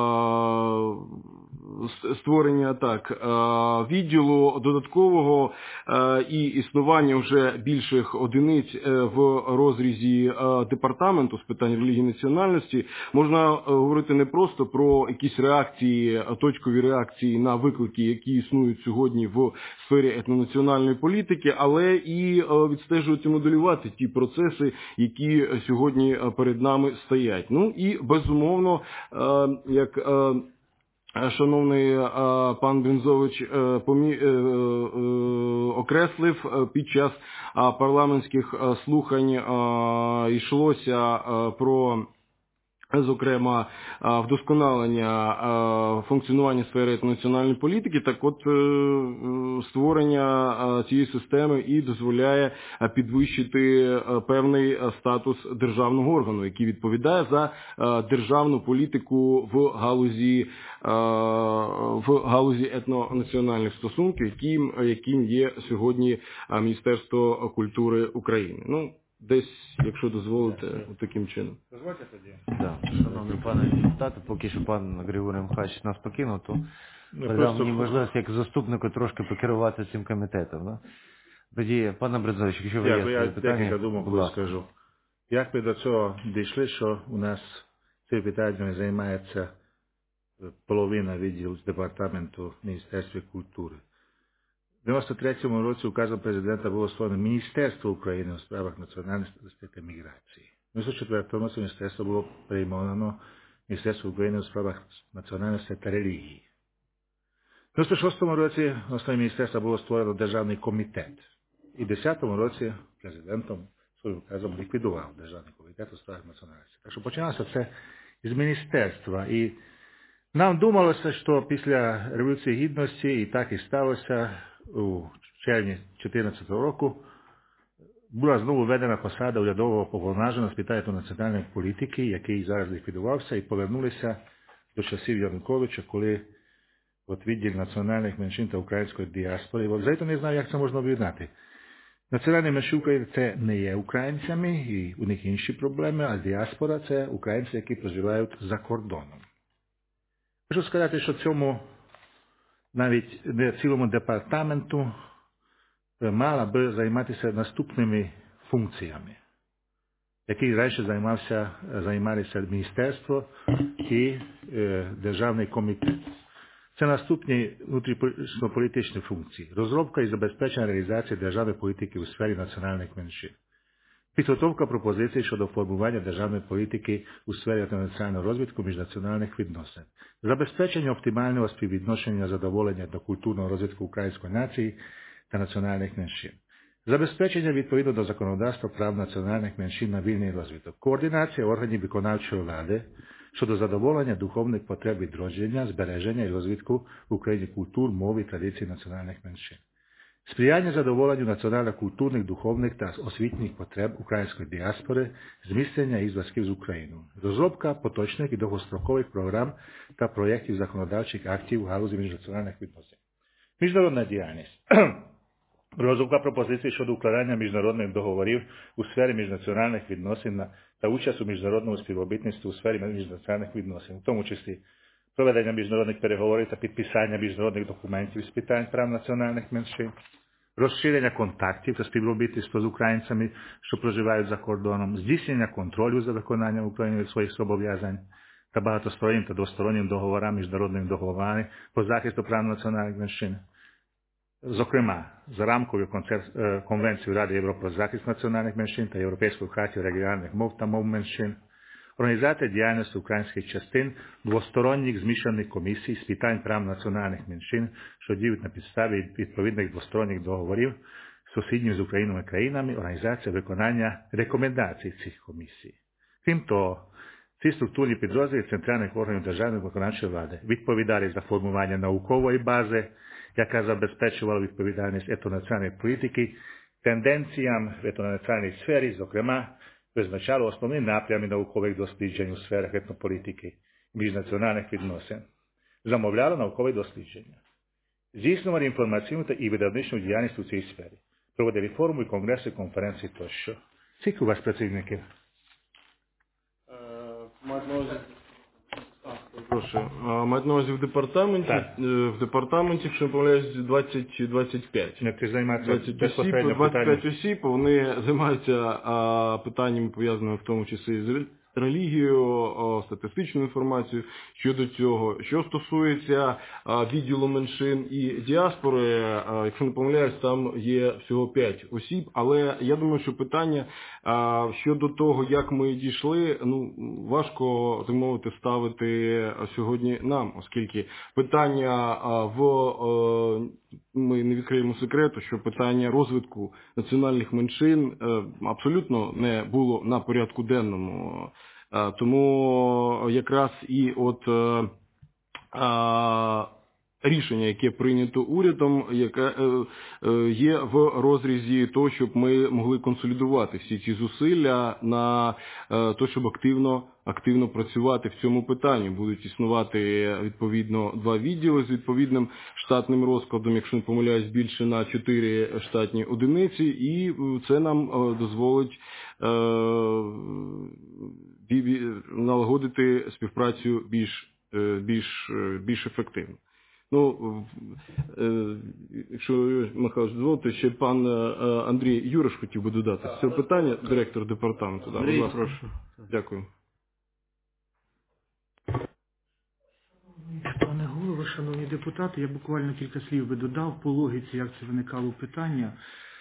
створення відділу додаткового і існування вже більших одиниць в розрізі департаменту з питань релігії і національності, можна говорити не просто про якісь реакції, точкові реакції на виклики, які існують сьогодні в сфері етнонаціональної політики, але і відстежувати і моделювати ті процеси, які сьогодні перед нами стоять. Ну і безумовно, як шановний пан Брензович окреслив, під час парламентських слухань йшлося про зокрема, вдосконалення функціонування сфери національної політики, так от створення цієї системи і дозволяє підвищити певний статус державного органу, який відповідає за державну політику в галузі етнонаціональних стосунків, яким є сьогодні Міністерство культури України. Ну, десь, якщо дозволите, таким чином. Дозвольте тоді. Да. Шановний пане депутате, поки що пан Григорій Михайлович нас покинув, то дав мені можливість як заступнику трошки покерувати цим комітетом. Да? Тоді, пане Брезович, якщо ви є Я питання, декілька думок розкажу. Як ми до цього дійшли, що у нас цим питанням займається половина відділу з департаменту Міністерства культури. В 93-му році указом президента було створено Міністерство України у справах національності та міграції. В 94-му році міністерство було перейменовано Міністерство України у справах національності та релігії. В 96-му році на основі міністерства було створено Державний комітет. І в 10-му році президентом своїм указом ліквідував Державний комітет у справах національності. Так що починалося це з міністерства. І нам думалося, що після Революції Гідності, і так і сталося, у червні 2014 року була знову введена посада урядового повноваженого з питань національної політики, який зараз ліквідувався, і повернулися до часів Януковича, коли відділ національних меншин та української діаспори. Взагалі не знаю, як це можна об'єднати. Національні меншини України – це не є українцями, і у них інші проблеми, а діаспора – це українці, які проживають за кордоном. Хочу сказати, що цьому навіть не цілому департаменту мала би займатися наступними функціями, які раніше займалися міністерство і Державний комітет. Це наступні внутрішньополітичні функції. Розробка і забезпечення реалізації державної політики у сфері національних меншин. Підготовка пропозицій щодо формування державної політики у сфері національного розвитку міжнаціональних відносин. Забезпечення оптимального співвідношення задоволення до культурного розвитку української нації та національних меншин. Забезпечення відповідно до законодавства прав національних меншин на вільний розвиток. Координація органів виконавчої влади щодо задоволення духовних потреб відродження, збереження і розвитку в Україні культур, мов і традицій національних меншин. Сприяння задоволенню національно-культурних, духовних та освітніх потреб української діаспори, зміцнення і зв'язків з Україною. Розробка поточних і довгострокових програм та проєктів законодавчих актів у галузі міжнаціональних відносин. Міжнародна діяльність. Розробка пропозицій щодо укладання міжнародних договорів у сфері міжнаціональних відносин та участь у міжнародному співробітництві у сфері міжнаціональних відносин, в тому числі проведення міжнародних переговорів та підписання міжнародних документів з питань прав національних меншин, розширення контактів та співробітництва з українцями, що проживають за кордоном, здійснення контролю за виконанням Україною своїх зобов'язань та багатостороннім та двостороннім договорам, міжнародними договорами по захисту прав національних меншин. Зокрема, за рамковою Конвенцією Ради Європи про захист національних меншин та Європейською хартією регіональних мов та мов меншин, організація діяльності українських частин двосторонніх змішаних комісій з питань прав національних меншин, що діють на підставі відповідних двосторонніх договорів з сусідніми з Україною країнами, організація виконання рекомендацій цих комісій. Крім того, ці структурні підрозділи центральних органів державної виконавчої влади відповідали за формування наукової бази, яка забезпечувала відповідальність етнонаціональної політики, тенденціям в етнонаціональній сфері, зокрема, визначало основні напрями наукових досліджень у сферах етнополітики і міжнаціональних відносин, замовляло наукові дослідження, здійснювали інформаційну та і видавничну діяльність у цій сфері, проводили форуми, конгреси, конференції тощо. Скільки у вас працівників? Мають на увазі в департаменті, якщо не помиляюсь, 20-25. Ти займаєшся 25 осіб, вони займаються питаннями, пов'язаними в тому числі з релігією, статистичною інформацією щодо цього. Що стосується відділу меншин і діаспори, якщо не помиляюсь, там є всього 5 осіб, але я думаю, що питання щодо того, як ми дійшли, важко, так мовити, ставити сьогодні нам, оскільки питання в ми не відкриємо секрету, що питання розвитку національних меншин абсолютно не було на порядку денному. Тому якраз і от рішення, яке прийнято урядом, яке є в розрізі того, щоб ми могли консолідувати всі ці зусилля на те, щоб активно працювати в цьому питанні. Будуть існувати відповідно 2 відділи з відповідним штатним розкладом, якщо не помиляюсь, більше на 4 штатні одиниці, і це нам дозволить налагодити співпрацю більш ефективно. Ну, якщо Михайлович дозволите, ще пан Андрій Юриш хотів би додати з цього питання, директор департаменту. Да, Андрій, будь ласка. прошу. Дякую. Пане голово, шановні депутати, я буквально кілька слів би додав по логіці, як це виникало питання.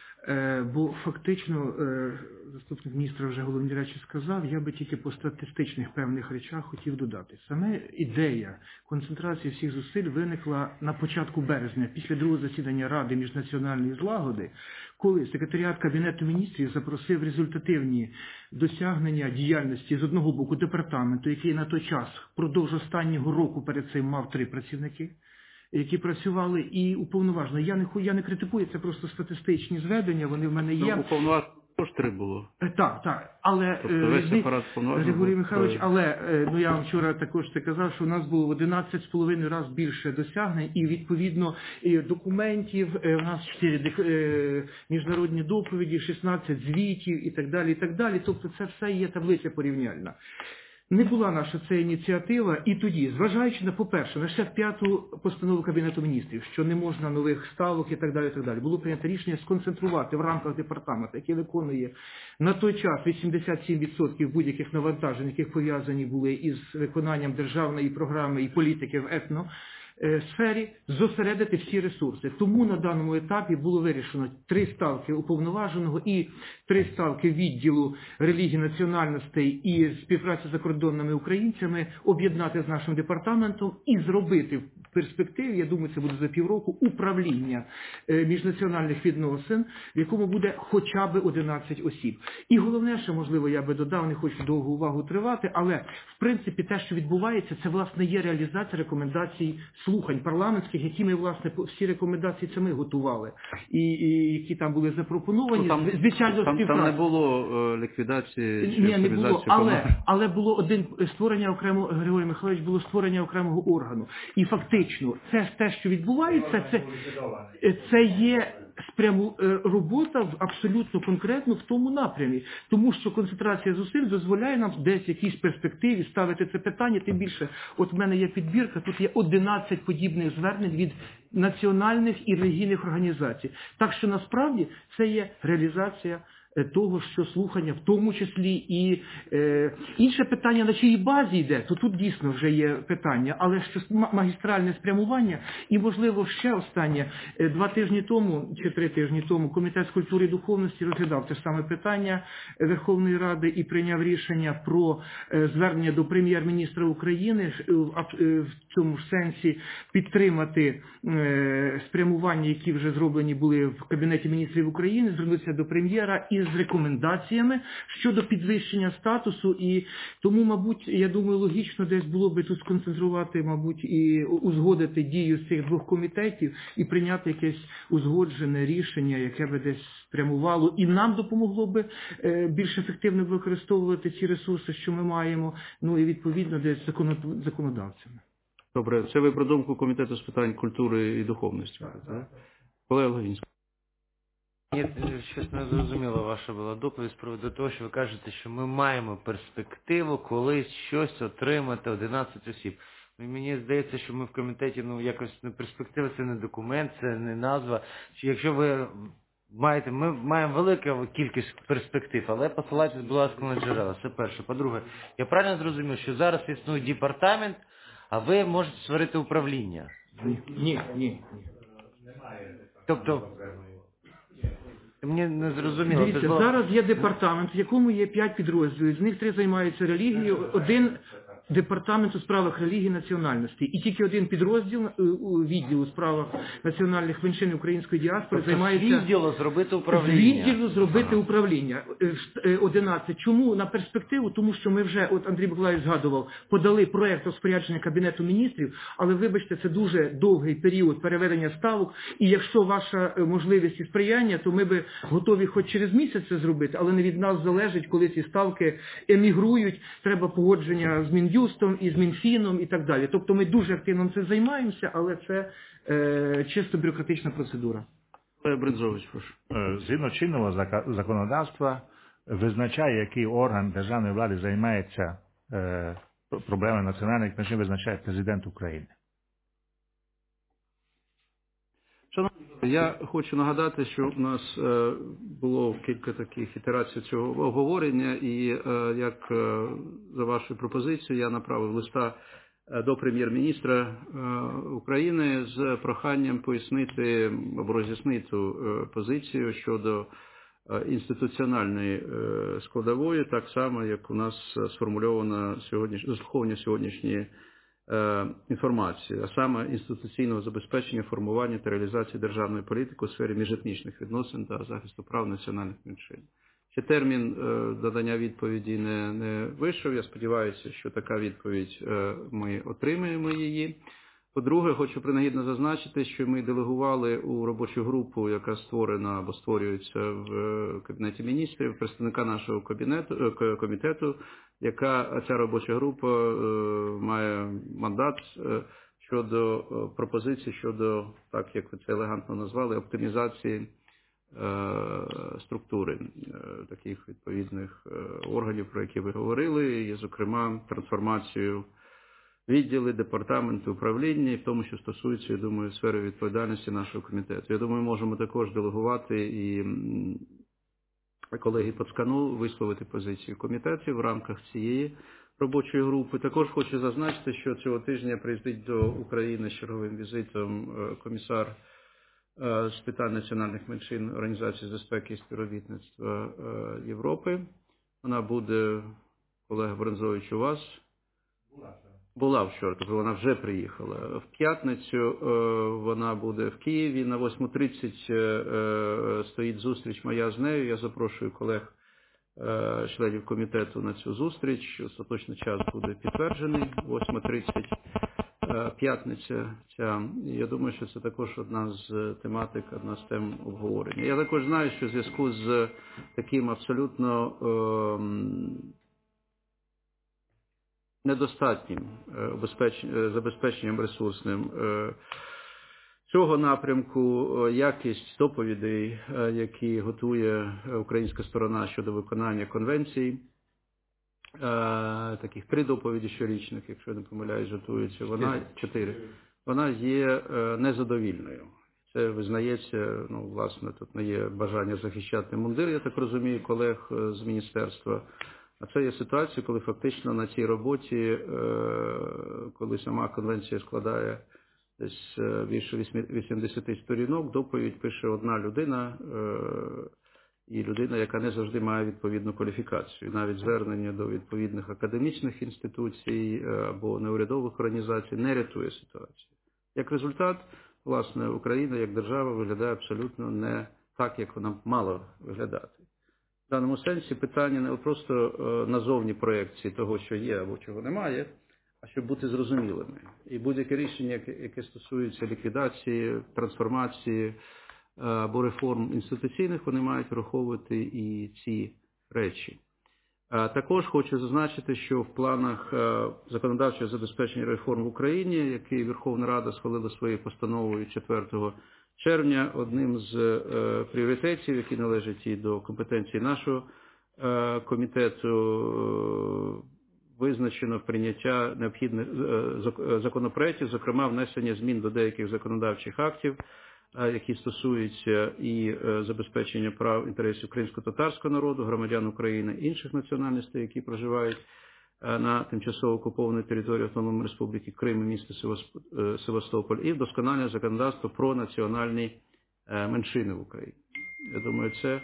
Бо фактично, заступник міністра вже головні речі сказав, я би тільки по статистичних певних речах хотів додати. Саме ідея концентрації всіх зусиль виникла на початку березня, після другого засідання Ради міжнаціональної злагоди, коли секретаріат Кабінету міністрів запросив результативні досягнення діяльності з одного боку департаменту, який на той час впродовж останнього року перед цим мав 3 працівники, які працювали, і уповноважено. Я не критикую, це просто статистичні зведення, вони в мене є. Ну, уповноважено теж 3 було. Так, але тобто весь апарат уповноважений. Григорій Михайлович, але я вам вчора також це казав, що у нас було в 11,5 раз більше досягнень, і відповідно документів, у нас 4 міжнародні доповіді, 16 звітів і так далі, і так далі. Тобто це все є таблиця порівняльна. Не була наша ця ініціатива, і тоді, зважаючи на, по-перше, на 65-ту постанову Кабінету міністрів, що не можна нових ставок і так далі, було прийнято рішення сконцентрувати в рамках департаменту, який виконує на той час 87% будь-яких навантажень, які пов'язані були із виконанням державної програми і політики в етносфері, зосередити всі ресурси. Тому на даному етапі було вирішено 3 ставки уповноваженого і 3 ставки відділу релігії, національностей і співпраці з закордонними українцями об'єднати з нашим департаментом і зробити в перспективі, я думаю, це буде за півроку, управління міжнаціональних відносин, в якому буде хоча б 11 осіб. І головне, що, можливо, я би додав, не хочу довгу увагу тривати, але, в принципі, те, що відбувається, це, власне, є реалізація рекомендацій слухань парламентських, які ми, власне, всі рекомендації це ми готували, і які там були запропоновані. Звичайно, там не було ліквідації чи не було, але було створення окремого, Григорій Михайлович, було створення окремого органу. І фактично, це те, що відбувається, це є робота абсолютно конкретно в тому напрямі. Тому що концентрація зусиль дозволяє нам десь в якійсь перспективі ставити це питання. Тим більше, от в мене є підбірка, тут є 11 подібних звернень від національних і релігійних організацій. Так що насправді це є реалізація того, що слухання, в тому числі і інше питання, на чиїй базі йде, то тут дійсно вже є питання, але що магістральне спрямування, і можливо ще останнє, 2 тижні тому, чи 3 тижні тому, Комітет з культури і духовності розглядав те ж саме питання Верховної Ради і прийняв рішення про звернення до прем'єр-міністра України в цьому ж сенсі підтримати спрямування, які вже зроблені були в Кабінеті міністрів України, звернутися до прем'єра і з рекомендаціями щодо підвищення статусу, і тому, мабуть, я думаю, логічно десь було би тут сконцентрувати, мабуть, і узгодити дію цих 2 комітетів і прийняти якесь узгоджене рішення, яке би десь спрямувало і нам допомогло би більш ефективно використовувати ці ресурси, що ми маємо, ну і відповідно десь законодавцями. Добре, це ви про думку Комітету з питань культури і духовності. Колега Логвинський. Мені щось не зрозуміло ваша була доповідь з приводу того, що ви кажете, що ми маємо перспективу колись щось отримати 11 осіб. Мені здається, що ми в комітеті, якось не перспектива, це не документ, це не назва. Якщо ви маєте, ми маємо велику кількість перспектив, але посилайтесь, будь ласка, на джерела. Це перше. По-друге, я правильно зрозумів, що зараз існує департамент, а ви можете створити управління? Ні. Тобто, мені не зрозуміло. Дивіться, зараз є департамент, в якому є 5 підрозділів, з них 3 займаються релігією, Департамент у справах релігії і національності. І тільки один підрозділ відділ у справах національних меншин і української діаспори займається... З відділу зробити управління. З відділу зробити управління. 11. Чому на перспективу? Тому що ми вже, от Андрій Миколаївич згадував, подали проект розпорядження Кабінету міністрів, але вибачте, це дуже довгий період переведення ставок, і якщо ваша можливість і сприяння, то ми би готові хоч через місяць це зробити, але не від нас залежить, коли ці ставки емігрують, треба погодження з Мін'юстом і з Мінфіном і так далі. Тобто ми дуже активно цим займаємося, але це чисто бюрократична процедура. Брензович, прошу. Згідно чинного законодавства визначає, який орган державної влади займається проблемами національних меншин, визначає президент України. Я хочу нагадати, що у нас було кілька таких ітерацій цього обговорення, і як за вашою пропозицією я направив листа до прем'єр-міністра України з проханням пояснити або роз'яснити ту позицію щодо інституціональної складової, так само, як у нас сформульовано заслуховування сьогоднішньої інформації, а саме інституційного забезпечення, формування та реалізації державної політики у сфері міжетнічних відносин та захисту прав національних меншин. Ще термін надання відповіді не вийшов. Я сподіваюся, що така відповідь ми отримаємо її. По-друге, хочу принагідно зазначити, що ми делегували у робочу групу, яка створена або створюється в Кабінеті міністрів, представника нашого комітету, яка ця робоча група має мандат щодо пропозицій, щодо, так як ви це елегантно назвали, оптимізації структури таких відповідних органів, про які ви говорили, і, зокрема, трансформацію відділи, департаменти, управління, і в тому, що стосується, я думаю, сфери відповідальності нашого комітету. Я думаю, можемо також делегувати і колеги Пацкану висловити позицію комітетів в рамках цієї робочої групи. Також хочу зазначити, що цього тижня приїздить до України з черговим візитом комісар з питань національних меншин Організації з безпеки і співробітництва Європи. Вона буде, колега Брензович, у вас? Була вчора, тобто вона вже приїхала. В п'ятницю вона буде в Києві. На 8:30 стоїть зустріч моя з нею. Я запрошую колег, членів комітету на цю зустріч. Остаточний час буде підтверджений. 8:30 п'ятниця ця. Я думаю, що це також одна з тематик, одна з тем обговорення. Я також знаю, що в зв'язку з таким абсолютно недостатнім забезпеченням ресурсним цього напрямку, якість доповідей, які готує українська сторона щодо виконання конвенцій, таких 3 доповіді щорічних, якщо я не помиляюсь, готуються, 4. Вона є незадовільною. Це визнається, власне, тут не є бажання захищати мундир, я так розумію, колег з міністерства. А це є ситуація, коли фактично на цій роботі, коли сама конвенція складає десь більше 80 сторінок, доповідь пише одна людина, і людина, яка не завжди має відповідну кваліфікацію. Навіть звернення до відповідних академічних інституцій або неурядових організацій не рятує ситуацію. Як результат, власне, Україна як держава виглядає абсолютно не так, як вона мала виглядати. В даному сенсі питання не просто назовні проєкції того, що є або чого немає, а щоб бути зрозумілими. І будь-яке рішення, яке стосується ліквідації, трансформації або реформ інституційних, вони мають враховувати і ці речі. Також хочу зазначити, що в планах законодавчого забезпечення реформ в Україні, який Верховна Рада схвалила своєю постановою 4 червня, одним з пріоритетів, які належать і до компетенції нашого комітету, визначено прийняття необхідних законопроєктів, зокрема внесення змін до деяких законодавчих актів, які стосуються і забезпечення прав інтересів кримсько-татарського народу, громадян України, інших національностей, які проживають на тимчасово окупованій території Автономної Республіки Крим і міста Севастополь, і вдосконалення законодавства про національні меншини в Україні. Я думаю, це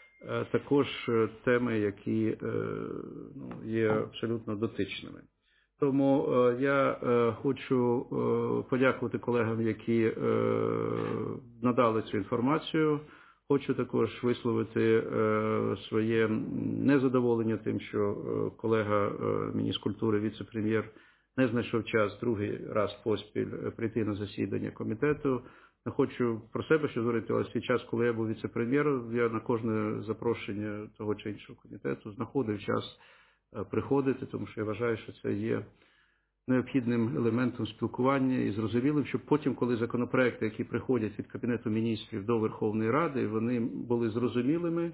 також теми, які є абсолютно дотичними. Тому я хочу подякувати колегам, які надали цю інформацію. Хочу також висловити своє незадоволення тим, що колега міністр культури, віце-прем'єр не знайшов час другий раз поспіль прийти на засідання комітету. Хочу про себе ще говорити, але свій час, коли я був віце-прем'єром, я на кожне запрошення того чи іншого комітету знаходив час приходити, тому що я вважаю, що це є необхідним елементом спілкування і зрозумілим, щоб потім, коли законопроекти, які приходять від Кабінету міністрів до Верховної Ради, вони були зрозумілими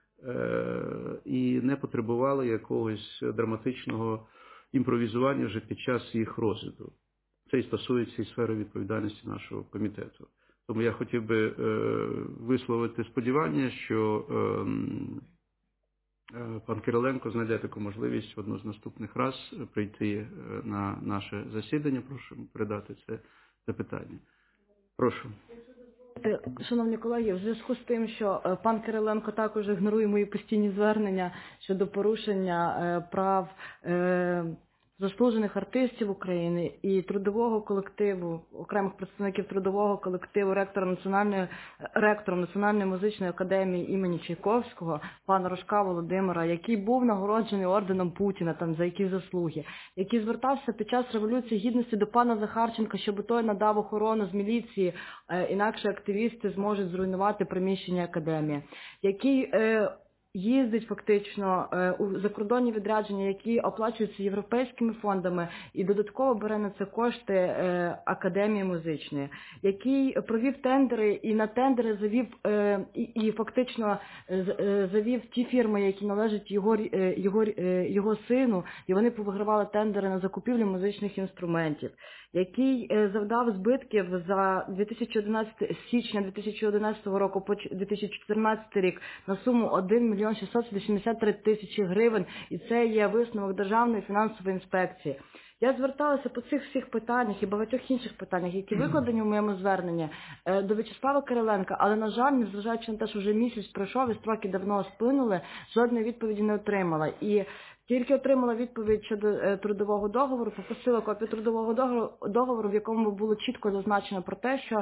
і не потребували якогось драматичного імпровізування вже під час їх розгляду. Це і стосується і сфери відповідальності нашого комітету. Тому я хотів би висловити сподівання, що пан Кириленко знайде таку можливість в одну з наступних раз прийти на наше засідання. Прошу передати це запитання. Прошу. Шановні колеги, в зв'язку з тим, що пан Кириленко також ігнорує мої постійні звернення щодо порушення прав заслужених артистів України і трудового колективу, окремих представників трудового колективу ректором Національної музичної академії імені Чайковського, пана Рожка Володимира, який був нагороджений орденом Путіна там за які заслуги, який звертався під час Революції Гідності до пана Захарченка, щоб той надав охорону з міліції, інакше активісти зможуть зруйнувати приміщення академії, який їздить фактично у закордонні відрядження, які оплачуються європейськими фондами і додатково бере на це кошти Академії музичної, який провів тендери і на тендери завів і фактично завів ті фірми, які належать його сину, і вони повигравали тендери на закупівлю музичних інструментів, який завдав збитків за січня 2011 року по 2014 рік на суму 1 мільйон 683 тисячі гривень, і це є висновок Державної фінансової інспекції. Я зверталася по цих всіх питаннях і багатьох інших питаннях, які викладені в моєму зверненні, до В'ячеслава Кириленка, але, на жаль, незважаючи на те, що вже місяць пройшов і строки давно сплинули, жодної відповіді не отримала. І тільки отримала відповідь щодо трудового договору, попросила копію трудового договору, в якому було чітко зазначено про те, що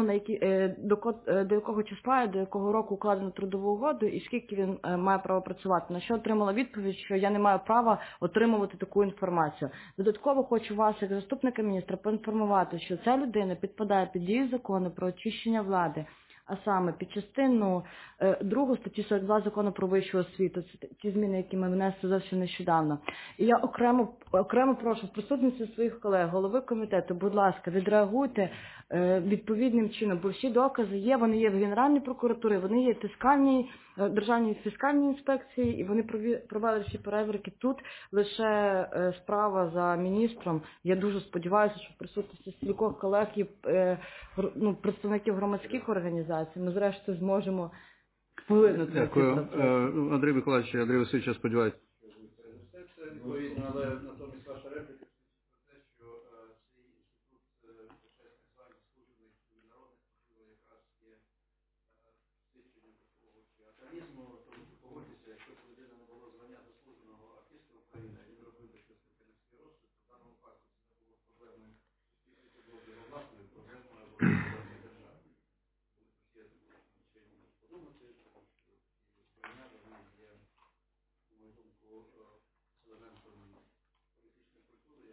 до якого числа і до якого року укладено трудову угоду і скільки він має право працювати. На що отримала відповідь, що я не маю права отримувати таку інформацію. Додатково хочу вас, як заступника міністра, поінформувати, що ця людина підпадає під дію закону про очищення влади. А саме під частину 2 статті 42 Закону про вищу освіту, це ті зміни, які ми внесли зовсім нещодавно. І я окремо прошу в присутності своїх колег, голови комітету, будь ласка, відреагуйте відповідним чином, бо всі докази є, вони є в Генеральній прокуратурі, вони є в Державній фіскальній інспекції, і вони провели всі перевірки. Тут лише справа за міністром. Я дуже сподіваюся, що в присутності стількох колег і представників громадських організацій ми зрештою зможемо вплинути на цей процес. Дякую. Андрій Миколаївич, Андрій Васильович, я сподіваюся. Все це відповідно, але натомість ваша репліка про те, що цей інститут почесних звань заслужених міжнародних якраз є свідченням такого чи атеїзму, тому що погодьтеся, якщо б людина не було звання заслуженого артиста України, він робив би щось спеціалістський розшук, то в даному випадку це було проблемою, це було його власною проблемою або проблемою держави. Я думаю, що йому подумати, тому що звання, вони є, на мою думку, з елементом політичної культури,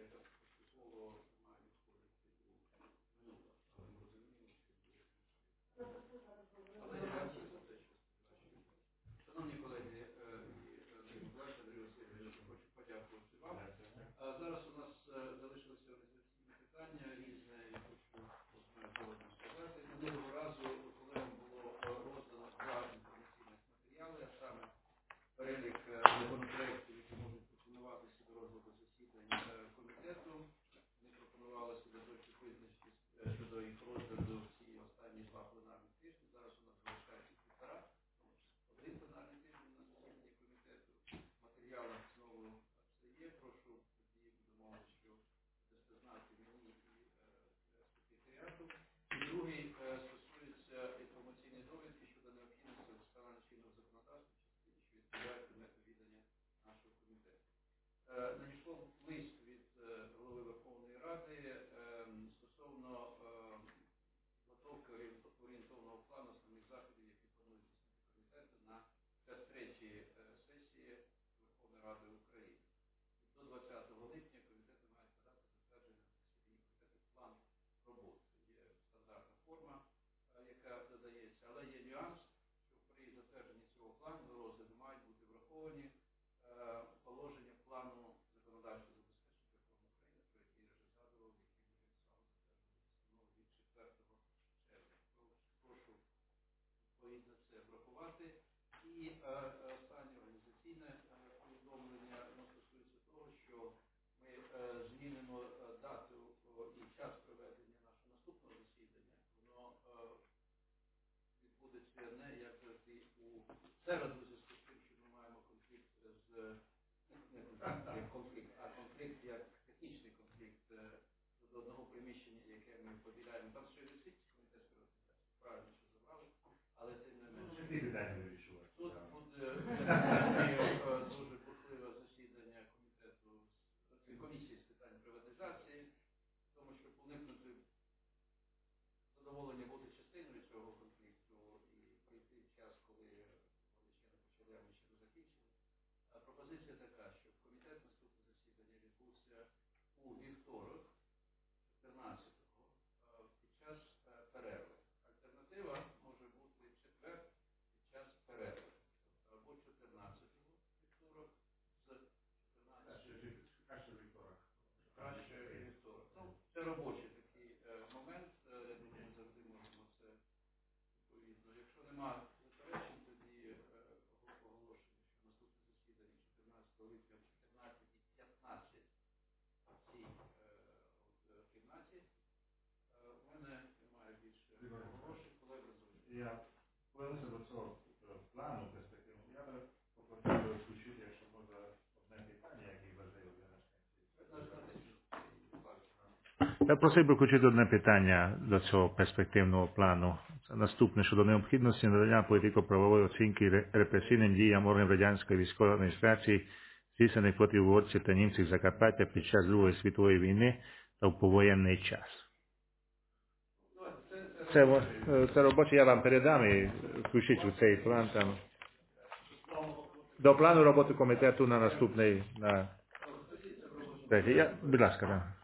врахувати. І останнє організаційне повідомлення стосується того, що ми змінимо дату і час проведення нашого наступного засідання. Воно відбудеться не як завжди у середу, в зв'язку з тим, що ми маємо конфлікт з конфлікт як технічний конфлікт до одного приміщення, яке ми поділяємо. Там ще висить комітет з приватизації. Правильно, що забрали, але тим не менше. Тут буде дуже бурхливе засідання комісії з питань приватизації, тому щоб уникнути задоволення бути частиною цього конфлікту і прийти час, коли вони ще не почали, а ми ще не закінчили. Пропозиція така, щоб комітет наступне засідання відбувся у вівторок, 14-го, під час перерви. Альтернатива може бути в четвер під час перерви. Або 14-го вівторок з 14-го. Краще вівторок. Ну, це робочий такий момент. Я думаю, ми завжди можемо це відповідно. Якщо нема заперечень, тоді оголошення, що наступне засідання 14 липня в 14:15 в цій кімнаті. У мене немає більше оголошень, колеги розуміють. Я повернуся до цього плану перспективу. Я би попросив включити, якщо можна, одне питання, яке важливо для нас. Я просив би включити одне питання до цього перспективного плану. Це наступне щодо необхідності надання політико-правової оцінки репресійним діям органів радянської військової адміністрації, здійснених проти угорців та німців Закарпаття під час Другої світової війни та в повоєнний час. Це робоче, я вам передам і включіть у цей план там. До плану роботи комітету на наступний, будь ласка,